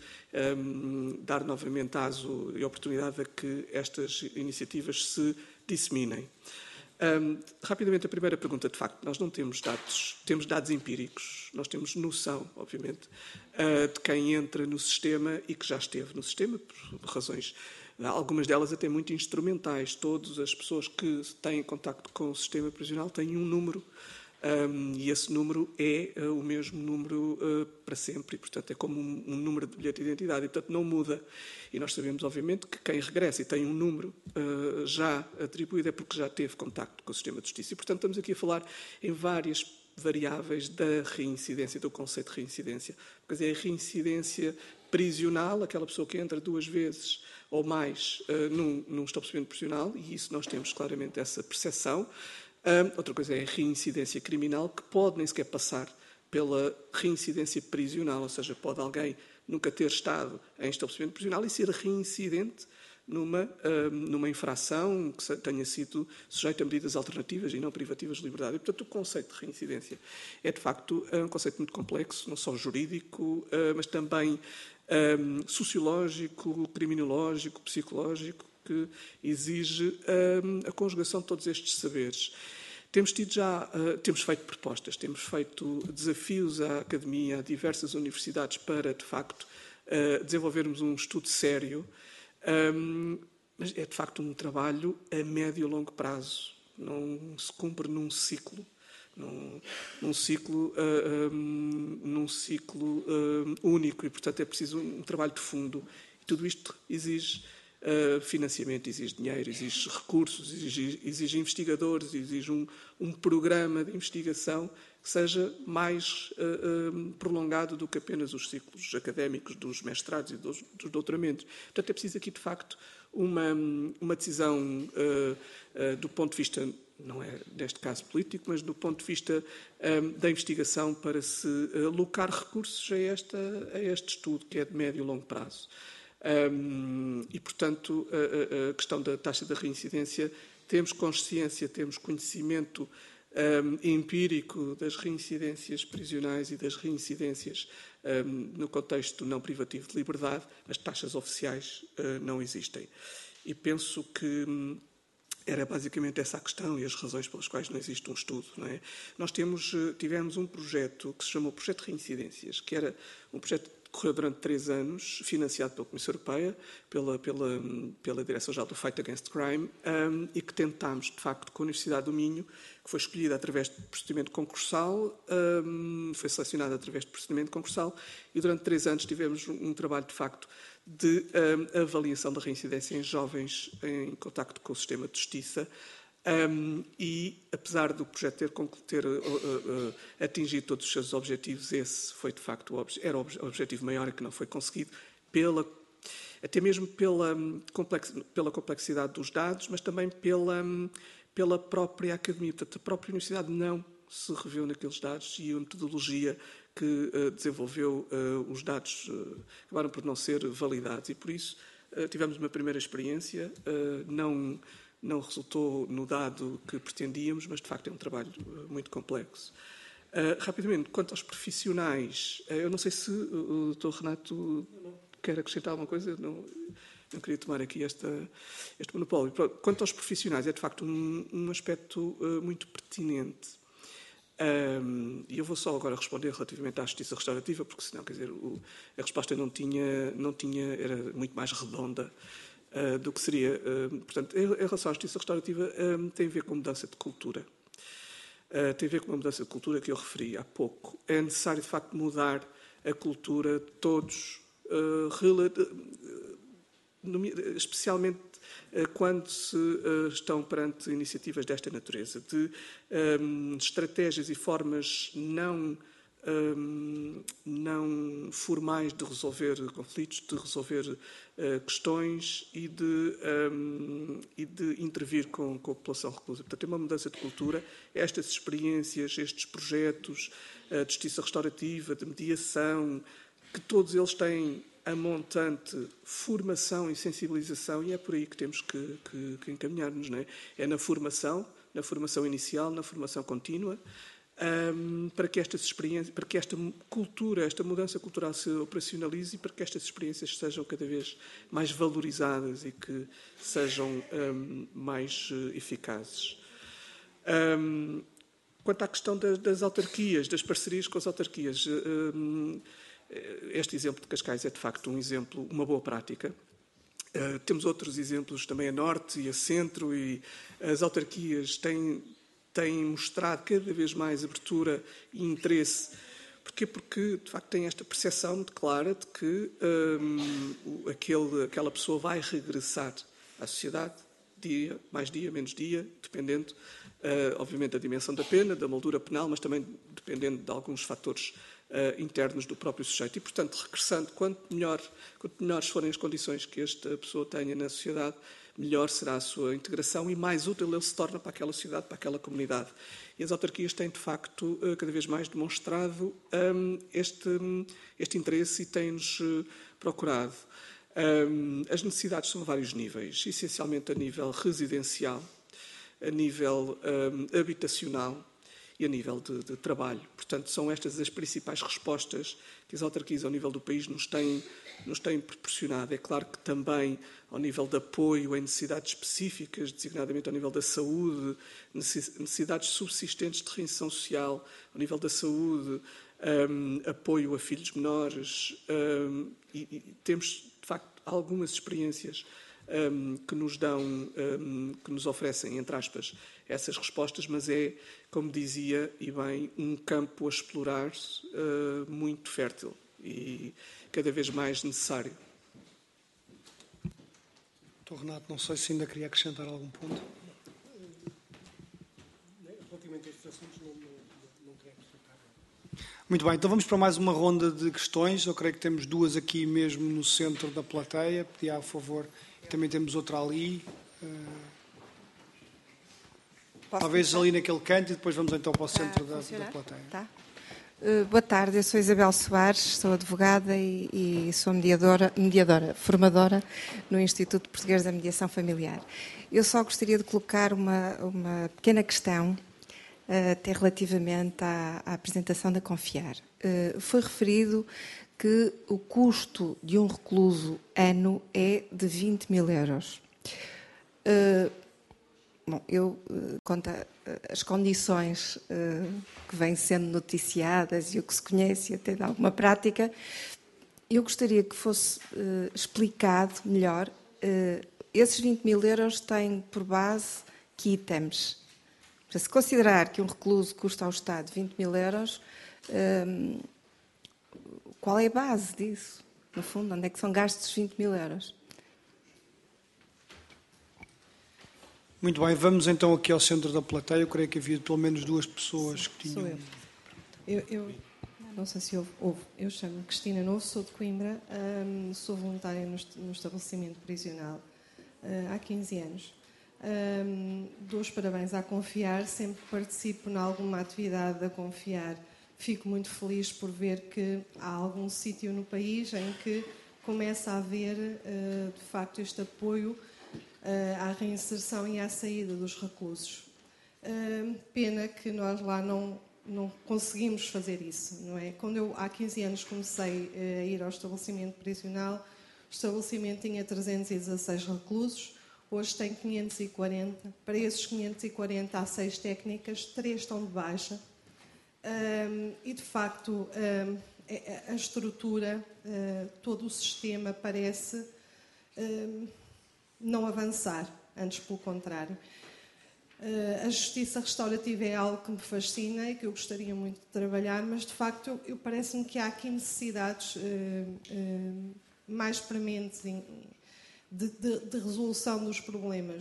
aso e oportunidade a que estas iniciativas se disseminem. Rapidamente, a primeira pergunta, de facto, nós não temos dados empíricos, nós temos noção, obviamente, de quem entra no sistema e que já esteve no sistema, por razões, algumas delas até muito instrumentais. Todas as pessoas que têm contacto com o sistema prisional têm um número, e esse número é o mesmo número para sempre, e, portanto, é como um número de bilhete de identidade, e, portanto, não muda. E nós sabemos, obviamente, que quem regressa e tem um número já atribuído é porque já teve contacto com o sistema de justiça. E, portanto, estamos aqui a falar em várias variáveis da reincidência, do conceito de reincidência. Porque é a reincidência prisional, aquela pessoa que entra 2 vezes ou mais num estabelecimento prisional, e isso nós temos claramente essa percepção. Outra coisa é a reincidência criminal, que pode nem sequer passar pela reincidência prisional, ou seja, pode alguém nunca ter estado em estabelecimento prisional e ser reincidente numa infração que tenha sido sujeita a medidas alternativas e não privativas de liberdade. E, portanto, o conceito de reincidência é, de facto, um conceito muito complexo, não só jurídico, mas também sociológico, criminológico, psicológico, que exige a conjugação de todos estes saberes. Temos feito propostas, temos feito desafios à academia, a diversas universidades para, de facto, desenvolvermos um estudo sério, mas é, de facto, um trabalho a médio e longo prazo. Não se cumpre num ciclo. Num ciclo único e, portanto, é preciso um trabalho de fundo. E tudo isto exige financiamento, exige dinheiro, exige recursos, exige investigadores, exige um programa de investigação que seja mais prolongado do que apenas os ciclos académicos dos mestrados e dos doutoramentos. Portanto, é preciso aqui, de facto, uma decisão do ponto de vista, não é neste caso político, mas do ponto de vista da investigação para se alocar recursos a este estudo, que é de médio e longo prazo. E, portanto, a questão da taxa de reincidência, temos consciência, temos conhecimento empírico das reincidências prisionais e das reincidências no contexto não privativo de liberdade, as taxas oficiais não existem. E penso que era basicamente essa a questão e as razões pelas quais não existe um estudo. Não é? Nós tivemos um projeto que se chamou Projeto de Reincidências, que era um projeto que correu durante 3 anos, financiado pela Comissão Europeia, pela Direção-Geral do Fight Against Crime, e que tentámos, de facto, com a Universidade do Minho, que foi escolhida através de procedimento concursal, foi selecionada através de procedimento concursal, e durante 3 anos tivemos um trabalho, de facto, de avaliação da reincidência em jovens em contacto com o sistema de justiça, e, apesar do projeto ter atingido todos os seus objetivos, esse foi, de facto, era o objetivo maior que não foi conseguido, até mesmo pela complexidade dos dados, mas também pela própria academia. Portanto, a própria universidade não se reviu naqueles dados e a metodologia que desenvolveu os dados acabaram por não ser validados. E, por isso, tivemos uma primeira experiência, não resultou no dado que pretendíamos, mas, de facto, é um trabalho muito complexo. Rapidamente, quanto aos profissionais, eu não sei se o Dr. Renato quer acrescentar alguma coisa, não queria tomar aqui este monopólio. Quanto aos profissionais, é, de facto, um aspecto muito pertinente. E eu vou só agora responder relativamente à justiça restaurativa, porque senão, quer dizer, a resposta não tinha, era muito mais redonda do que seria. Portanto, em relação à justiça restaurativa, tem a ver com mudança de cultura. Tem a ver com uma mudança de cultura que eu referi há pouco. É necessário, de facto, mudar a cultura de todos, especialmente quando se estão perante iniciativas desta natureza, de estratégias e formas não formais de resolver conflitos, de resolver questões e de intervir com a população reclusa. Portanto, é uma mudança de cultura. Estas experiências, estes projetos de justiça restaurativa, de mediação, que todos eles têm a montante formação e sensibilização, e é por aí que temos que encaminhar-nos, não é? É na formação inicial, na formação contínua, para que estas experiências, para que esta cultura, esta mudança cultural se operacionalize e para que estas experiências sejam cada vez mais valorizadas e que sejam mais eficazes. Quanto à questão das autarquias, das parcerias com as autarquias, este exemplo de Cascais é, de facto, um exemplo, uma boa prática. Temos outros exemplos também a norte e a centro, e as autarquias têm mostrado cada vez mais abertura e interesse. Porquê? Porque, de facto, têm esta percepção muito clara de que aquela pessoa vai regressar à sociedade dia, mais dia, menos dia, dependendo, obviamente, da dimensão da pena, da moldura penal, mas também dependendo de alguns fatores internos do próprio sujeito. E, portanto, regressando, quanto melhores forem as condições que esta pessoa tenha na sociedade, melhor será a sua integração e mais útil ele se torna para aquela sociedade, para aquela comunidade. E as autarquias têm, de facto, cada vez mais demonstrado este interesse e têm-nos procurado. As necessidades são a vários níveis, essencialmente a nível residencial, a nível habitacional e a nível de trabalho. Portanto, são estas as principais respostas que as autarquias ao nível do país nos têm proporcionado. É claro que também ao nível de apoio em necessidades específicas, designadamente ao nível da saúde, necessidades subsistentes de reinserção social, ao nível da saúde, apoio a filhos menores, e temos, de facto, algumas experiências que nos oferecem, entre aspas, essas respostas, mas é, como dizia, e bem, um campo a explorar muito fértil e cada vez mais necessário. Doutor Renato, não sei se ainda queria acrescentar algum ponto. Relativamente a estes assuntos, não queria acrescentar. Muito bem, então vamos para mais uma ronda de questões. Eu creio que temos duas aqui mesmo no centro da plateia. Pedia a favor. Também temos outra ali. Talvez ali naquele canto e depois vamos então para o centro da plateia. Tá. Boa tarde, eu sou Isabel Soares, sou advogada e sou formadora no Instituto Português da Mediação Familiar. Eu só gostaria de colocar uma pequena questão, até relativamente à apresentação da Confiar. Foi referido que o custo de um recluso ano é de 20 mil euros. Bom, quanto às condições que vêm sendo noticiadas e o que se conhece até de alguma prática, eu gostaria que fosse explicado melhor. Esses 20 mil euros têm por base que itens? Para se considerar que um recluso custa ao Estado 20 mil euros, qual é a base disso? No fundo, onde é que são gastos 20 mil euros? Muito bem, vamos então aqui ao centro da plateia. Eu creio que havia pelo menos duas pessoas que tinham... Sou eu. Não sei se houve. Eu chamo-me Cristina Novo, sou de Coimbra, sou voluntária no estabelecimento prisional há 15 anos. Dou os parabéns à Confiar, sempre que participo em alguma atividade da Confiar, fico muito feliz por ver que há algum sítio no país em que começa a haver, de facto, este apoio à reinserção e à saída dos reclusos. Pena que nós lá não conseguimos fazer isso, não é? Quando eu, há 15 anos, comecei a ir ao estabelecimento prisional, o estabelecimento tinha 316 reclusos, hoje tem 540. Para esses 540 há 6 técnicas, 3 estão de baixa. E, de facto, a estrutura, todo o sistema parece não avançar, antes pelo contrário. A justiça restaurativa é algo que me fascina e que eu gostaria muito de trabalhar, mas, de facto, parece-me que há aqui necessidades mais prementes de resolução dos problemas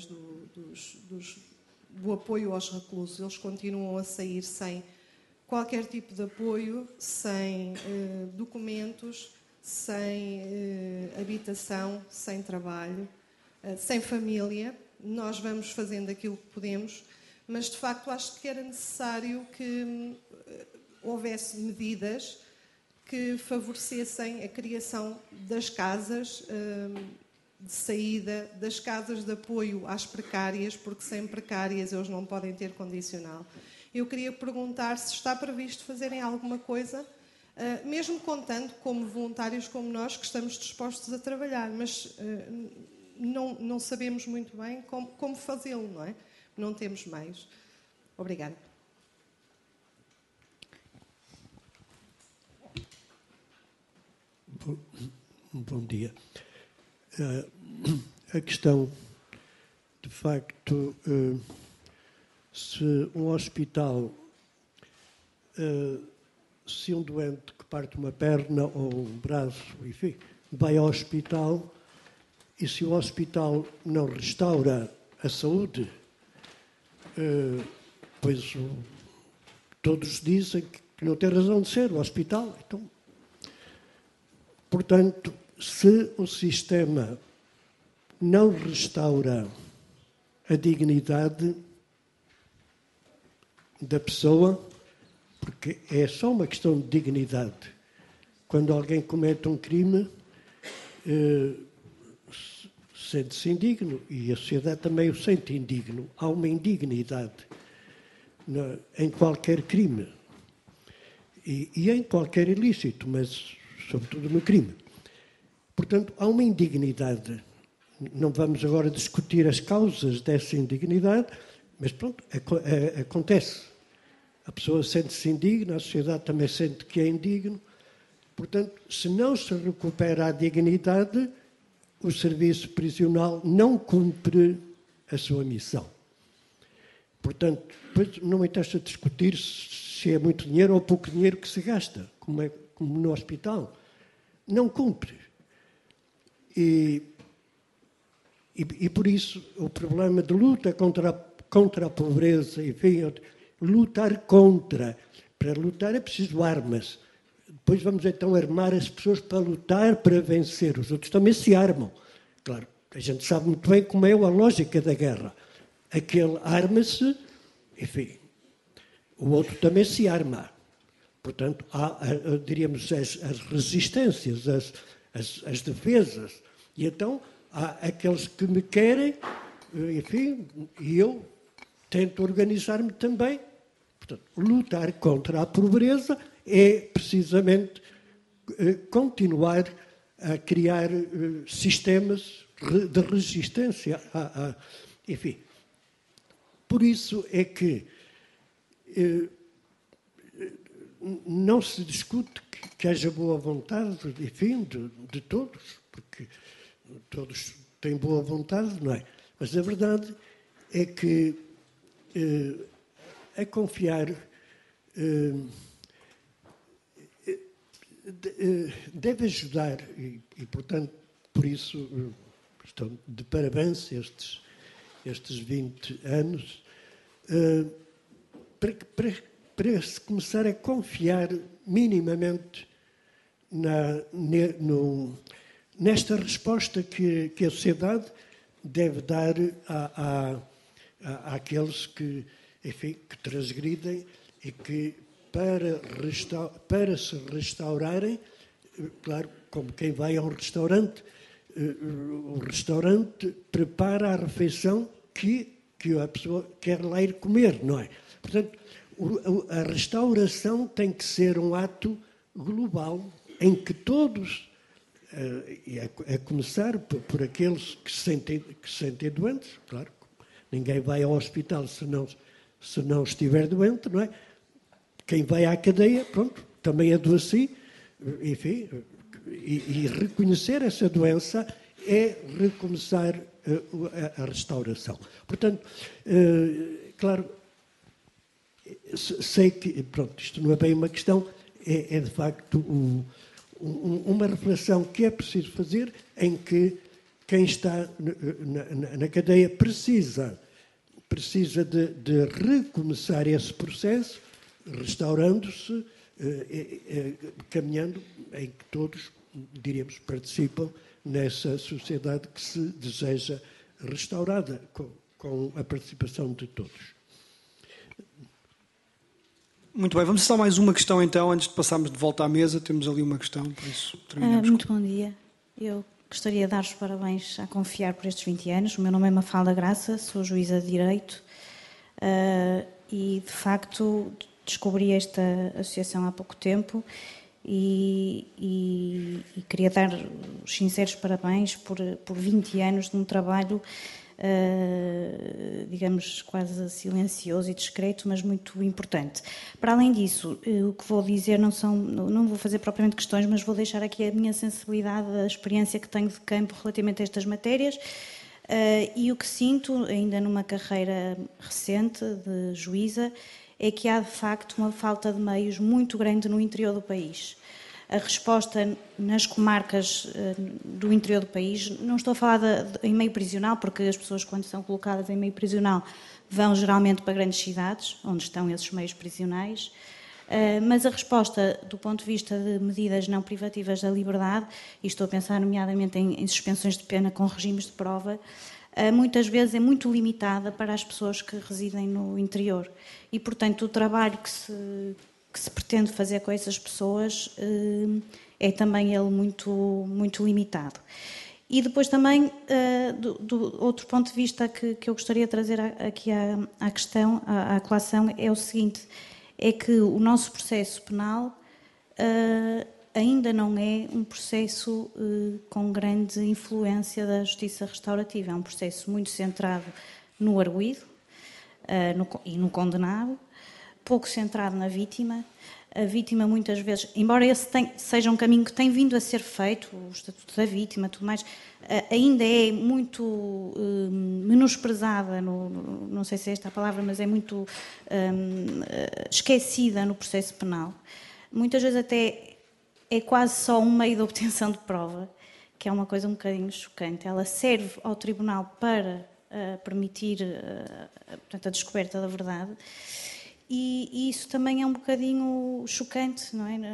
do apoio aos reclusos. Eles continuam a sair sem qualquer tipo de apoio, sem documentos, sem habitação, sem trabalho, sem família. Nós vamos fazendo aquilo que podemos, mas de facto acho que era necessário que houvesse medidas que favorecessem a criação das casas de saída, das casas de apoio às precárias, porque sem precárias eles não podem ter condicional. Eu queria perguntar se está previsto fazerem alguma coisa, mesmo contando como voluntários como nós, que estamos dispostos a trabalhar, mas não sabemos muito bem como fazê-lo, não é? Não temos meios. Obrigada. Bom dia. A questão, de facto, se um hospital, se um doente que parte uma perna ou um braço, enfim, vai ao hospital, e se o hospital não restaura a saúde, pois todos dizem que não tem razão de ser o hospital. Então, portanto, se o sistema não restaura a dignidade da pessoa, porque é só uma questão de dignidade. Quando alguém comete um crime, sente-se indigno e a sociedade também o sente indigno. Há uma indignidade em qualquer crime e em qualquer ilícito, mas sobretudo no crime. Portanto, há uma indignidade. Não vamos agora discutir as causas dessa indignidade, mas pronto, acontece. A pessoa sente-se indigna, a sociedade também sente que é indigno. Portanto, se não se recupera a dignidade, o serviço prisional não cumpre a sua missão. Portanto, depois não me interessa discutir se é muito dinheiro ou pouco dinheiro que se gasta, como no hospital. Não cumpre. E por isso o problema de luta contra a pobreza, enfim, lutar contra. Para lutar é preciso armas. Depois vamos então armar as pessoas para lutar, para vencer. Os outros também se armam. Claro, a gente sabe muito bem como é a lógica da guerra. Aquele arma-se, enfim, o outro também se arma. Portanto, há, diríamos, as resistências, as defesas. E então, há aqueles que me querem, enfim, e eu tento organizar-me também. Portanto, lutar contra a pobreza é precisamente continuar a criar sistemas de resistência. Enfim, por isso é que não se discute que haja boa vontade, enfim, de todos, porque todos têm boa vontade, não é? Mas a verdade é que a confiar deve ajudar e, portanto, por isso estão de parabéns estes 20 anos para se começar a confiar minimamente nesta resposta que a sociedade deve dar àqueles que, enfim, que transgridem e que para se restaurarem, claro, como quem vai a um restaurante, o restaurante prepara a refeição que a pessoa quer lá ir comer, não é? Portanto, a restauração tem que ser um ato global em que todos, a começar por aqueles que se sentem doentes, claro, ninguém vai ao hospital se não estiver doente, não é? Quem vai à cadeia, pronto, também adoece, enfim, e reconhecer essa doença é recomeçar a restauração. Portanto, claro, sei que, pronto, isto não é bem uma questão, é de facto uma reflexão que é preciso fazer em que quem está na cadeia precisa de recomeçar esse processo, restaurando-se, caminhando em que todos, diríamos, participam nessa sociedade que se deseja restaurada, com a participação de todos. Muito bem, vamos só mais uma questão então, antes de passarmos de volta à mesa. Temos ali uma questão, por isso terminamos. Muito bom dia. Eu gostaria de dar os parabéns a Confiar por estes 20 anos. O meu nome é Mafalda Graça, sou juíza de Direito e, de facto, descobri esta associação há pouco tempo e queria dar os sinceros parabéns por 20 anos de um trabalho, digamos, quase silencioso e discreto, mas muito importante. Para além disso, o que vou dizer não vou fazer propriamente questões, mas vou deixar aqui a minha sensibilidade, a experiência que tenho de campo relativamente a estas matérias. E o que sinto, ainda numa carreira recente de juíza, é que há de facto uma falta de meios muito grande no interior do país. a resposta nas comarcas do interior do país. Não estou a falar em meio prisional, porque as pessoas, quando são colocadas em meio prisional, vão geralmente para grandes cidades, onde estão esses meios prisionais. Mas a resposta, do ponto de vista de medidas não privativas da liberdade, e estou a pensar nomeadamente em suspensões de pena com regimes de prova, muitas vezes é muito limitada para as pessoas que residem no interior. E, portanto, o trabalho que se pretende fazer com essas pessoas é também ele muito limitado. E depois também, do outro ponto de vista que eu gostaria de trazer aqui à questão, à colação, é o seguinte, é que o nosso processo penal ainda não é um processo com grande influência da justiça restaurativa. É um processo muito centrado no arguido e no condenado, pouco centrado na vítima. A vítima, muitas vezes, embora esse seja um caminho que tem vindo a ser feito, o Estatuto da Vítima, tudo mais, ainda é muito menosprezada, não sei se é esta a palavra, mas é muito esquecida no processo penal. Muitas vezes até é quase só um meio de obtenção de prova, que é uma coisa um bocadinho chocante. Ela serve ao tribunal para permitir portanto, a descoberta da verdade. E isso também é um bocadinho chocante, não é?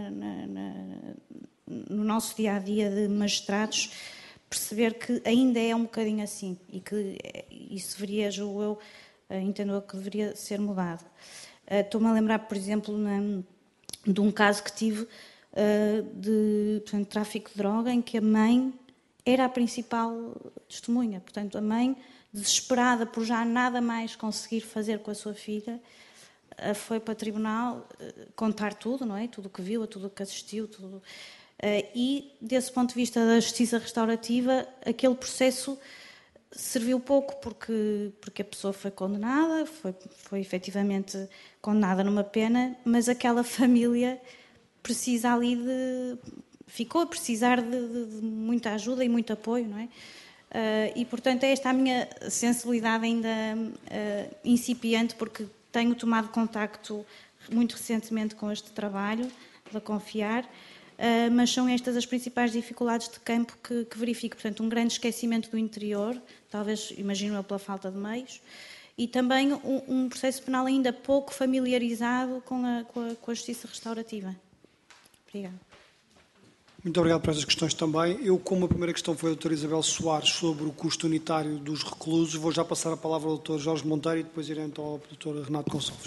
No nosso dia-a-dia de magistrados, perceber que ainda é um bocadinho assim e que isso deveria, julgo eu, entendo que deveria ser mudado. Estou-me a lembrar, por exemplo, de um caso que tive de portanto, tráfico de droga, em que a mãe era a principal testemunha. Portanto, a mãe, desesperada por já nada mais conseguir fazer com a sua filha, foi para o tribunal contar tudo, não é? Tudo o que viu, tudo o que assistiu, tudo. E, desse ponto de vista da justiça restaurativa, aquele processo serviu pouco porque a pessoa foi condenada, foi efetivamente condenada numa pena, mas aquela família precisa ali ficou a precisar de muita ajuda e muito apoio, não é? E, portanto, é esta a minha sensibilidade ainda incipiente, porque tenho tomado contacto muito recentemente com este trabalho da Confiar, mas são estas as principais dificuldades de campo que verifico. Portanto, um grande esquecimento do interior, talvez, imagino eu, pela falta de meios, e também um processo penal ainda pouco familiarizado com a justiça restaurativa. Obrigada. Muito obrigado por essas questões também. Eu, como a primeira questão foi a doutora Isabel Soares sobre o custo unitário dos reclusos, vou já passar a palavra ao doutor Jorge Monteiro e depois irei então ao doutor Renato Gonçalves.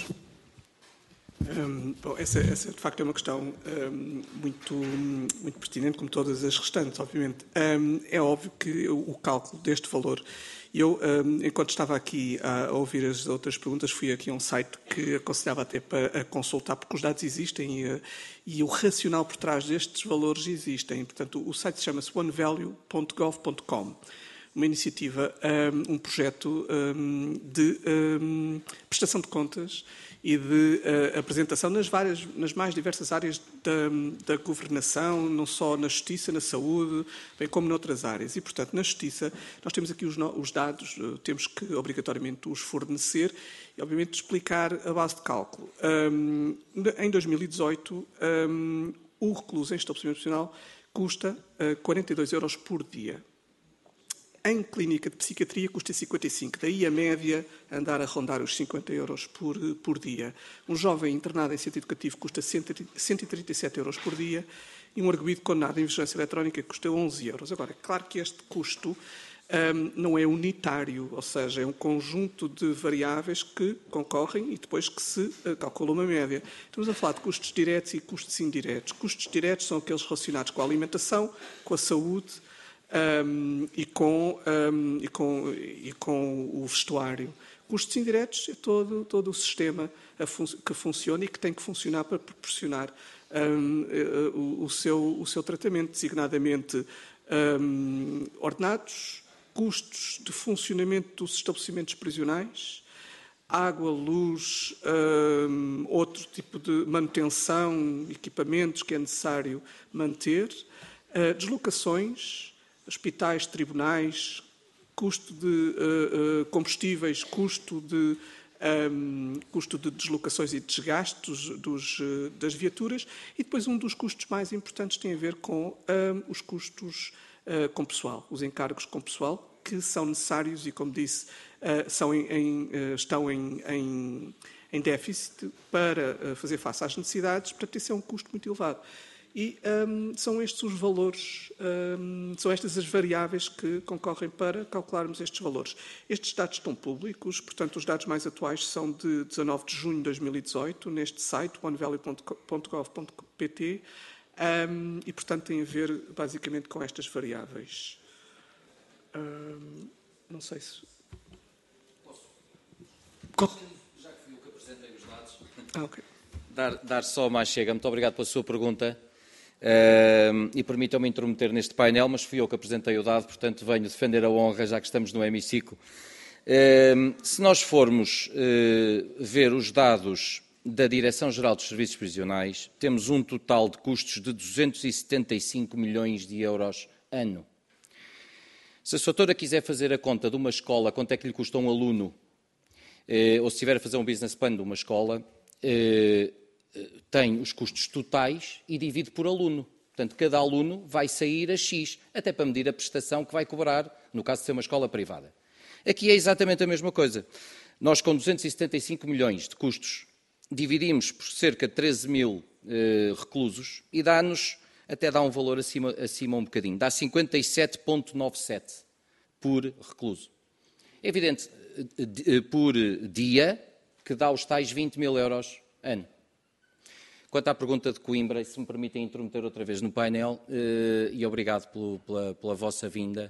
Bom, essa de facto é uma questão muito pertinente, como todas as restantes, obviamente. É óbvio que o cálculo deste valor, eu, enquanto estava aqui a ouvir as outras perguntas, fui aqui a um site que aconselhava até para consultar, porque os dados existem e o racional por trás destes valores existem. Portanto, o site chama-se onevalue.gov.com. Uma iniciativa, um projeto de prestação de contas e de apresentação nas mais diversas áreas da governação, não só na justiça, na saúde, bem como noutras áreas. E, portanto, na justiça, nós temos aqui os dados, temos que obrigatoriamente os fornecer e, obviamente, explicar a base de cálculo. Em 2018, o recluso em estabelecimento profissional custa 42 euros por dia. Em clínica de psiquiatria custa 55, daí a média andar a rondar os 50 euros por dia. Um jovem internado em centro educativo custa 137 euros por dia e um arguido condenado em vigilância eletrónica custa 11 euros. Agora, é claro que este custo não é unitário, ou seja, é um conjunto de variáveis que concorrem e depois que se calcula uma média. Estamos a falar de custos diretos e custos indiretos. Custos diretos são aqueles relacionados com a alimentação, com a saúde, e com o vestuário. Custos indiretos é todo o sistema que funciona e que tem que funcionar para proporcionar o seu tratamento, designadamente ordenados, custos de funcionamento dos estabelecimentos prisionais, água, luz, outro tipo de manutenção, equipamentos que é necessário manter, deslocações, hospitais, tribunais, custo de combustíveis, custo de custo de deslocações e desgastos das viaturas, e depois um dos custos mais importantes tem a ver com os custos com pessoal, os encargos com pessoal, que são necessários e, como disse, estão em déficit para fazer face às necessidades, portanto, isso é um custo muito elevado. E são estes os valores, são estas as variáveis que concorrem para calcularmos estes valores. Estes dados estão públicos, portanto, os dados mais atuais são de 19 de junho de 2018, neste site, onevalley.gov.pt, e, portanto, tem a ver, basicamente, com estas variáveis. Não sei se... Já que fui eu que apresentei os dados, ok. dar só mais chega. Muito obrigado pela sua pergunta. E permitam-me intrometer neste painel, mas fui eu que apresentei o dado, portanto venho defender a honra, já que estamos no hemiciclo. Se nós formos ver os dados da Direção-Geral dos Serviços Prisionais, temos um total de custos de 275 milhões de euros ano. Se a doutora quiser fazer a conta de uma escola, quanto é que lhe custa um aluno, ou se estiver a fazer um business plan de uma escola, tem os custos totais e divide por aluno. Portanto, cada aluno vai sair a X, até para medir a prestação que vai cobrar, no caso de ser uma escola privada. Aqui é exatamente a mesma coisa. Nós, com 275 milhões de custos, dividimos por cerca de 13 mil reclusos e até dá um valor acima um bocadinho. Dá 57,97 por recluso. É evidente, por dia, que dá os tais 20 mil euros ano. Quanto à pergunta de Coimbra, se me permitem intrometer outra vez no painel, e obrigado pela vossa vinda,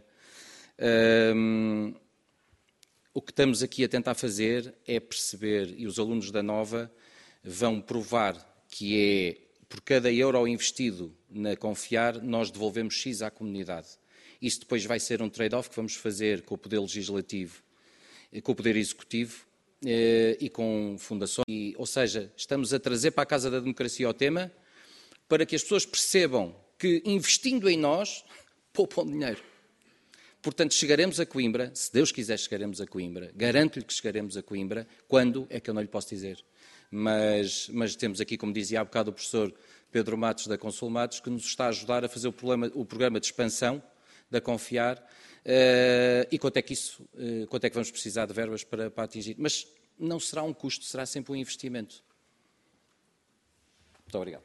o que estamos aqui a tentar fazer é perceber, e os alunos da Nova vão provar que é, por cada euro investido na Confiar, nós devolvemos X à comunidade. Isto depois vai ser um trade-off que vamos fazer com o Poder Legislativo, com o Poder Executivo, e com fundações, ou seja, estamos a trazer para a Casa da Democracia o tema para que as pessoas percebam que investindo em nós, poupam dinheiro. Portanto, chegaremos a Coimbra, se Deus quiser chegaremos a Coimbra, garanto-lhe que chegaremos a Coimbra, quando é que eu não lhe posso dizer. Mas temos aqui, como dizia há bocado o professor Pedro Matos da Consul Matos, que nos está a ajudar a fazer o programa de expansão da Confiar. E quanto é que vamos precisar de verbas para atingir? Mas não será um custo, será sempre um investimento. Muito obrigado.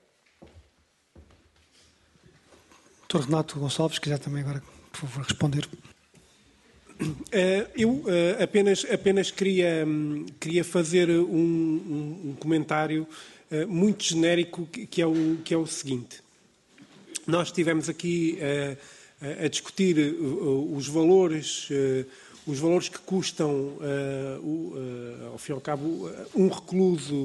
Dr. Renato Gonçalves, quiser também agora, por favor, responder. Eu apenas queria fazer um comentário muito genérico, que é o seguinte. Nós estivemos aqui a discutir os valores que custam, ao fim e ao cabo, um recluso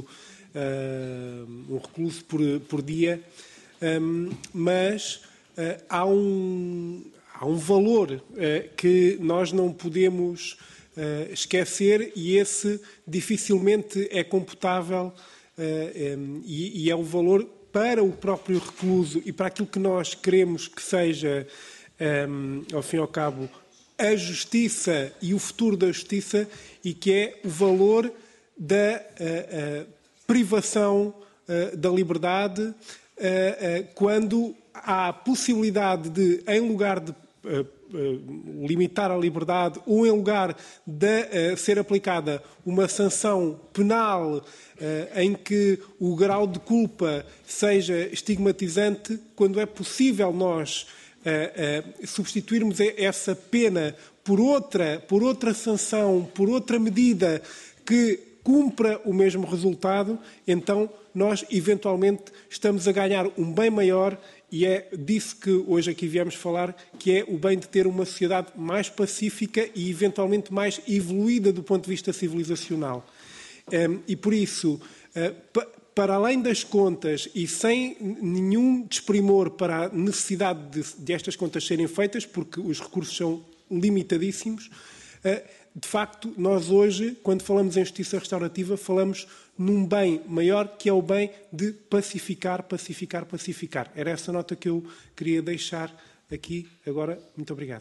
por dia, mas há um valor que nós não podemos esquecer, e esse dificilmente é computável, e é o valor para o próprio recluso e para aquilo que nós queremos que seja, ao fim e ao cabo, a justiça e o futuro da justiça, e que é o valor da privação da liberdade, quando há a possibilidade de, em lugar de limitar a liberdade, ou em lugar de ser aplicada uma sanção penal em que o grau de culpa seja estigmatizante, quando é possível nós substituirmos essa pena por outra sanção, por outra medida que cumpra o mesmo resultado, então nós eventualmente estamos a ganhar um bem maior, e é disso que hoje aqui viemos falar, que é o bem de ter uma sociedade mais pacífica e eventualmente mais evoluída do ponto de vista civilizacional. E por isso, para além das contas e sem nenhum desprimor para a necessidade de estas contas serem feitas, porque os recursos são limitadíssimos, de facto, nós hoje, quando falamos em justiça restaurativa, falamos num bem maior, que é o bem de pacificar, pacificar, pacificar. Era essa nota que eu queria deixar aqui agora. Muito obrigado.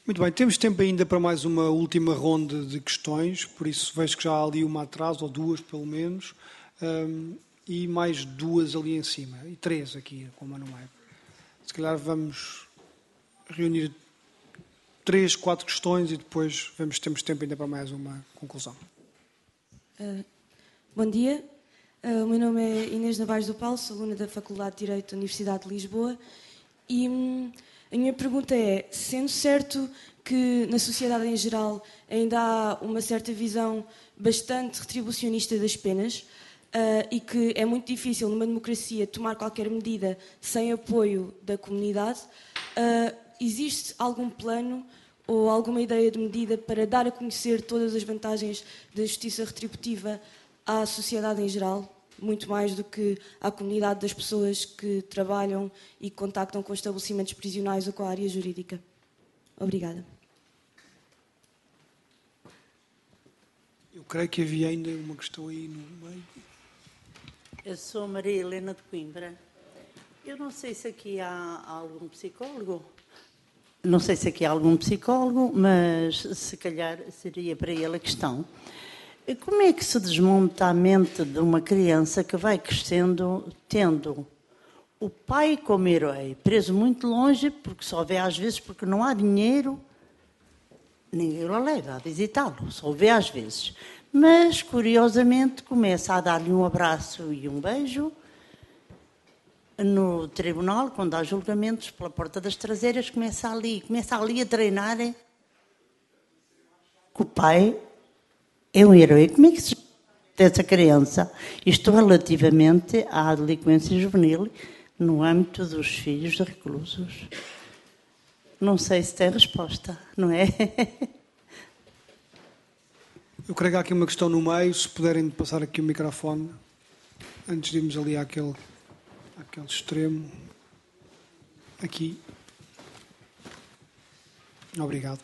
Muito bem, temos tempo ainda para mais uma última ronda de questões, por isso vejo que já há ali uma atrás, ou duas pelo menos, e mais duas ali em cima, e três aqui, com o Manuel. Se calhar vamos reunir 3, 4 questões e depois temos tempo ainda para mais uma conclusão. Bom dia, o meu nome é Inês Navarro do Paulo, sou aluna da Faculdade de Direito da Universidade de Lisboa e a minha pergunta é, sendo certo que na sociedade em geral ainda há uma certa visão bastante retribucionista das penas e que é muito difícil numa democracia tomar qualquer medida sem apoio da comunidade, existe algum plano ou alguma ideia de medida para dar a conhecer todas as vantagens da justiça retributiva à sociedade em geral, muito mais do que à comunidade das pessoas que trabalham e contactam com estabelecimentos prisionais ou com a área jurídica? Obrigada. Eu creio que havia ainda uma questão aí no meio. Eu sou Maria Helena de Coimbra. Eu não sei se aqui há algum psicólogo. Não sei se aqui há algum psicólogo, mas se calhar seria para ele a questão. Como é que se desmonta a mente de uma criança que vai crescendo tendo o pai como herói, preso muito longe, porque só vê às vezes porque não há dinheiro, ninguém o leva a visitá-lo, só o vê às vezes. Mas, curiosamente, começa a dar-lhe um abraço e um beijo no tribunal, quando há julgamentos pela porta das traseiras, começa ali a treinar que o pai é um herói. Como é que se dessa criança? Isto relativamente à delinquência juvenil no âmbito dos filhos de reclusos. Não sei se tem resposta, não é? Eu creio que há aqui uma questão no meio, se puderem passar aqui o microfone, antes de irmos ali àquele extremo. Aqui. Obrigado.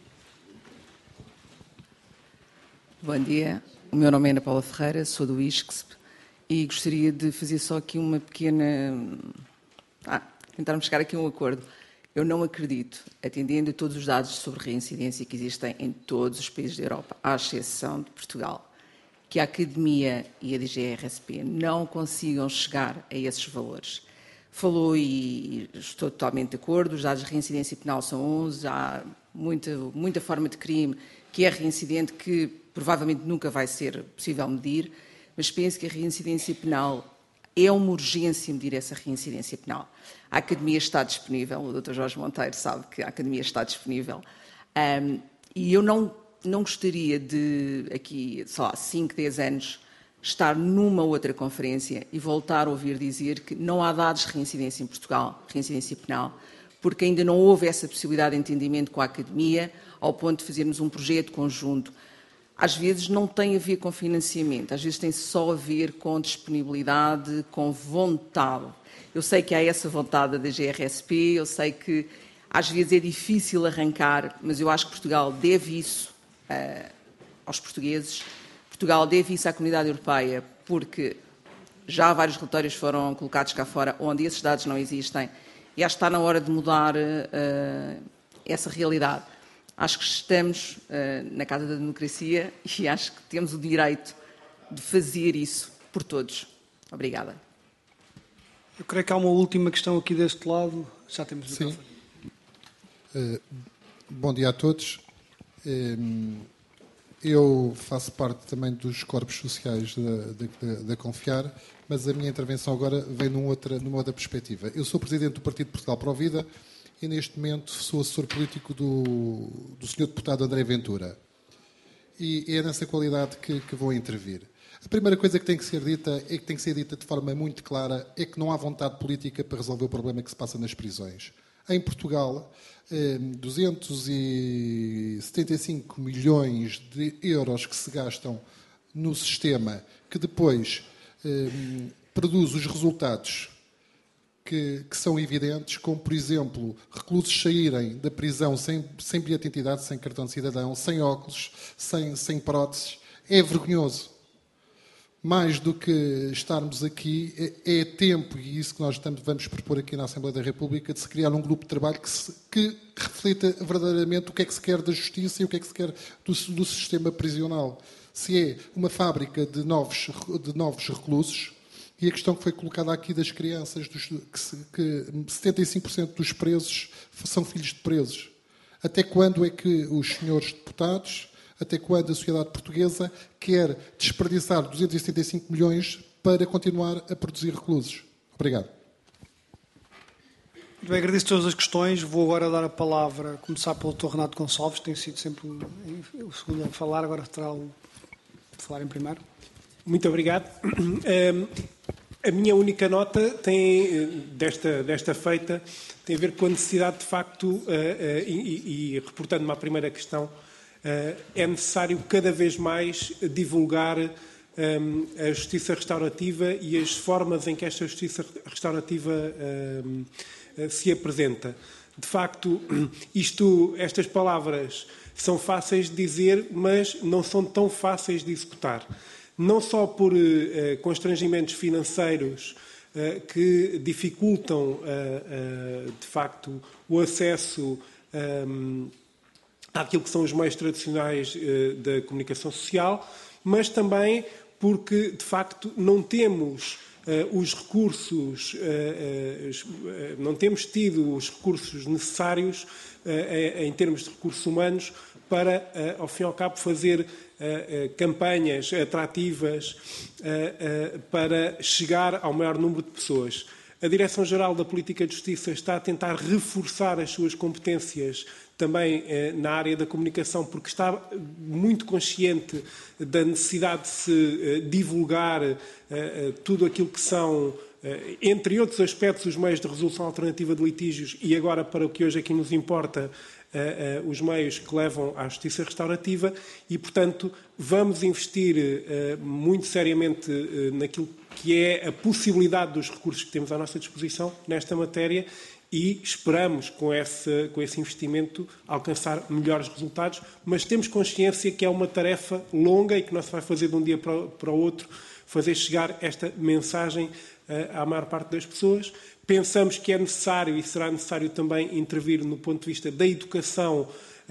Bom dia, o meu nome é Ana Paula Ferreira, sou do ISCSP e gostaria de fazer só aqui uma pequena... tentarmos chegar aqui a um acordo. Eu não acredito, atendendo a todos os dados sobre reincidência que existem em todos os países da Europa, à exceção de Portugal, que a Academia e a DGRSP não consigam chegar a esses valores. Falou e estou totalmente de acordo, os dados de reincidência penal são 11, há muita forma de crime que é reincidente, que provavelmente nunca vai ser possível medir, mas penso que a reincidência penal é uma urgência medir essa reincidência penal. A Academia está disponível, o Dr. Jorge Monteiro sabe que a Academia está disponível, e eu não gostaria de, aqui, sei lá, 5, 10 anos, estar numa outra conferência e voltar a ouvir dizer que não há dados de reincidência em Portugal, reincidência penal, porque ainda não houve essa possibilidade de entendimento com a Academia, ao ponto de fazermos um projeto conjunto. Às vezes não tem a ver com financiamento, às vezes tem só a ver com disponibilidade, com vontade. Eu sei que há essa vontade da GRSP, eu sei que às vezes é difícil arrancar, mas eu acho que Portugal deve isso aos portugueses, Portugal deve isso à comunidade europeia, porque já vários relatórios foram colocados cá fora onde esses dados não existem e acho que está na hora de mudar essa realidade. Acho que estamos na Casa da Democracia e acho que temos o direito de fazer isso por todos. Obrigada. Eu creio que há uma última questão aqui deste lado. Já temos o microfone. Bom dia a todos. Eu faço parte também dos corpos sociais da Confiar, mas a minha intervenção agora vem numa outra perspectiva. Eu sou presidente do Partido Portugal Pro Vida e neste momento sou assessor político do Sr. Deputado André Ventura. E é nessa qualidade que vou intervir. A primeira coisa que tem que ser dita, e que tem que ser dita de forma muito clara, é que não há vontade política para resolver o problema que se passa nas prisões. Em Portugal, 275 milhões de euros que se gastam no sistema, que depois produz os resultados que são evidentes, como, por exemplo, reclusos saírem da prisão sem bilhete de identidade, sem cartão de cidadão, sem óculos, sem próteses. É vergonhoso. mais do que estarmos aqui, é tempo, e isso que nós vamos propor aqui na Assembleia da República, de se criar um grupo de trabalho que reflita verdadeiramente o que é que se quer da justiça e o que é que se quer do sistema prisional. Se é uma fábrica de novos reclusos, e a questão que foi colocada aqui das crianças, que 75% dos presos são filhos de presos. Até quando é que os senhores deputados, até quando a sociedade portuguesa quer desperdiçar 275 milhões para continuar a produzir reclusos? Obrigado. Muito bem, agradeço todas as questões. Vou agora dar a palavra, começar pelo Dr. Renato Gonçalves, que tem sido sempre o segundo a falar, agora terá o falar em primeiro. Muito obrigado. A minha única nota desta feita tem a ver com a necessidade, de facto, e reportando-me à primeira questão, é necessário cada vez mais divulgar a justiça restaurativa e as formas em que esta justiça restaurativa se apresenta. De facto, estas palavras são fáceis de dizer, mas não são tão fáceis de executar. Não só por constrangimentos financeiros que dificultam, de facto, o acesso àquilo que são os meios tradicionais da comunicação social, mas também porque, de facto, não temos os recursos, não temos tido os recursos necessários em termos de recursos humanos para, ao fim e ao cabo, fazer campanhas atrativas para chegar ao maior número de pessoas. A Direção-Geral da Política de Justiça está a tentar reforçar as suas competências também na área da comunicação, porque está muito consciente da necessidade de se divulgar tudo aquilo que são, entre outros aspectos, os meios de resolução alternativa de litígios e agora, para o que hoje aqui nos importa, os meios que levam à justiça restaurativa e, portanto, vamos investir muito seriamente naquilo que é a possibilidade dos recursos que temos à nossa disposição nesta matéria e esperamos, com esse investimento, alcançar melhores resultados, mas temos consciência que é uma tarefa longa e que não se vai fazer de um dia para o outro, fazer chegar esta mensagem à maior parte das pessoas. Pensamos que é necessário e será necessário também intervir no ponto de vista da educação,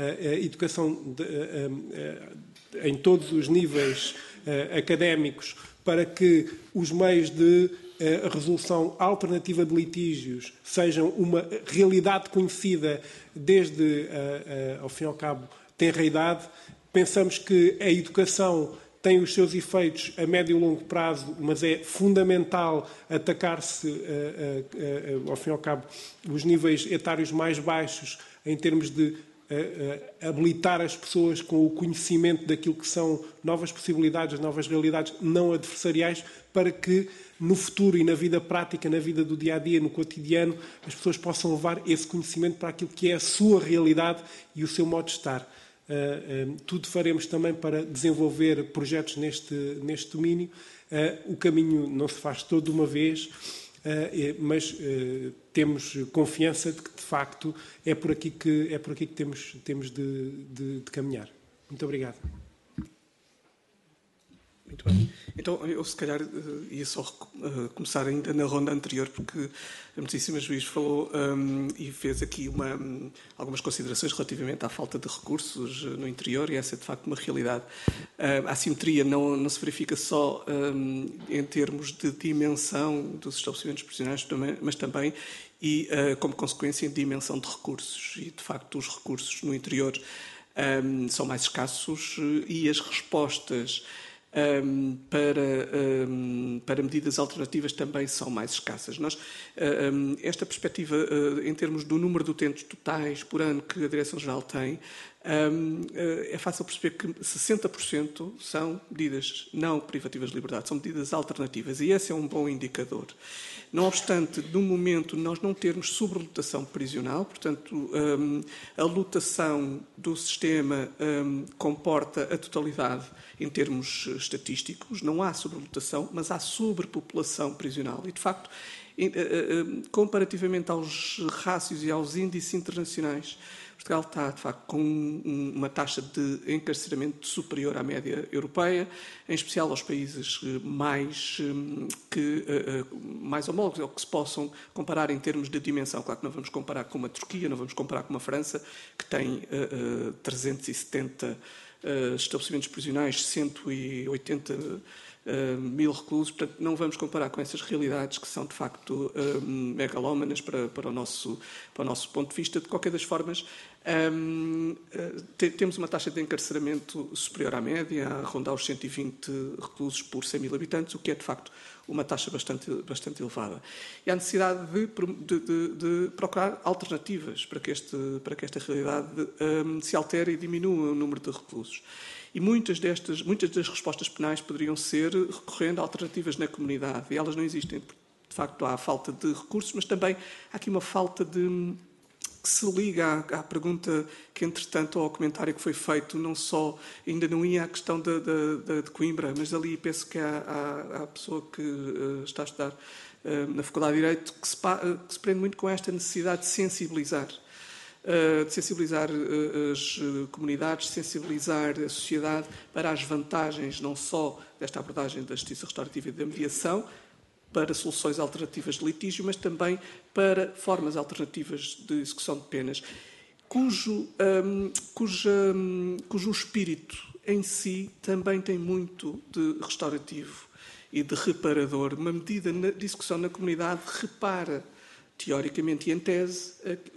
em todos os níveis académicos, para que os meios de resolução alternativa de litígios sejam uma realidade conhecida desde, ao fim e ao cabo, tenra idade. Pensamos que a educação tem os seus efeitos a médio e longo prazo, mas é fundamental atacar-se, ao fim e ao cabo, os níveis etários mais baixos em termos de habilitar as pessoas com o conhecimento daquilo que são novas possibilidades, novas realidades não adversariais, para que no futuro e na vida prática, na vida do dia-a-dia, no cotidiano, as pessoas possam levar esse conhecimento para aquilo que é a sua realidade e o seu modo de estar. Tudo faremos também para desenvolver projetos neste domínio. O caminho não se faz todo de uma vez, mas temos confiança de que, de facto, é por aqui que temos de caminhar. Muito obrigado. Muito bem. Então, eu se calhar ia só começar ainda na ronda anterior, porque a Notíssima Juiz falou e fez aqui algumas considerações relativamente à falta de recursos no interior, e essa é de facto uma realidade. A assimetria não se verifica só em termos de dimensão dos estabelecimentos prisionais, mas também e como consequência em dimensão de recursos. E de facto os recursos no interior são mais escassos e as respostas para medidas alternativas também são mais escassas. Esta perspectiva, em termos do número de utentes totais por ano que a Direção-Geral tem, é fácil perceber que 60% são medidas não privativas de liberdade, são medidas alternativas, e esse é um bom indicador. Não obstante, no momento, nós não termos sobrelotação prisional, portanto, a lotação do sistema comporta a totalidade em termos estatísticos, não há sobrelotação, mas há sobrepopulação prisional. E, de facto, comparativamente aos rácios e aos índices internacionais, Portugal está, de facto, com uma taxa de encarceramento superior à média europeia, em especial aos países mais homólogos, ou que se possam comparar em termos de dimensão. Claro que não vamos comparar com uma Turquia, não vamos comparar com uma França, que tem 370 estabelecimentos prisionais, 180 mil reclusos. Portanto, não vamos comparar com essas realidades que são, de facto, megalómanas para o nosso ponto de vista. De qualquer das formas, temos uma taxa de encarceramento superior à média, a rondar os 120 reclusos por 100 mil habitantes, o que é, de facto, uma taxa bastante elevada. E há necessidade de procurar alternativas para que esta realidade se altere e diminua o número de reclusos. E muitas das respostas penais poderiam ser recorrendo a alternativas na comunidade, e elas não existem. De facto, há falta de recursos, mas também há aqui uma falta que se liga à pergunta que, entretanto, ao comentário que foi feito, não só, ainda não ia à questão de Coimbra, mas ali penso que há a pessoa que está a estudar na Faculdade de Direito que se prende muito com esta necessidade de sensibilizar as comunidades, sensibilizar a sociedade para as vantagens não só desta abordagem da justiça restaurativa e da mediação, para soluções alternativas de litígio, mas também para formas alternativas de execução de penas, cujo espírito em si também tem muito de restaurativo e de reparador. Uma medida de execução na comunidade repara, teoricamente e em tese,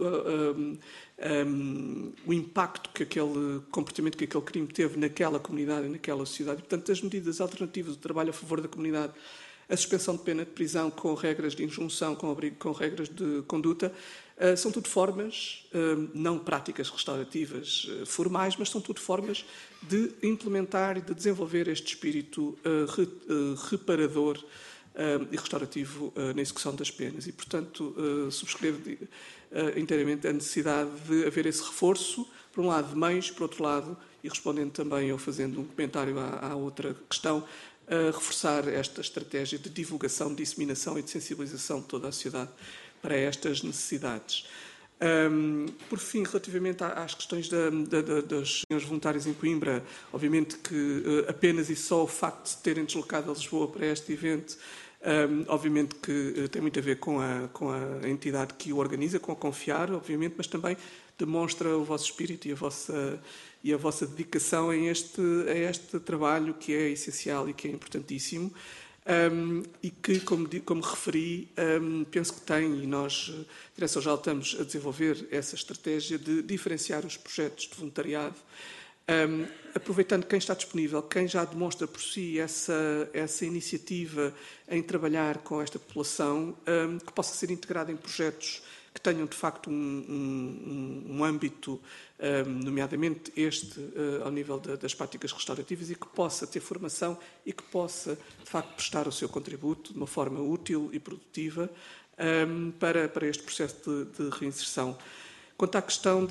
o impacto que aquele comportamento, que aquele crime teve naquela comunidade e naquela sociedade. E, portanto, as medidas alternativas, o trabalho a favor da comunidade, a suspensão de pena de prisão com regras de injunção, com regras de conduta, são tudo formas, não práticas restaurativas formais, mas são tudo formas de implementar e de desenvolver este espírito reparador e restaurativo na execução das penas. E, portanto, subscrevo inteiramente a necessidade de haver esse reforço, por um lado, de meios, por outro lado, e respondendo também ou fazendo um comentário à outra questão, reforçar esta estratégia de divulgação, de disseminação e de sensibilização de toda a sociedade para estas necessidades. Por fim, relativamente às questões das senhoras voluntárias em Coimbra, obviamente que apenas e só o facto de terem deslocado a Lisboa para este evento, obviamente que tem muito a ver com a entidade que o organiza, com a Confiar, obviamente, mas também demonstra o vosso espírito e a vossa dedicação a este trabalho que é essencial e que é importantíssimo. E que, como referi, penso que tem, e nós, Direção-Geral, estamos a desenvolver essa estratégia de diferenciar os projetos de voluntariado, aproveitando quem está disponível, quem já demonstra por si essa iniciativa em trabalhar com esta população, que possa ser integrada em projetos que tenham, de facto, um âmbito, nomeadamente ao nível das práticas restaurativas, e que possa ter formação e que possa, de facto, prestar o seu contributo de uma forma útil e produtiva para este processo de reinserção. Quanto à questão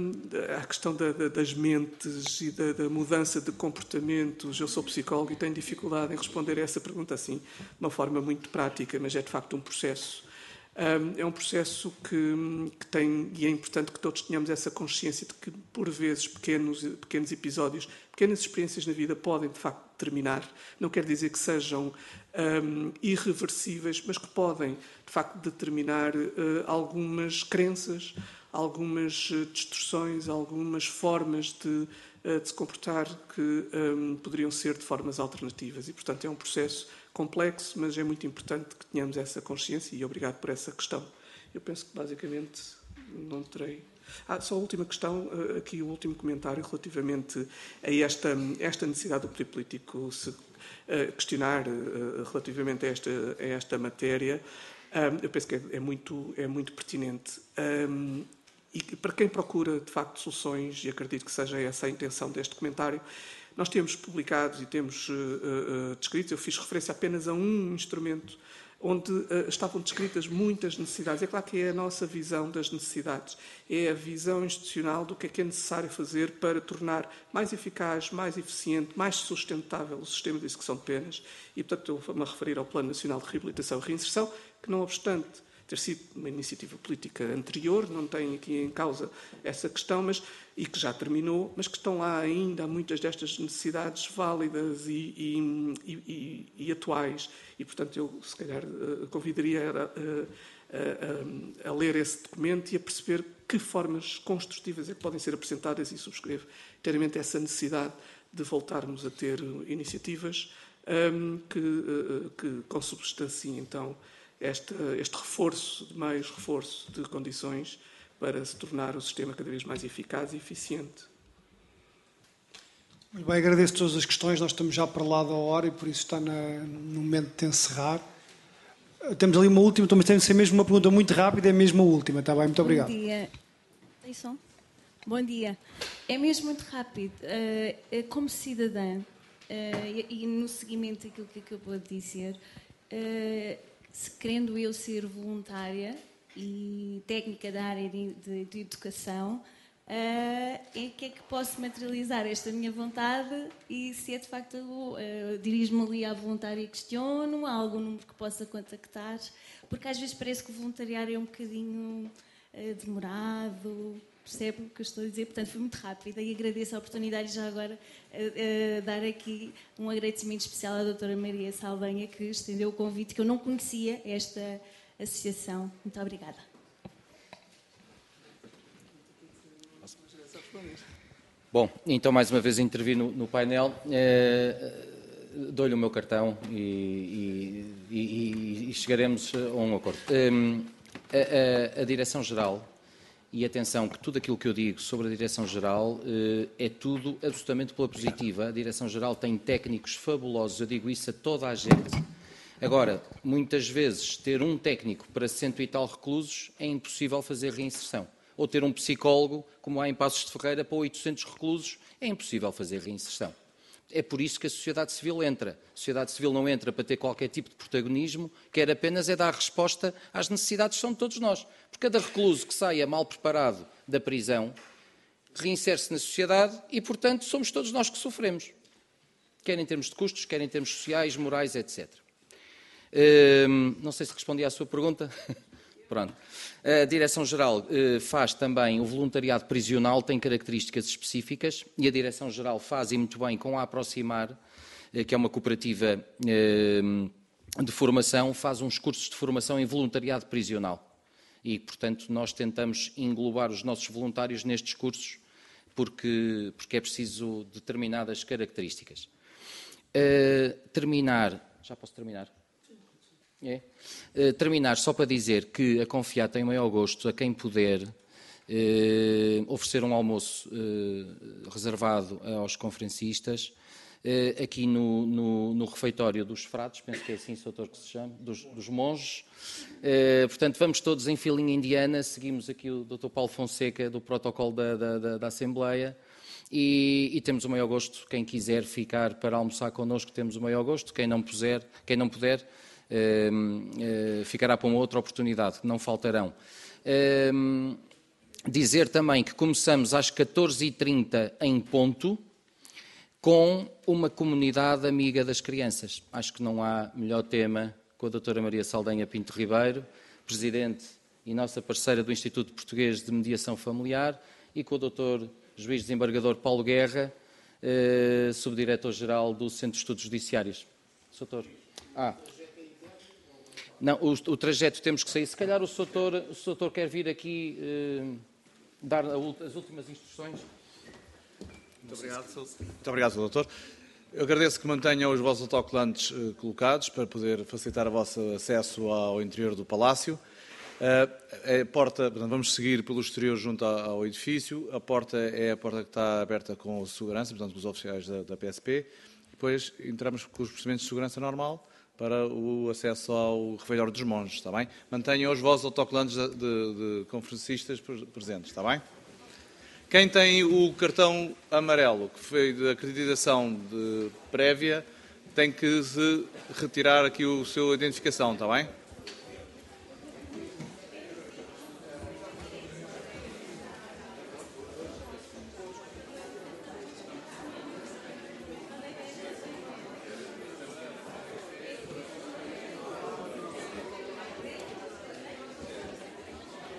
das mentes e da mudança de comportamentos, eu sou psicólogo e tenho dificuldade em responder a essa pergunta assim, de uma forma muito prática, mas é, de facto, um processo. É um processo que tem, e é importante que todos tenhamos essa consciência de que, por vezes, pequenos episódios, pequenas experiências na vida podem, de facto, terminar. Não quer dizer que sejam irreversíveis, mas que podem, de facto, determinar algumas crenças, algumas distorções, algumas formas de se comportar que poderiam ser de formas alternativas. E, portanto, é um processo complexo, mas é muito importante que tenhamos essa consciência, e obrigado por essa questão. Eu penso que, basicamente, não terei... só a última questão, aqui o último comentário relativamente a esta necessidade do poder político se questionar relativamente a esta matéria. Eu penso que é muito pertinente. E para quem procura, de facto, soluções, e acredito que seja essa a intenção deste comentário, nós temos publicados e temos descritos, eu fiz referência apenas a um instrumento onde estavam descritas muitas necessidades. É claro que é a nossa visão das necessidades, é a visão institucional do que é necessário fazer para tornar mais eficaz, mais eficiente, mais sustentável o sistema de execução de penas. E, portanto, estou-me a referir ao Plano Nacional de Reabilitação e Reinserção, que, não obstante ter sido uma iniciativa política anterior, não tem aqui em causa essa questão, e que já terminou, mas que estão lá ainda muitas destas necessidades válidas e atuais. E, portanto, eu, se calhar, convidaria a ler esse documento e a perceber que formas construtivas é que podem ser apresentadas, e subscrevo inteiramente essa necessidade de voltarmos a ter iniciativas que consubstanciem, então, este reforço de meios, reforço de condições para se tornar o sistema cada vez mais eficaz e eficiente. Muito bem, agradeço todas as questões. Nós estamos já para lá da hora e por isso está no momento de encerrar. Temos ali uma última, mas tem de ser mesmo uma pergunta muito rápida, é mesmo a última, está bem? Muito obrigado. Bom dia. Tem som? Bom dia. É mesmo muito rápido. Como cidadã, e no seguimento daquilo que acabou de dizer, querendo eu ser voluntária e técnica da área de educação, em que é que posso materializar esta minha vontade e se é de facto, dirijo-me ali à voluntária e questiono, há algum número que possa contactar, porque às vezes parece que o voluntariado é um bocadinho demorado, percebe o que eu estou a dizer? Portanto, foi muito rápida e agradeço a oportunidade já agora dar aqui um agradecimento especial à doutora Maria Saldanha, que estendeu o convite, que eu não conhecia esta associação. Muito obrigada. Bom, então mais uma vez intervi no painel, dou-lhe o meu cartão e chegaremos a um acordo. A Direção-Geral, e atenção que tudo aquilo que eu digo sobre a Direção-Geral é tudo absolutamente pela positiva. A Direção-Geral tem técnicos fabulosos, eu digo isso a toda a gente. Agora, muitas vezes ter um técnico para 100 e tal reclusos é impossível fazer reinserção. Ou ter um psicólogo, como há em Passos de Ferreira, para 800 reclusos, é impossível fazer reinserção. É por isso que a sociedade civil entra. A sociedade civil não entra para ter qualquer tipo de protagonismo, quer apenas é dar resposta às necessidades que são de todos nós. Porque cada recluso que saia mal preparado da prisão reinsere-se na sociedade e, portanto, somos todos nós que sofremos. Quer em termos de custos, quer em termos sociais, morais, etc. Não sei se respondi à sua pergunta. Pronto. A Direção-Geral faz também o voluntariado prisional, tem características específicas, e a Direção-Geral faz, e muito bem, com a Aproximar, que é uma cooperativa de formação, faz uns cursos de formação em voluntariado prisional. E, portanto, nós tentamos englobar os nossos voluntários nestes cursos, porque é preciso determinadas características. Já posso terminar? Terminar só para dizer que a Confiar tem o maior gosto a quem puder oferecer um almoço reservado aos conferencistas aqui no refeitório dos frades, penso que é assim, doutor, que se chama, dos monges. Portanto, vamos todos em filinha indiana, seguimos aqui o Dr. Paulo Fonseca do protocolo da Assembleia e temos o maior gosto, quem quiser ficar para almoçar connosco, temos o maior gosto, quem não puder, ficará para uma outra oportunidade, não faltarão. Dizer também que começamos às 14h30 em ponto, com uma comunidade amiga das crianças. Acho que não há melhor tema com a doutora Maria Saldanha Pinto Ribeiro, presidente e nossa parceira do Instituto Português de Mediação Familiar, e com o doutor juiz desembargador Paulo Guerra, subdiretor-geral do Centro de Estudos Judiciários. Doutor. Não, o trajeto temos que sair. Se calhar o doutor quer vir aqui dar as últimas instruções. Muito obrigado, doutor. Eu agradeço que mantenham os vossos autocolantes colocados para poder facilitar o vosso acesso ao interior do Palácio. A porta, portanto, vamos seguir pelo exterior junto ao edifício. A porta é a porta que está aberta com segurança, portanto, com os oficiais da PSP. Depois entramos com os procedimentos de segurança normal para o acesso ao refeitório dos monges, está bem? Mantenham os vossos autocolantes de conferencistas presentes, está bem? Quem tem o cartão amarelo, que foi de acreditação prévia, tem que se retirar aqui a sua identificação, está bem?